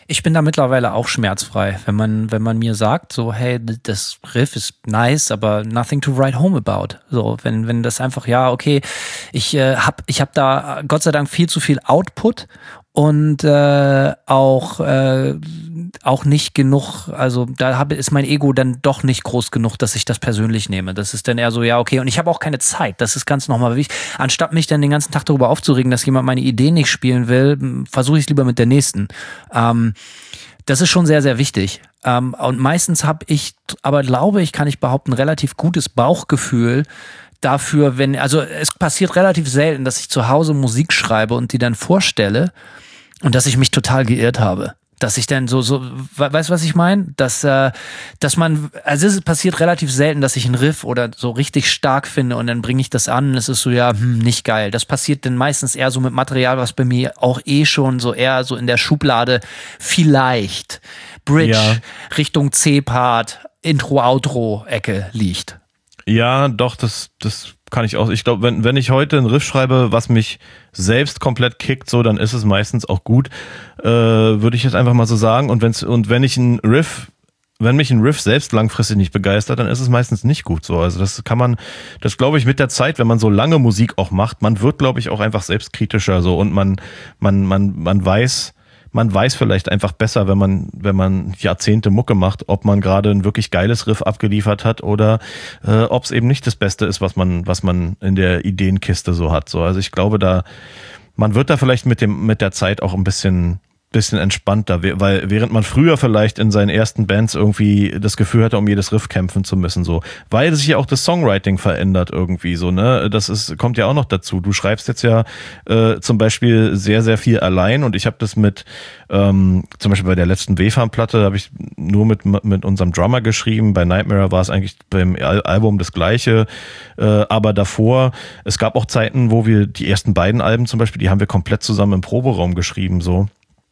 Ich bin da mittlerweile auch schmerzfrei, wenn man, wenn man mir sagt, so, hey, das Riff ist nice, aber nothing to write home about. So, wenn, wenn das einfach, ja, okay, ich äh, hab, ich hab da Gott sei Dank viel zu viel Output und äh, auch äh, auch nicht genug, also da habe, ist mein Ego dann doch nicht groß genug, dass ich das persönlich nehme. Das ist dann eher so, ja, okay, und ich habe auch keine Zeit, das ist ganz nochmal wichtig. Anstatt mich dann den ganzen Tag darüber aufzuregen, dass jemand meine Idee nicht spielen will, versuche ich es lieber mit der nächsten. Ähm, das ist schon sehr, sehr wichtig. Ähm, und meistens habe ich, aber glaube ich, kann ich behaupten, relativ gutes Bauchgefühl dafür, wenn, also es passiert relativ selten, dass ich zu Hause Musik schreibe und die dann vorstelle und dass ich mich total geirrt habe. Dass ich dann so, so, weißt du, was ich meine? Dass, äh, dass man, also es passiert relativ selten, dass ich einen Riff oder so richtig stark finde und dann bringe ich das an und es ist so, ja, hm, nicht geil. Das passiert dann meistens eher so mit Material, was bei mir auch eh schon so eher so in der Schublade vielleicht Bridge Ja. Richtung C-Part, Intro-Outro-Ecke liegt. Ja, doch, das, das kann ich auch. Ich glaube, wenn, wenn ich heute einen Riff schreibe, was mich selbst komplett kickt, so, dann ist es meistens auch gut. Äh, würde ich jetzt einfach mal so sagen. Und wenn's, und wenn ich einen Riff, wenn mich ein Riff selbst langfristig nicht begeistert, dann ist es meistens nicht gut so. Also das kann man, das glaube ich mit der Zeit, wenn man so lange Musik auch macht, man wird, glaube ich, auch einfach selbstkritischer so und man, man, man, man weiß, man weiß vielleicht einfach besser, wenn man, wenn man Jahrzehnte Mucke macht, ob man gerade ein wirklich geiles Riff abgeliefert hat oder äh, ob es eben nicht das Beste ist, was man, was man in der Ideenkiste so hat. So, also ich glaube, da man wird da vielleicht mit dem, mit der Zeit auch ein bisschen bisschen entspannter, weil während man früher vielleicht in seinen ersten Bands irgendwie das Gefühl hatte, um jedes Riff kämpfen zu müssen, so, weil sich ja auch das Songwriting verändert irgendwie so, ne, das ist, kommt ja auch noch dazu. Du schreibst jetzt ja äh, zum Beispiel sehr, sehr viel allein und ich habe das mit, ähm, zum Beispiel bei der letzten W-Farm-Platte habe ich nur mit mit unserem Drummer geschrieben, bei Nightmare war es eigentlich beim Al- Album das Gleiche, äh, aber davor, es gab auch Zeiten, wo wir die ersten beiden Alben zum Beispiel, die haben wir komplett zusammen im Proberaum geschrieben, so.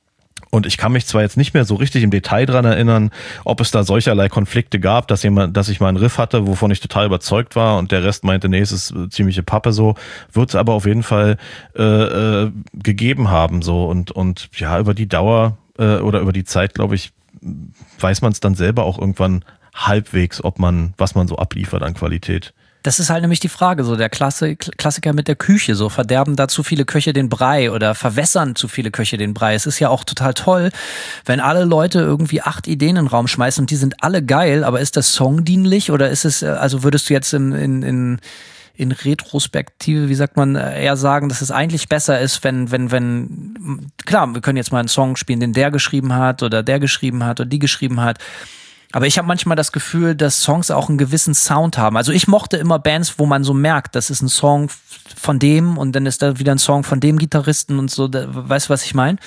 Und ich kann mich zwar jetzt nicht mehr so richtig im Detail dran erinnern, ob es da solcherlei Konflikte gab, dass jemand, dass ich mal einen Riff hatte, wovon ich total überzeugt war und der Rest meinte, nee, es ist ziemliche Pappe so, wird es aber auf jeden Fall äh, äh, gegeben haben so und und ja, über die Dauer äh, oder über die Zeit, glaube ich, weiß man es dann selber auch irgendwann halbwegs, ob man, was man so abliefert an Qualität. Das ist halt nämlich die Frage, so der Klassik, Klassiker mit der Küche, so verderben da zu viele Köche den Brei oder verwässern zu viele Köche den Brei. Es ist ja auch total toll, wenn alle Leute irgendwie acht Ideen in den Raum schmeißen und die sind alle geil, aber ist das songdienlich oder ist es, also würdest du jetzt in, in, in, in Retrospektive, wie sagt man, eher sagen, dass es eigentlich besser ist, wenn, wenn, wenn, klar, wir können jetzt mal einen Song spielen, den der geschrieben hat oder der geschrieben hat oder die geschrieben hat. Aber ich habe manchmal das Gefühl, dass Songs auch einen gewissen Sound haben. Also ich mochte immer Bands, wo man so merkt, das ist ein Song von dem und dann ist da wieder ein Song von dem Gitarristen und so. Weißt du, was ich meine?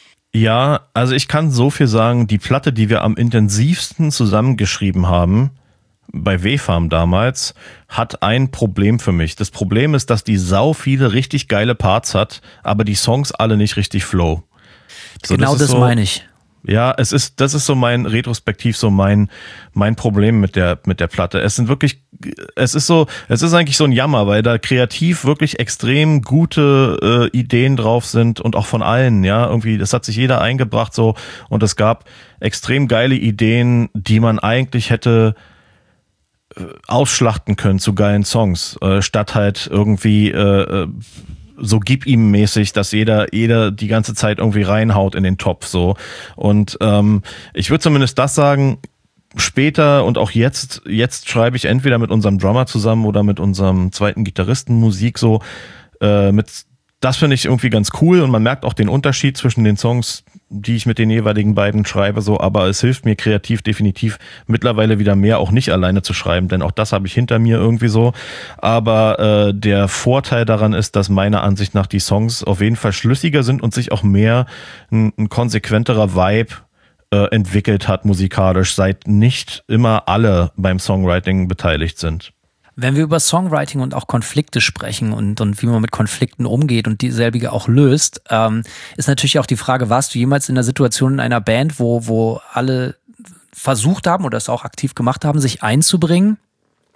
Ja, also ich kann so viel sagen, die Platte, die wir am intensivsten zusammengeschrieben haben, bei W-Farm damals, hat ein Problem für mich. Das Problem ist, dass die sau viele richtig geile Parts hat, aber die Songs alle nicht richtig flow. So, genau das, das so, meine ich. Ja, es ist, das ist so mein, retrospektiv so mein, mein Problem mit der, mit der Platte. Es sind wirklich, es ist so, es ist eigentlich so ein Jammer, weil da kreativ wirklich extrem gute äh, Ideen drauf sind und auch von allen, ja, irgendwie, das hat sich jeder eingebracht so und es gab extrem geile Ideen, die man eigentlich hätte äh, ausschlachten können zu geilen Songs, äh, statt halt irgendwie, äh, so gib ihm mäßig, dass jeder jeder die ganze Zeit irgendwie reinhaut in den Topf so und ähm, ich würde zumindest das sagen, später und auch jetzt jetzt schreibe ich entweder mit unserem Drummer zusammen oder mit unserem zweiten Gitarristen Musik so äh, mit das finde ich irgendwie ganz cool und man merkt auch den Unterschied zwischen den Songs, die ich mit den jeweiligen beiden schreibe, so, aber es hilft mir kreativ definitiv mittlerweile wieder mehr, auch nicht alleine zu schreiben, denn auch das habe ich hinter mir irgendwie so. Aber äh, der Vorteil daran ist, dass meiner Ansicht nach die Songs auf jeden Fall schlüssiger sind und sich auch mehr ein, ein konsequenterer Vibe äh, entwickelt hat musikalisch, seit nicht immer alle beim Songwriting beteiligt sind. Wenn wir über Songwriting und auch Konflikte sprechen und, und wie man mit Konflikten umgeht und dieselbige auch löst, ähm, ist natürlich auch die Frage, warst du jemals in einer Situation in einer Band, wo, wo alle versucht haben oder es auch aktiv gemacht haben, sich einzubringen?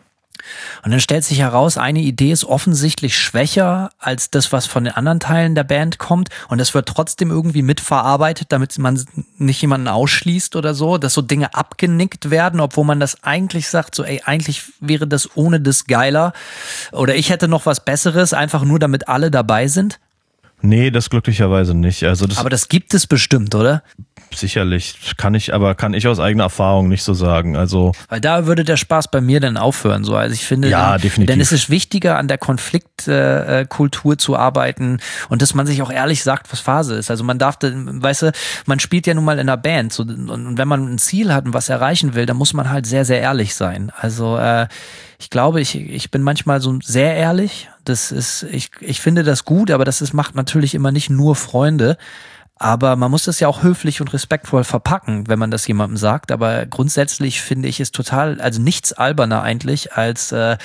Und dann stellt sich heraus, eine Idee ist offensichtlich schwächer als das, was von den anderen Teilen der Band kommt. Und es wird trotzdem irgendwie mitverarbeitet, damit man nicht jemanden ausschließt oder so, dass so Dinge abgenickt werden, obwohl man das eigentlich sagt, so ey, eigentlich wäre das ohne das geiler. Oder ich hätte noch was Besseres, einfach nur damit alle dabei sind. Nee, das glücklicherweise nicht. Also das aber das gibt es bestimmt, oder? Sicherlich, kann ich, aber kann ich aus eigener Erfahrung nicht so sagen. Also weil da würde der Spaß bei mir dann aufhören. So, also ich finde, ja, dann, definitiv. Denn es ist wichtiger, an der Konfliktkultur äh, zu arbeiten und dass man sich auch ehrlich sagt, was Phase ist. Also man darf, weißt du, man spielt ja nun mal in einer Band, so, und, und wenn man ein Ziel hat und was erreichen will, dann muss man halt sehr, sehr ehrlich sein. Also äh, ich glaube, ich, ich bin manchmal so sehr ehrlich. Das ist, ich, ich finde das gut, aber das ist, macht natürlich immer nicht nur Freunde. Aber man muss das ja auch höflich und respektvoll verpacken, wenn man das jemandem sagt. Aber grundsätzlich finde ich es total, also nichts alberner eigentlich, als äh,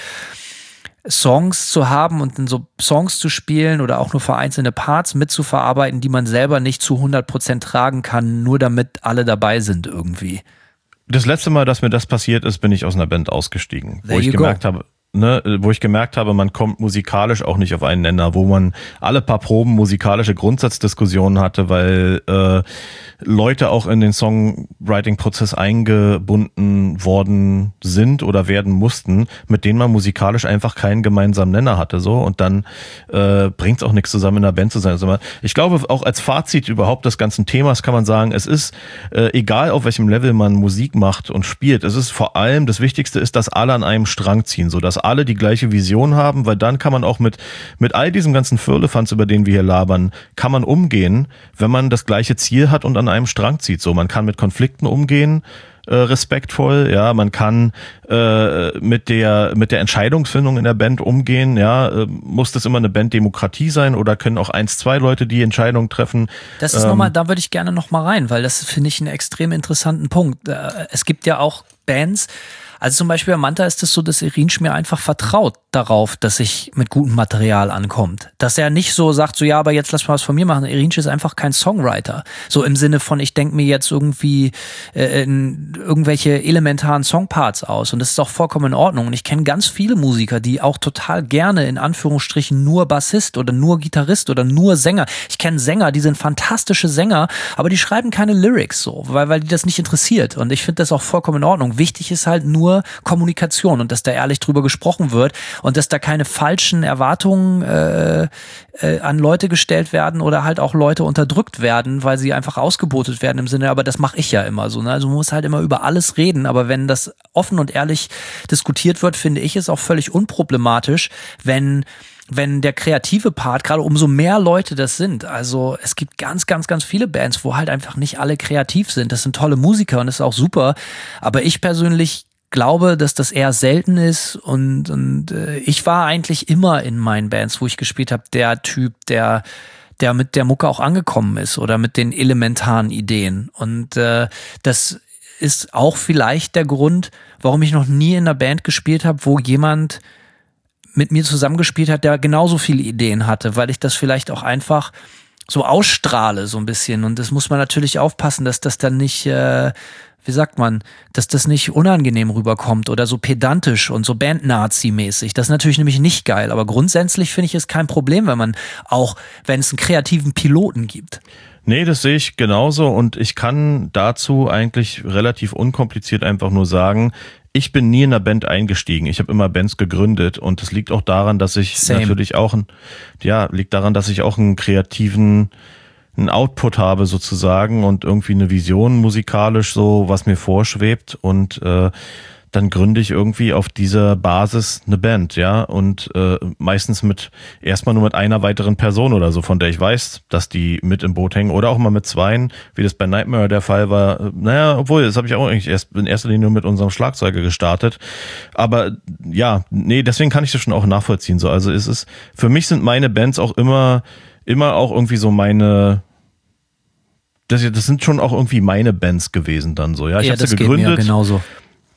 Songs zu haben und in so Songs zu spielen oder auch nur vereinzelte Parts mitzuverarbeiten, die man selber nicht zu hundert Prozent tragen kann, nur damit alle dabei sind irgendwie. Das letzte Mal, dass mir das passiert ist, bin ich aus einer Band ausgestiegen, There wo ich you gemerkt go. habe, ne, wo ich gemerkt habe, man kommt musikalisch auch nicht auf einen Nenner, wo man alle paar Proben musikalische Grundsatzdiskussionen hatte, weil äh, Leute auch in den Songwriting-Prozess eingebunden worden sind oder werden mussten, mit denen man musikalisch einfach keinen gemeinsamen Nenner hatte, so, und dann äh, bringt es auch nichts zusammen in einer Band zu sein. Also ich glaube, auch als Fazit überhaupt des ganzen Themas kann man sagen, es ist äh, egal, auf welchem Level man Musik macht und spielt, es ist vor allem, das Wichtigste ist, dass alle an einem Strang ziehen, so dass alle die gleiche Vision haben, weil dann kann man auch mit mit all diesem ganzen Firlefanz, über den wir hier labern, kann man umgehen, wenn man das gleiche Ziel hat und an einem Strang zieht. So, man kann mit Konflikten umgehen, äh, respektvoll, ja, man kann äh, mit der mit der Entscheidungsfindung in der Band umgehen, ja, äh, muss das immer eine Banddemokratie sein oder können auch eins, zwei Leute die Entscheidung treffen? Das ist ähm, nochmal, da würde ich gerne nochmal rein, weil das finde ich einen extrem interessanten Punkt. Es gibt ja auch Bands, also zum Beispiel bei Manta ist es so, dass Irinsch mir einfach vertraut darauf, dass ich mit gutem Material ankommt. Dass er nicht so sagt, so ja, aber jetzt lass mal was von mir machen. Irinsch ist einfach kein Songwriter. So im Sinne von, ich denke mir jetzt irgendwie äh, in irgendwelche elementaren Songparts aus. Und das ist auch vollkommen in Ordnung. Und ich kenne ganz viele Musiker, die auch total gerne in Anführungsstrichen nur Bassist oder nur Gitarrist oder nur Sänger. Ich kenne Sänger, die sind fantastische Sänger, aber die schreiben keine Lyrics so, weil, weil die das nicht interessiert. Und ich finde das auch vollkommen in Ordnung. Wichtig ist halt nur Kommunikation und dass da ehrlich drüber gesprochen wird und dass da keine falschen Erwartungen äh, äh, an Leute gestellt werden oder halt auch Leute unterdrückt werden, weil sie einfach ausgebotet werden im Sinne, aber das mache ich ja immer so. Ne? Also man muss halt immer über alles reden, aber wenn das offen und ehrlich diskutiert wird, finde ich es auch völlig unproblematisch, wenn wenn der kreative Part, gerade umso mehr Leute das sind, also es gibt ganz, ganz, ganz viele Bands, wo halt einfach nicht alle kreativ sind. Das sind tolle Musiker und das ist auch super, aber ich persönlich glaube, dass das eher selten ist und, und äh, ich war eigentlich immer in meinen Bands, wo ich gespielt habe, der Typ, der der mit der Mucke auch angekommen ist oder mit den elementaren Ideen und äh, das ist auch vielleicht der Grund, warum ich noch nie in einer Band gespielt habe, wo jemand mit mir zusammengespielt hat, der genauso viele Ideen hatte, weil ich das vielleicht auch einfach so ausstrahle so ein bisschen und das muss man natürlich aufpassen, dass das dann nicht äh, wie sagt man, dass das nicht unangenehm rüberkommt oder so pedantisch und so Band-Nazi-mäßig. Das ist natürlich nämlich nicht geil, aber grundsätzlich finde ich es kein Problem, wenn man auch, wenn es einen kreativen Piloten gibt. Nee, das sehe ich genauso und ich kann dazu eigentlich relativ unkompliziert einfach nur sagen, ich bin nie in einer Band eingestiegen. Ich habe immer Bands gegründet und das liegt auch daran, dass ich Same. natürlich auch ein, ja, liegt daran, dass ich auch einen kreativen einen Output habe sozusagen und irgendwie eine Vision musikalisch so, was mir vorschwebt und äh, dann gründe ich irgendwie auf dieser Basis eine Band, ja, und äh, meistens mit erstmal nur mit einer weiteren Person oder so, von der ich weiß, dass die mit im Boot hängen oder auch mal mit zweien, wie das bei Nightmare der Fall war. Naja, obwohl, das habe ich auch eigentlich erst in erster Linie nur mit unserem Schlagzeuger gestartet, aber ja, nee, deswegen kann ich das schon auch nachvollziehen, so, also es ist, für mich sind meine Bands auch immer immer auch irgendwie so meine, das, das sind schon auch irgendwie meine Bands gewesen dann so, ja. Ich ja, habe sie das gegründet. Geht mir genauso.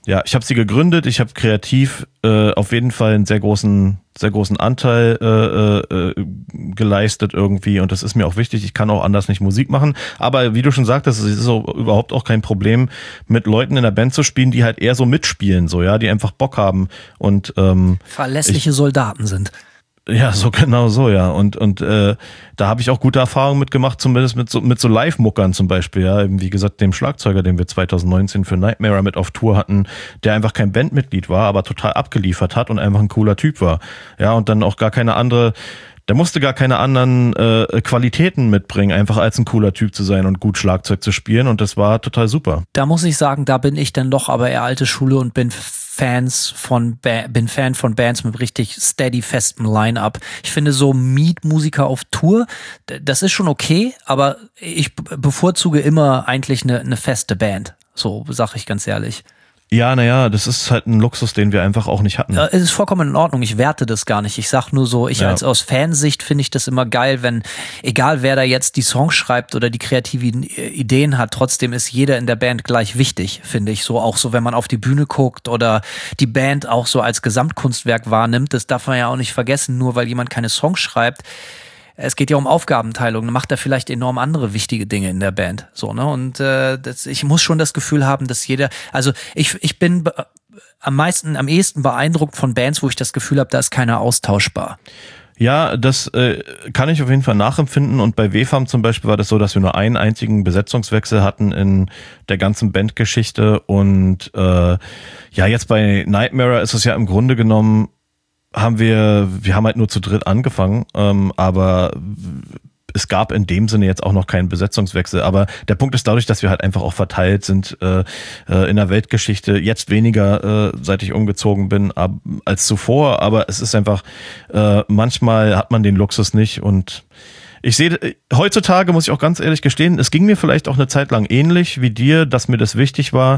Ja, ich habe sie gegründet. Ich habe kreativ äh, auf jeden Fall einen sehr großen, sehr großen Anteil äh, äh, geleistet irgendwie. Und das ist mir auch wichtig. Ich kann auch anders nicht Musik machen. Aber wie du schon sagtest, es ist auch überhaupt auch kein Problem, mit Leuten in der Band zu spielen, die halt eher so mitspielen, so ja, die einfach Bock haben und ähm, verlässliche ich, Soldaten sind. Ja, so genau so, ja. Und und äh, da habe ich auch gute Erfahrungen mitgemacht, zumindest mit so mit so Live-Muckern zum Beispiel, ja. Eben, wie gesagt, dem Schlagzeuger, den wir zwanzig neunzehn für Nightmare mit auf Tour hatten, der einfach kein Bandmitglied war, aber total abgeliefert hat und einfach ein cooler Typ war. Ja, und dann auch gar keine andere, der musste gar keine anderen äh, Qualitäten mitbringen, einfach als ein cooler Typ zu sein und gut Schlagzeug zu spielen. Und das war total super. Da muss ich sagen, da bin ich dann doch aber eher alte Schule und bin Fans von ba- bin Fan von Bands mit richtig steady festem Line-Up. Ich finde so Meet-Musiker auf Tour, das ist schon okay, aber ich bevorzuge immer eigentlich eine, eine feste Band. So sag ich ganz ehrlich. Ja, naja, das ist halt ein Luxus, den wir einfach auch nicht hatten. Es ist vollkommen in Ordnung, ich werte das gar nicht. Ich sag nur so, ich ja. als aus Fansicht finde ich das immer geil, wenn, egal wer da jetzt die Songs schreibt oder die kreativen Ideen hat, trotzdem ist jeder in der Band gleich wichtig, finde ich. So auch so, wenn man auf die Bühne guckt oder die Band auch so als Gesamtkunstwerk wahrnimmt, das darf man ja auch nicht vergessen, nur weil jemand keine Songs schreibt. Es geht ja um Aufgabenteilung, dann macht er vielleicht enorm andere wichtige Dinge in der Band. So, ne? Und äh, das, ich muss schon das Gefühl haben, dass jeder, also ich, ich bin be- am meisten, am ehesten beeindruckt von Bands, wo ich das Gefühl habe, da ist keiner austauschbar. Ja, das äh, kann ich auf jeden Fall nachempfinden. Und bei W F A M zum Beispiel war das so, dass wir nur einen einzigen Besetzungswechsel hatten in der ganzen Bandgeschichte. Und äh, ja, jetzt bei Nightmare ist es ja im Grunde genommen, haben wir, wir haben halt nur zu dritt angefangen, ähm, aber es gab in dem Sinne jetzt auch noch keinen Besetzungswechsel. Aber der Punkt ist dadurch, dass wir halt einfach auch verteilt sind äh, äh, in der Weltgeschichte, jetzt weniger, äh, seit ich umgezogen bin, ab, als zuvor. Aber es ist einfach, äh, manchmal hat man den Luxus nicht. Und ich sehe, heutzutage muss ich auch ganz ehrlich gestehen, es ging mir vielleicht auch eine Zeit lang ähnlich wie dir, dass mir das wichtig war.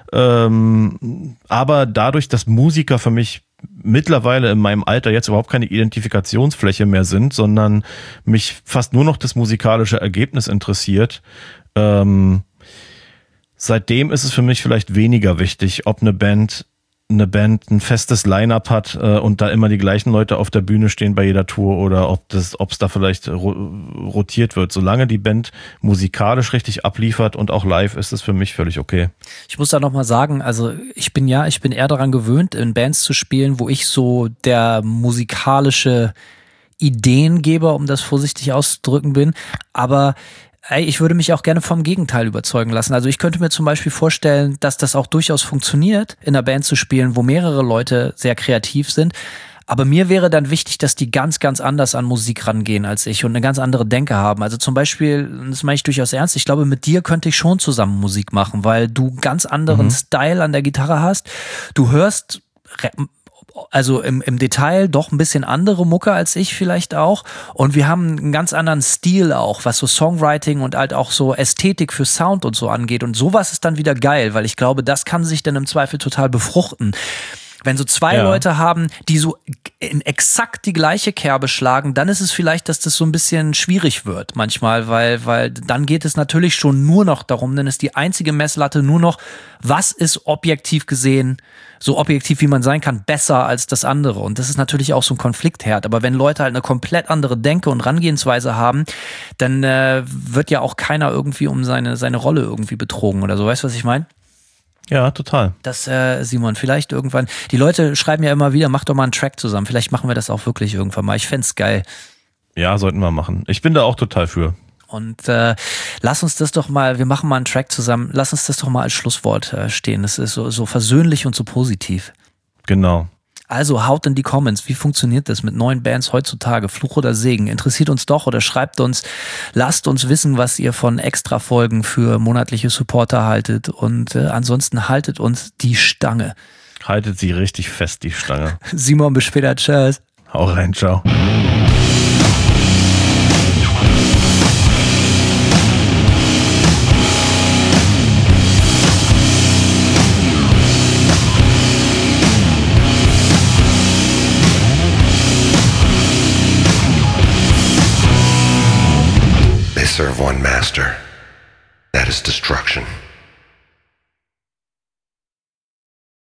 Ähm, aber dadurch, dass Musiker für mich mittlerweile in meinem Alter jetzt überhaupt keine Identifikationsfläche mehr sind, sondern mich fast nur noch das musikalische Ergebnis interessiert. Ähm, seitdem ist es für mich vielleicht weniger wichtig, ob eine Band eine Band ein festes Line-Up hat äh, und da immer die gleichen Leute auf der Bühne stehen bei jeder Tour oder ob das, ob es da vielleicht ro- rotiert wird. Solange die Band musikalisch richtig abliefert und auch live, ist es für mich völlig okay. Ich muss da nochmal sagen, also ich bin ja, ich bin eher daran gewöhnt, in Bands zu spielen, wo ich so der musikalische Ideengeber, um das vorsichtig auszudrücken bin, aber ey, ich würde mich auch gerne vom Gegenteil überzeugen lassen. Also ich könnte mir zum Beispiel vorstellen, dass das auch durchaus funktioniert, in einer Band zu spielen, wo mehrere Leute sehr kreativ sind. Aber mir wäre dann wichtig, dass die ganz, ganz anders an Musik rangehen als ich und eine ganz andere Denke haben. Also zum Beispiel, das meine ich durchaus ernst, ich glaube, mit dir könnte ich schon zusammen Musik machen, weil du einen ganz anderen mhm. Style an der Gitarre hast. Du hörst also im, im Detail doch ein bisschen andere Mucke als ich vielleicht auch. Und wir haben einen ganz anderen Stil auch, was so Songwriting und halt auch so Ästhetik für Sound und so angeht. Und sowas ist dann wieder geil, weil ich glaube, das kann sich dann im Zweifel total befruchten. Wenn so zwei ja. Leute haben, die so in exakt die gleiche Kerbe schlagen, dann ist es vielleicht, dass das so ein bisschen schwierig wird manchmal, weil, weil dann geht es natürlich schon nur noch darum, dann ist die einzige Messlatte nur noch, was ist objektiv gesehen, so objektiv wie man sein kann, besser als das andere. Und das ist natürlich auch so ein Konfliktherd. Aber wenn Leute halt eine komplett andere Denke und Herangehensweise haben, dann äh, wird ja auch keiner irgendwie um seine, seine Rolle irgendwie betrogen oder so. Weißt du, was ich meine? Ja, total. Das, äh, Simon, vielleicht irgendwann, die Leute schreiben ja immer wieder, mach doch mal einen Track zusammen. Vielleicht machen wir das auch wirklich irgendwann mal. Ich fänd's geil. Ja, sollten wir machen. Ich bin da auch total für. Und äh, lass uns das doch mal, wir machen mal einen Track zusammen, lass uns das doch mal als Schlusswort äh, stehen. Das ist so, so versöhnlich und so positiv. Genau. Also haut in die Comments, wie funktioniert das mit neuen Bands heutzutage? Fluch oder Segen? Interessiert uns doch oder schreibt uns, lasst uns wissen, was ihr von Extra-Folgen für monatliche Supporter haltet und äh, ansonsten haltet uns die Stange. Haltet sie richtig fest, die Stange. Simon, bis später, tschüss. Hau rein, ciao. Serve one master. That is destruction.